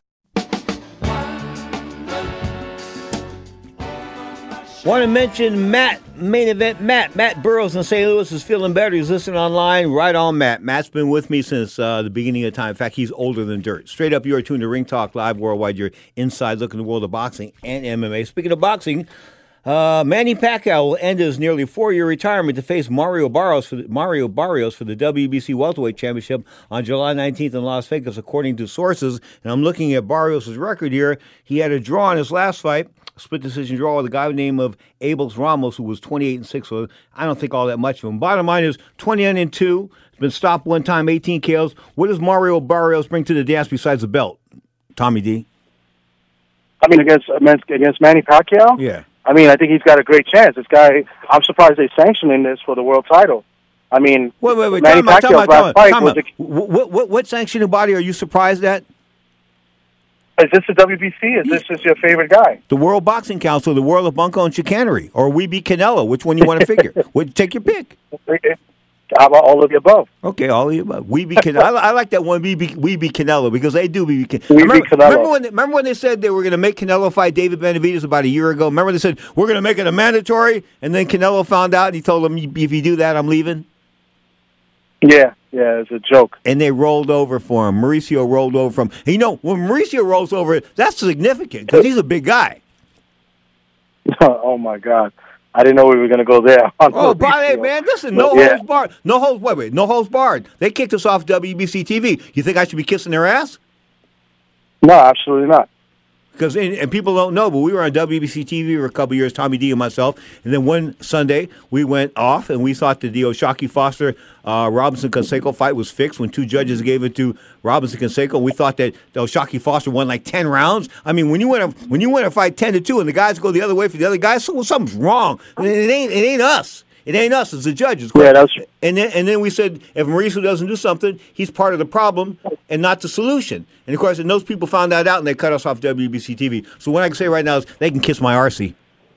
Want to mention Matt, main event Matt. Matt Burrows in Saint Louis is feeling better. He's listening online. Right on, Matt. Matt's been with me since uh, the beginning of time. In fact, he's older than dirt. Straight up, you're tuned to Ring Talk Live Worldwide. Your inside look in the world of boxing and M M A. Speaking of boxing, Uh, Manny Pacquiao will end his nearly four-year retirement to face Mario Barrios for the, Mario Barrios for the W B C Welterweight Championship on July nineteenth in Las Vegas, according to sources. And I'm looking at Barrios' record here. He had a draw in his last fight, a split decision draw with a guy named of Abel Ramos, who was twenty-eight and six. So I don't think all that much of him. Bottom line is twenty-nine and two. He's been stopped one time, eighteen K Os. What does Mario Barrios bring to the dance besides the belt? Tommy D. I mean, against against Manny Pacquiao. Yeah. I mean, I think he's got a great chance. This guy, I'm surprised they're sanctioning this for the world title. I mean, wait, wait, wait. Manny Time out, time Pacquiao's out, last time out, fight time was out. What, what, what sanctioning body are you surprised at? Is this the W B C? Is this just your favorite guy? The World Boxing Council, the World of Bunko and Chicanery, or We Be Canelo. Which one you want to figure? Would take your pick. How about all of the above? Okay, all of the above. We Be Canelo. I, I like that one. We Be We Be Canelo because they do be. Can- We remember, Be Canelo. Remember when? They, remember when they said they were going to make Canelo fight David Benavidez about a year ago? Remember they said we're going to make it a mandatory, and then Canelo found out and he told them, "If you do that, I'm leaving." Yeah, yeah, it's a joke. And they rolled over for him. Mauricio rolled over for him. And you know, when Mauricio rolls over, that's significant because he's a big guy. Oh my God. I didn't know we were going to go there. Oh, by the way, man, listen, no But, yeah. holds barred. No holds, wait, wait, no holds barred. They kicked us off W B C T V. You think I should be kissing their ass? No, absolutely not. Because and, and people don't know, but we were on W B C T V for a couple of years, Tommy D and myself. And then one Sunday, we went off, and we thought that the Oshaki Foster uh, Robinson Canseco fight was fixed when two judges gave it to Robinson Canseco. We thought that the Oshaki Foster won like ten rounds. I mean, when you win a when you win a fight ten to two, and the guys go the other way for the other guys, so, well, something's wrong. It ain't it ain't us. It ain't us, it's the judges. Yeah, that's and then and then we said if Mauricio doesn't do something, he's part of the problem and not the solution. And of course, and those people found that out and they cut us off W B C T V. So what I can say right now is they can kiss my R C.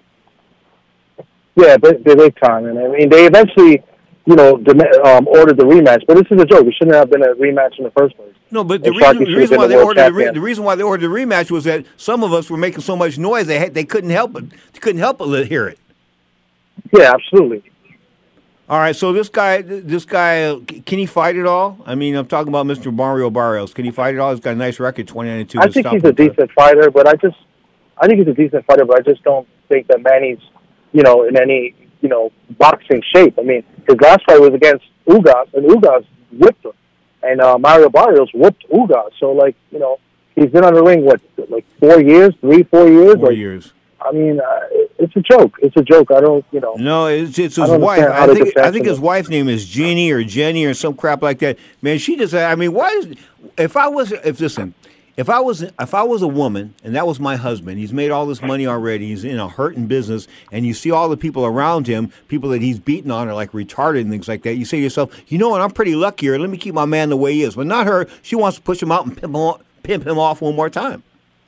Yeah, but they big time, and I mean they eventually, you know, dem- um, ordered the rematch. But this is a joke. It shouldn't have been a rematch in the first place. No, but the And reason, Sharky the should reason have why been they the world ordered the, re- champion. the reason why they ordered the rematch was that some of us were making so much noise they had, they couldn't help it. They couldn't help but li- hear it. Yeah, absolutely. All right, so this guy, this guy, uh, c- can he fight at all? I mean, I'm talking about Mister Mario Barrios. Can he fight at all? He's got a nice record, twenty-nine and two. I think he's a decent fighter, but I just, I think he's a decent fighter, but I just don't think that Manny's, you know, in any, you know, boxing shape. I mean, his last fight was against Ugas, and Ugas whipped him, and uh, Mario Barrios whipped Ugas. So, like, you know, he's been on the ring what, like four years, three, four years. Four like, years. I mean, uh, it's a joke. It's a joke. I don't, you know. No, it's it's I his don't wife. understand how I they think could I sanction think his it. wife's name is Jeannie or Jenny or some crap like that. Man, she just. I mean, why is if I was if listen. If I was if I was a woman and that was my husband, he's made all this money already, he's in a hurting business, and you see all the people around him, people that he's beaten on are like retarded and things like that. You say to yourself, you know what, I'm pretty lucky here. Let me keep my man the way he is. But not her. She wants to push him out and pimp him off, pimp him off one more time.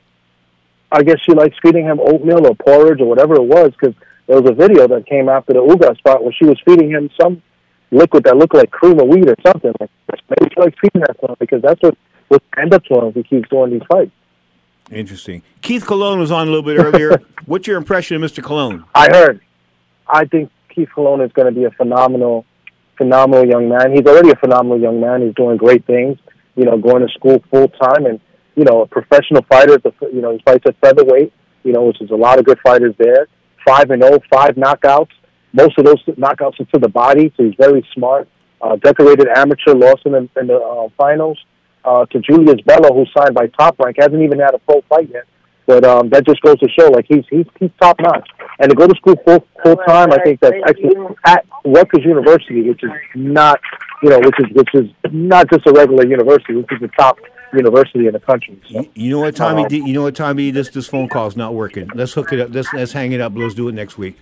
I guess she likes feeding him oatmeal or porridge or whatever it was, because there was a video that came after the Ugas spot where she was feeding him some liquid that looked like cream of wheat or something. Like, maybe she likes feeding that to him because that's what what end up to him if he keeps doing these fights. Interesting. Keith Colon was on a little bit earlier. What's your impression of Mister Colon? I heard. I think Keith Colon is going to be a phenomenal, phenomenal young man. He's already a phenomenal young man. He's doing great things. You know, going to school full time, and you know, a professional fighter. You know, he fights at featherweight. You know, which is a lot of good fighters there. Five and oh, five knockouts. Most of those knockouts are to the body, so he's very smart. Uh, decorated amateur, lost in the, in the uh, finals uh, to Julius Bello, who's signed by Top Rank. Hasn't even had a pro fight yet, but um, that just goes to show like he's he's he's top notch. And to go to school full full time, I think that's excellent at Rutgers University, which is not you know which is which is not just a regular university, which is the top university in the country. So, You know what, Tommy? um, D, you know what, Tommy? This this phone call's not working. Let's hook it up. Let's let's hang it up. Let's do it next week.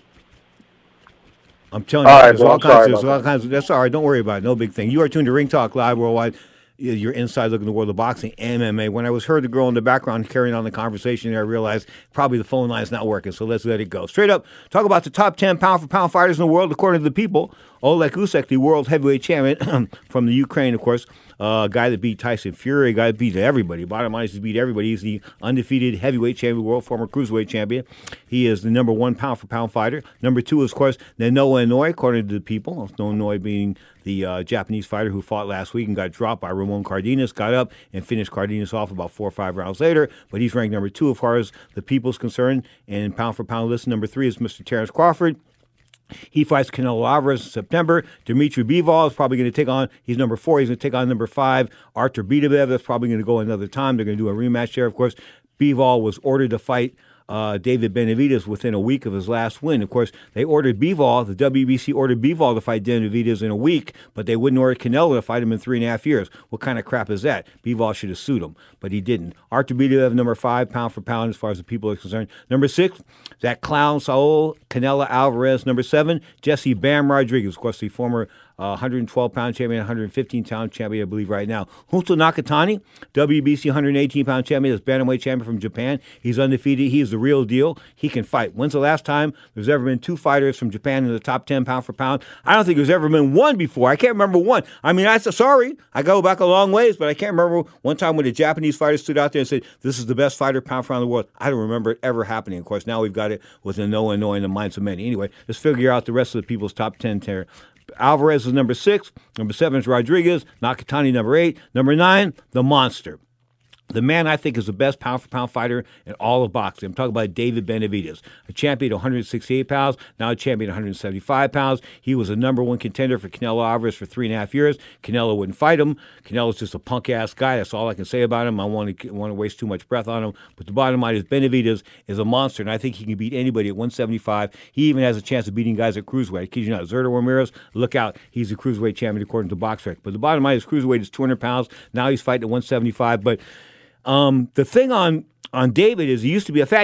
I'm telling you, All right, there's well, all I'm kinds. sorry There's about all kinds. Of, that's all right. Don't worry about it. No big thing. You are tuned to Ring Talk Live Worldwide. You're inside looking at the world of boxing, M M A. When I was heard the girl in the background carrying on the conversation there, I realized probably the phone line's not working, so let's let it go. Straight up, talk about the top ten pound-for-pound fighters in the world, according to the people. Oleg Usyk, the world heavyweight champion from the Ukraine, of course, a uh, guy that beat Tyson Fury, a guy that beat everybody. Bottom line is he beat everybody. He's the undefeated heavyweight champion of the world, former cruiserweight champion. He is the number one pound-for-pound fighter. Number two is, of course, Noah Inoue, according to the people. Noah Inoue being the uh, Japanese fighter who fought last week and got dropped by Ramon Cardenas, got up and finished Cardenas off about four or five rounds later. But he's ranked number two as far as the people's concerned. And pound-for-pound list, number three is Mister Terrence Crawford. He fights Canelo Alvarez in September. Dimitri Bivol is probably going to take on, he's number four, he's going to take on number five, Artur Beterbiev. That's probably going to go another time. They're going to do a rematch there. Of course, Bivol was ordered to fight uh, David Benavidez within a week of his last win. Of course, they ordered Bivol, the W B C ordered Bivol to fight Benavidez in a week, but they wouldn't order Canelo to fight him in three and a half years. What kind of crap is that? Bivol should have sued him, but he didn't. Artur Beterbiev, number five, pound for pound, as far as the people are concerned. Number six, that clown Saul Canelo Alvarez. Number seven, Jesse Bam Rodriguez, of course, the former uh, one twelve pound champion, one fifteen pound champion, I believe, right now. Hunter Nakatani, W B C one eighteen pound champion, is bantamweight champion from Japan. He's undefeated. He is the real deal. He can fight. When's the last time there's ever been two fighters from Japan in the top ten pound for pound? I don't think there's ever been one before. I can't remember one. I mean, I sorry, I go back a long ways, but I can't remember one time when a Japanese fighter stood out there and said, this is the best fighter pound for pound in the world. I don't remember it ever happening. Of course, now we've got it with the Noah Inoue in the minds of many. Anyway, let's figure out the rest of the people's top ten tier. Alvarez is number six. Number seven is Rodriguez. Nakatani, number eight. Number nine, the Monster. The man I think is the best pound-for-pound fighter in all of boxing. I'm talking about David Benavidez, a champion at one sixty-eight pounds, now a champion at one seventy-five pounds. He was a number one contender for Canelo Alvarez for three and a half years. Canelo wouldn't fight him. Canelo's just a punk-ass guy. That's all I can say about him. I want to want to waste too much breath on him. But the bottom line is Benavidez is a monster, and I think he can beat anybody at one seventy-five. He even has a chance of beating guys at cruiserweight. Kid you not, Zurdo Ramirez, look out. He's a cruiserweight champion according to BoxRec. But the bottom line is cruiserweight is two hundred pounds. Now he's fighting at one seventy-five. But Um, the thing on, on David is he used to be a fat guy.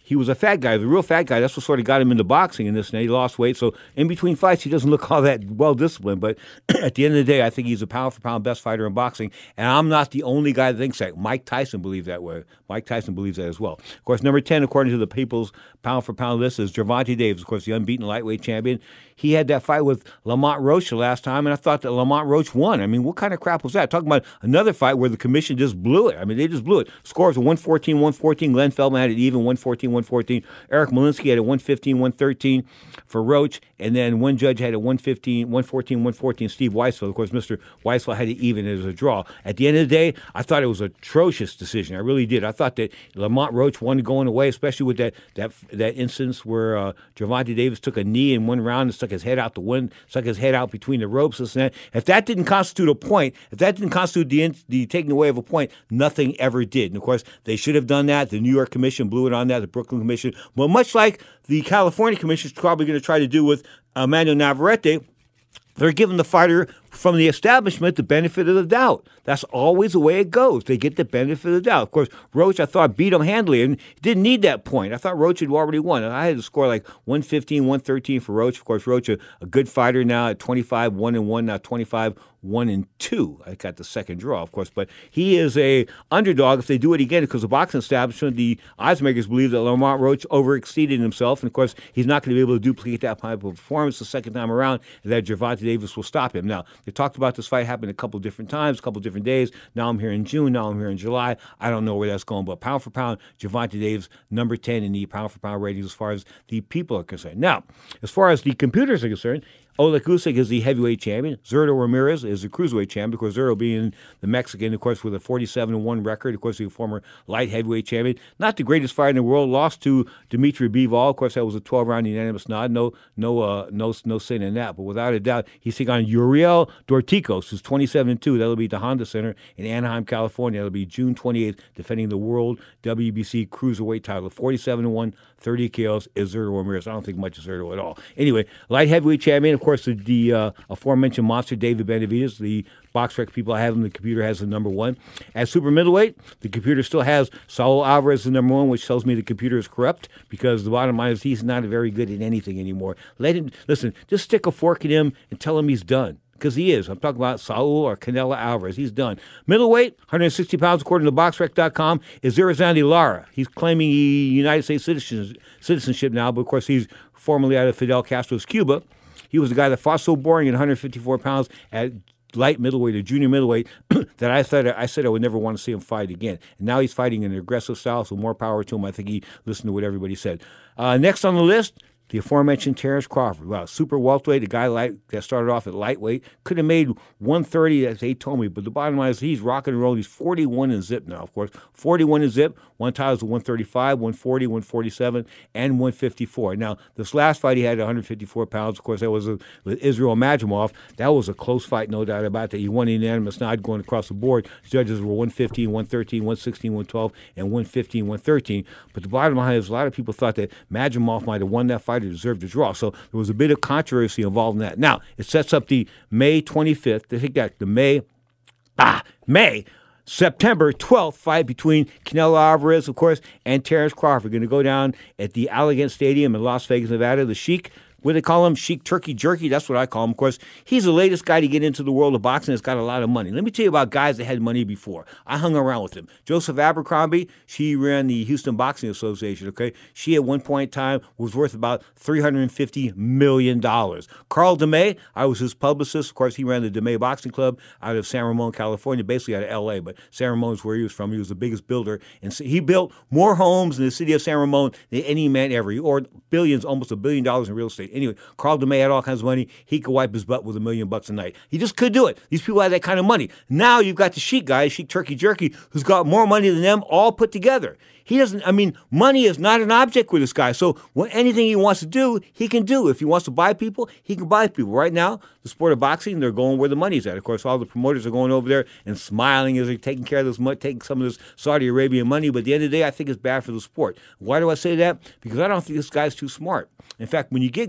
he was a fat guy, the real fat guy. That's what sort of got him into boxing in this, and he lost weight. So in between fights, he doesn't look all that well-disciplined. But at the end of the day, I think he's a pound-for-pound best fighter in boxing, and I'm not the only guy that thinks that. Mike Tyson believes that way. Mike Tyson believes that as well. Of course, number ten, according to the People's pound-for-pound list, is Gervonta Davis, of course, the unbeaten lightweight champion. He had that fight with Lamont Roach the last time, and I thought that Lamont Roach won. I mean, what kind of crap was that? Talking about another fight where the commission just blew it. I mean, they just blew it. Scores were one fourteen one fourteen. Glenn Feldman had it even, one fourteen one fourteen. Eric Malinsky had it one fifteen one thirteen for Roach, and then one judge had it one fifteen one fourteen one fourteen. Steve Weisfeld, of course, Mister Weisfeld had it even as a draw. At the end of the day, I thought it was an atrocious decision. I really did. I thought that Lamont Roach won going away, especially with that that that instance where uh, Gervonta Davis took a knee in one round and stuck his head out the wind, stuck his head out between the ropes. This and that. If that didn't constitute a point, if that didn't constitute the, the taking away of a point, nothing ever did. And of course, they should have done that. The New York Commission blew it on that. The Brooklyn Commission, well, much like the California Commission is probably going to try to do with Emmanuel Navarrete. They're giving the fighter from the establishment the benefit of the doubt. That's always the way it goes. They get the benefit of the doubt. Of course, Roach, I thought, beat him handily and didn't need that point. I thought Roach had already won. I had to score like one fifteen one thirteen for Roach. Of course, Roach, a, a good fighter now at twenty-five one and one, now twenty-five one and two. I got the second draw, of course. But he is a underdog if they do it again, because the boxing establishment, the odds makers, believe that Lamont Roach overexceeded himself. And, of course, he's not going to be able to duplicate that type of performance the second time around, and that Gervonta Davis will stop him. Now, they talked about this fight happening a couple different times, a couple different days. Now I'm here in June. Now I'm here in July. I don't know where that's going. But pound for pound, Gervonta Davis, number ten in the pound for pound ratings as far as the people are concerned. Now, as far as the computers are concerned, Oleg Usyk is the heavyweight champion. Zurdo Ramirez is the cruiserweight champion, because Zurdo being the Mexican, of course, with a forty-seven and one record, of course, the former light heavyweight champion. Not the greatest fighter in the world. Lost to Dmitry Bivol. Of course, that was a twelve-round unanimous nod. No, no, uh, no, no sin in that. But without a doubt, he's taking on Uriel Dorticos, who's twenty-seven and two. That'll be at the Honda Center in Anaheim, California. That'll be June twenty-eighth, defending the World W B C cruiserweight title. forty-seven and one, thirty K Os is Zurdo Ramirez. I don't think much of Zurdo at all. Anyway, light heavyweight champion, of course, the, the uh, aforementioned monster David Benavidez, the BoxRec people I have him, the computer has the number one. At super middleweight, the computer still has Saul Alvarez the number one, which tells me the computer is corrupt, because the bottom line is he's not very good at anything anymore. Let him, listen, just stick a fork in him and tell him he's done. Because he is. I'm talking about Saul or Canelo Alvarez. He's done. Middleweight, one hundred sixty pounds, according to box rec dot com, is Irizarry Lara. He's claiming he United States citizenship now, but of course he's formerly out of Fidel Castro's Cuba. He was the guy that fought so boring at one hundred fifty-four pounds at light middleweight or junior middleweight that I thought I said I would never want to see him fight again. And now he's fighting in an aggressive style, so more power to him. I think he listened to what everybody said. Uh, next on the list, the aforementioned Terrence Crawford. Wow, super welterweight, a guy light, that started off at lightweight. Could have made one thirty, as they told me, but the bottom line is he's rocking and rolling. He's forty-one and zip now, of course. forty-one and zip. One title to one thirty-five, one forty, one forty-seven, and one fifty-four. Now, this last fight he had one hundred fifty-four pounds. Of course, that was a, with Israel Madrimov. That was a close fight, no doubt about that. He won unanimous nod going across the board. Judges were one fifteen, one thirteen, one sixteen, one twelve, and one fifteen, one thirteen. But the bottom line is a lot of people thought that Madrimov might have won that fight or deserved a draw. So there was a bit of controversy involved in that. Now, it sets up the May twenty-fifth. I think that the May, ah, May, September twelfth fight between Canelo Alvarez, of course, and Terrence Crawford. Going to go down at the Allegiant Stadium in Las Vegas, Nevada. The Sheik, what do they call him? Sheik Turkey Jerky. That's what I call him. Of course, he's the latest guy to get into the world of boxing. That's got a lot of money. Let me tell you about guys that had money before. I hung around with him. Joseph Abercrombie, she ran the Houston Boxing Association, okay? She, at one point in time, was worth about three hundred fifty million dollars. Carl DeMay, I was his publicist. Of course, he ran the DeMay Boxing Club out of San Ramon, California, basically out of L A, but San Ramon is where he was from. He was the biggest builder. And he built more homes in the city of San Ramon than any man ever. He earned billions, almost a billion dollars in real estate. Anyway, Carl DeMay had all kinds of money. He could wipe his butt with a million bucks a night. He just could do it. These people had that kind of money. Now you've got the Sheik guy, Sheik Turkey Jerky, who's got more money than them all put together. He doesn't, I mean, money is not an object with this guy. So when anything he wants to do, he can do. If he wants to buy people, he can buy people. Right now, the sport of boxing, they're going where the money's at. Of course, all the promoters are going over there and smiling as they're taking care of this money, taking some of this Saudi Arabian money. But at the end of the day, I think it's bad for the sport. Why do I say that? Because I don't think this guy's too smart. In fact, when you get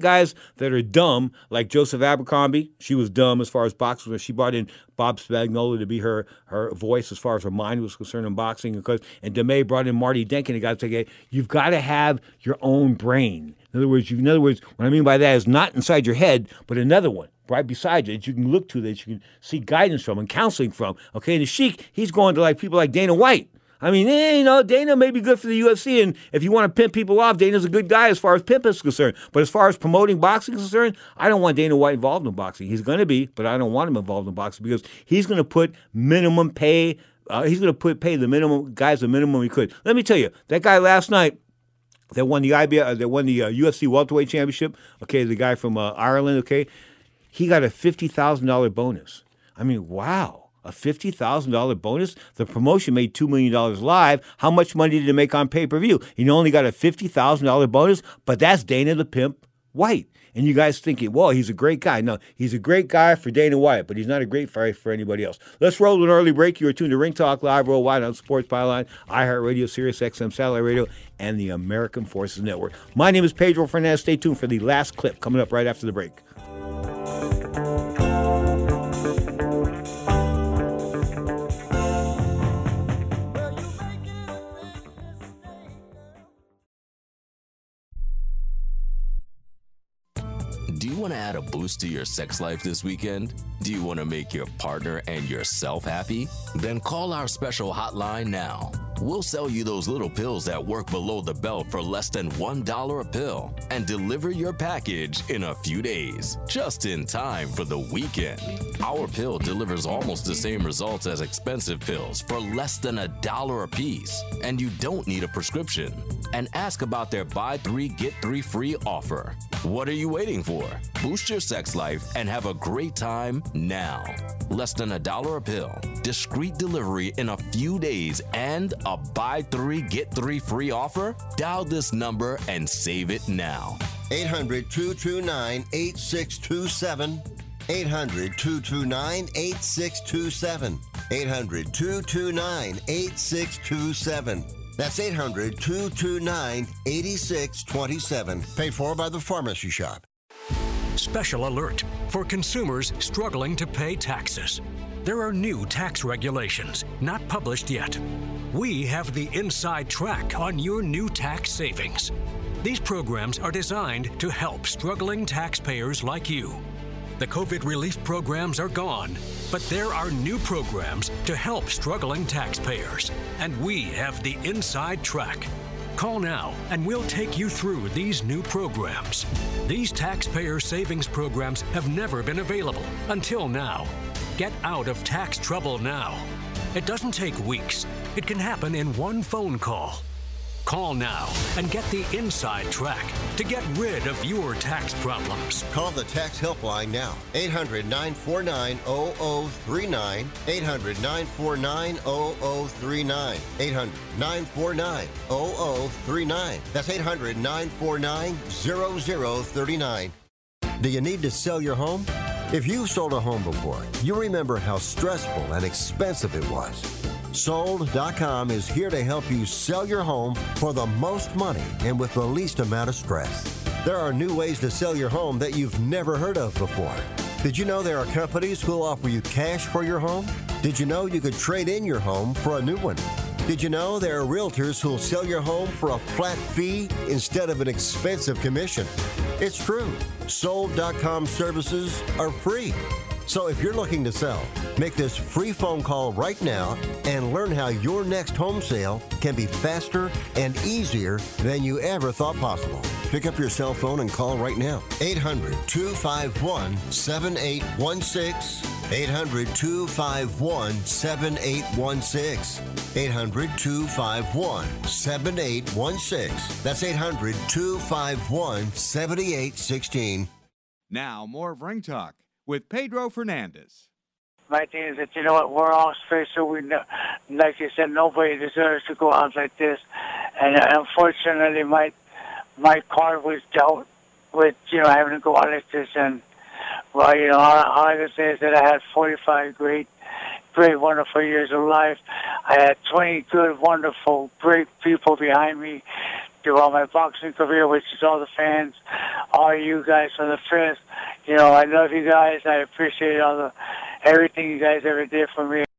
guys that are dumb, like Joseph Abercrombie. She was dumb as far as boxing. She brought in Bob Spagnuolo to be her her voice as far as her mind was concerned in boxing. Because and DeMay brought in Marty Denkin. And got to say, you've got to have your own brain. In other words, you, in other words, what I mean by that is not inside your head, but another one right beside you that you can look to, that you can seek guidance from and counseling from. Okay, and the Sheik, he's going to like people like Dana White. I mean, eh, you know, Dana may be good for the U F C, and if you want to pimp people off, Dana's a good guy as far as pimp is concerned. But as far as promoting boxing is concerned, I don't want Dana White involved in boxing. He's going to be, but I don't want him involved in boxing because he's going to put minimum pay. Uh, he's going to put pay the minimum guys the minimum he could. Let me tell you, that guy last night that won the I B F, uh, that won the uh, U F C welterweight championship. Okay, the guy from uh, Ireland. Okay, he got a fifty thousand dollar bonus. I mean, wow. A fifty thousand dollar bonus? The promotion made two million dollars live. How much money did it make on pay-per-view? He only got a fifty thousand dollar bonus, but that's Dana the Pimp White. And you guys thinking, well, he's a great guy. No, he's a great guy for Dana White, but he's not a great guy for anybody else. Let's roll an early break. You are tuned to Ring Talk Live worldwide on Sports Byline, iHeartRadio, Sirius X M Satellite Radio, and the American Forces Network. My name is Pedro Fernandez. Stay tuned for the last clip coming up right after the break. Do you want to add a boost to your sex life this weekend? Do you want to make your partner and yourself happy? Then call our special hotline now. We'll sell you those little pills that work below the belt for less than one dollar a pill and deliver your package in a few days, just in time for the weekend. Our pill delivers almost the same results as expensive pills for less than a dollar a piece, and you don't need a prescription. And ask about their buy three, get three free offer. What are you waiting for? Boost your sex life and have a great time now. Less than a dollar a pill, discreet delivery in a few days, and a buy three, get three free offer? Dial this number and save it now. eight hundred, two two nine, eight six two seven. eight hundred, two two nine, eight six two seven. eight hundred, two two nine, eight six two seven. That's eight hundred, two two nine, eight six two seven. Paid for by the Pharmacy Shop. Special alert for consumers struggling to pay taxes. There are new tax regulations, not published yet. We have the inside track on your new tax savings. These programs are designed to help struggling taxpayers like you. The COVID relief programs are gone, but there are new programs to help struggling taxpayers, and we have the inside track. Call now and we'll take you through these new programs. These taxpayer savings programs have never been available until now. Get out of tax trouble now. It doesn't take weeks. It can happen in one phone call. Call now and get the inside track to get rid of your tax problems. Call the tax helpline now. eight hundred, nine four nine, zero zero three nine. eight hundred, nine four nine, zero zero three nine. eight hundred, nine four nine, zero zero three nine. That's eight hundred, nine four nine, zero zero three nine. Do you need to sell your home? If you've sold a home before, you remember how stressful and expensive it was. Sold dot com is here to help you sell your home for the most money and with the least amount of stress. There are new ways to sell your home that you've never heard of before. Did you know there are companies who'll offer you cash for your home? Did you know you could trade in your home for a new one? Did you know there are realtors who'll sell your home for a flat fee instead of an expensive commission? It's true. Sold dot com services are free. So if you're looking to sell, make this free phone call right now and learn how your next home sale can be faster and easier than you ever thought possible. Pick up your cell phone and call right now. eight hundred, two five one, seven eight one six. eight hundred, two five one, seven eight one six. eight hundred, two five one, seven eight one six. That's eight hundred, two five one, seven eight one six. Now, more of Ring Talk with Pedro Fernandez. My thing is that, you know what, we're all special. We know, like you said, nobody deserves to go out like this. And uh, unfortunately, my my card was dealt with, you know, having to go out like this. And, well, you know, all, all I can say is that I had forty-five great, great, wonderful years of life. I had twenty good, wonderful, great people behind me throughout my boxing career, which is all the fans, all you guys from the first. You know, I love you guys. I appreciate all the everything you guys ever did for me.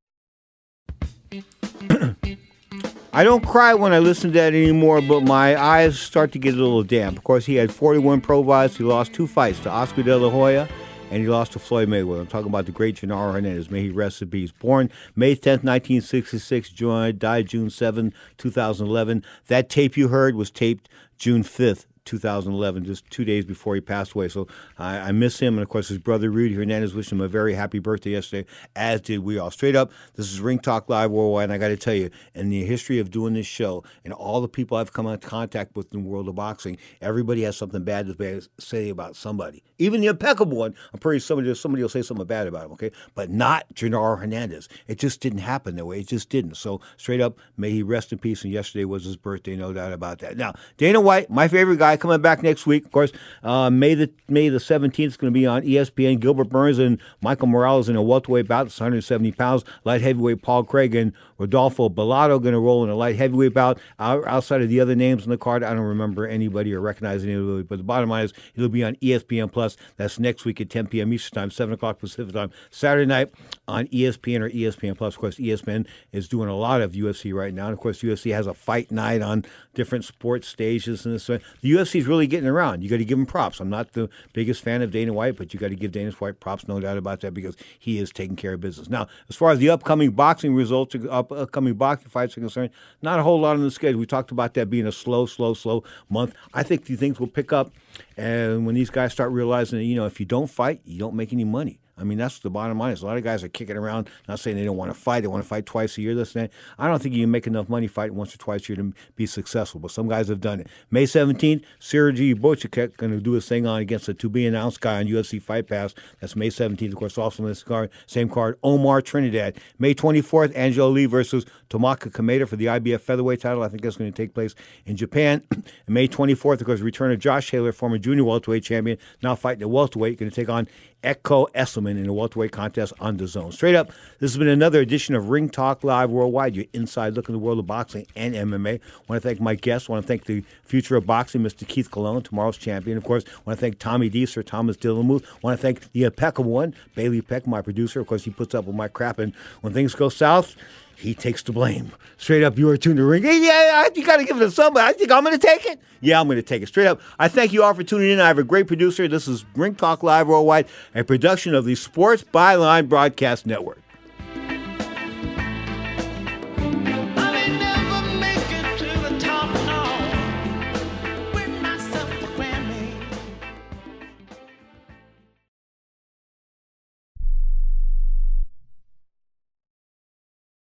I don't cry when I listen to that anymore, but my eyes start to get a little damp. Of course, he had forty-one pro fights. He lost two fights to Oscar De La Hoya, and he lost to Floyd Mayweather. I'm talking about the great Genaro Hernandez. May he rest in peace. Born May tenth, nineteen sixty-six, joined, died June seventh, two thousand eleven. That tape you heard was taped June fifth, two thousand eleven, just two days before he passed away. So I, I miss him. And, of course, his brother, Rudy Hernandez, wished him a very happy birthday yesterday, as did we all. Straight up, this is Ring Talk Live Worldwide, and I got to tell you, in the history of doing this show and all the people I've come into contact with in the world of boxing, everybody has something bad to say about somebody. Even the impeccable one, I'm pretty sure somebody, somebody will say something bad about him, okay? But not Genaro Hernandez. It just didn't happen that way. It just didn't. So straight up, may he rest in peace, and yesterday was his birthday, no doubt about that. Now, Dana White, my favorite guy, coming back next week. Of course, uh, May the May the seventeenth is going to be on E S P N. Gilbert Burns and Michael Morales in a welterweight bout. It's one hundred seventy pounds. Light heavyweight Paul Craig and Rodolfo Bellato going to roll in a light heavyweight bout. Outside of the other names on the card, I don't remember anybody or recognize anybody. But the bottom line is it'll be on E S P N Plus. That's next week at ten p.m. Eastern Time, seven o'clock Pacific Time, Saturday night on E S P N or E S P N Plus. Of course, E S P N is doing a lot of U F C right now. And, of course, U F C has a fight night on different sports stages. And this. The U F C is really getting around. You got to give him props. I'm not the biggest fan of Dana White, but you got to give Dana White props, no doubt about that, because he is taking care of business. Now, as far as the upcoming boxing results, up, upcoming boxing fights are concerned, not a whole lot on the schedule. We talked about that being a slow, slow, slow month. I think these things will pick up, and when these guys start realizing that, you know, if you don't fight, you don't make any money. I mean, that's the bottom line. Is a lot of guys are kicking around, not saying they don't want to fight. They want to fight twice a year. This and that. I don't think you can make enough money fighting once or twice a year to be successful, but some guys have done it. May seventeenth, Sergey Boychuk going to do his thing on against a to-be-announced guy on U F C Fight Pass. That's May seventeenth. Of course, also on this card, same card, Omar Trinidad. May twenty-fourth, Angelo Lee versus Tomaka Kameda for the I B F featherweight title. I think that's going to take place in Japan. And May twenty-fourth, of course, return of Josh Taylor, former junior welterweight champion, now fighting at welterweight, going to take on Echo Esselman in a welterweight contest on the Zone. Straight up, this has been another edition of Ring Talk Live Worldwide, your inside look in the world of boxing and M M A. I want to thank my guests. I want to thank the future of boxing, Mister Keith Colon, tomorrow's champion. Of course, I want to thank Tommy D, Sir Thomas Dillamuth. I want to thank the impeccable one, Bailey Peck, my producer. Of course, he puts up with my crap, and when things go south, he takes the blame. Straight up, you are tuned to Ring. Yeah, you got to give it to somebody. I think I'm going to take it. Yeah, I'm going to take it. Straight up, I thank you all for tuning in. I have a great producer. This is Ring Talk Live Worldwide, a production of the Sports Byline Broadcast Network.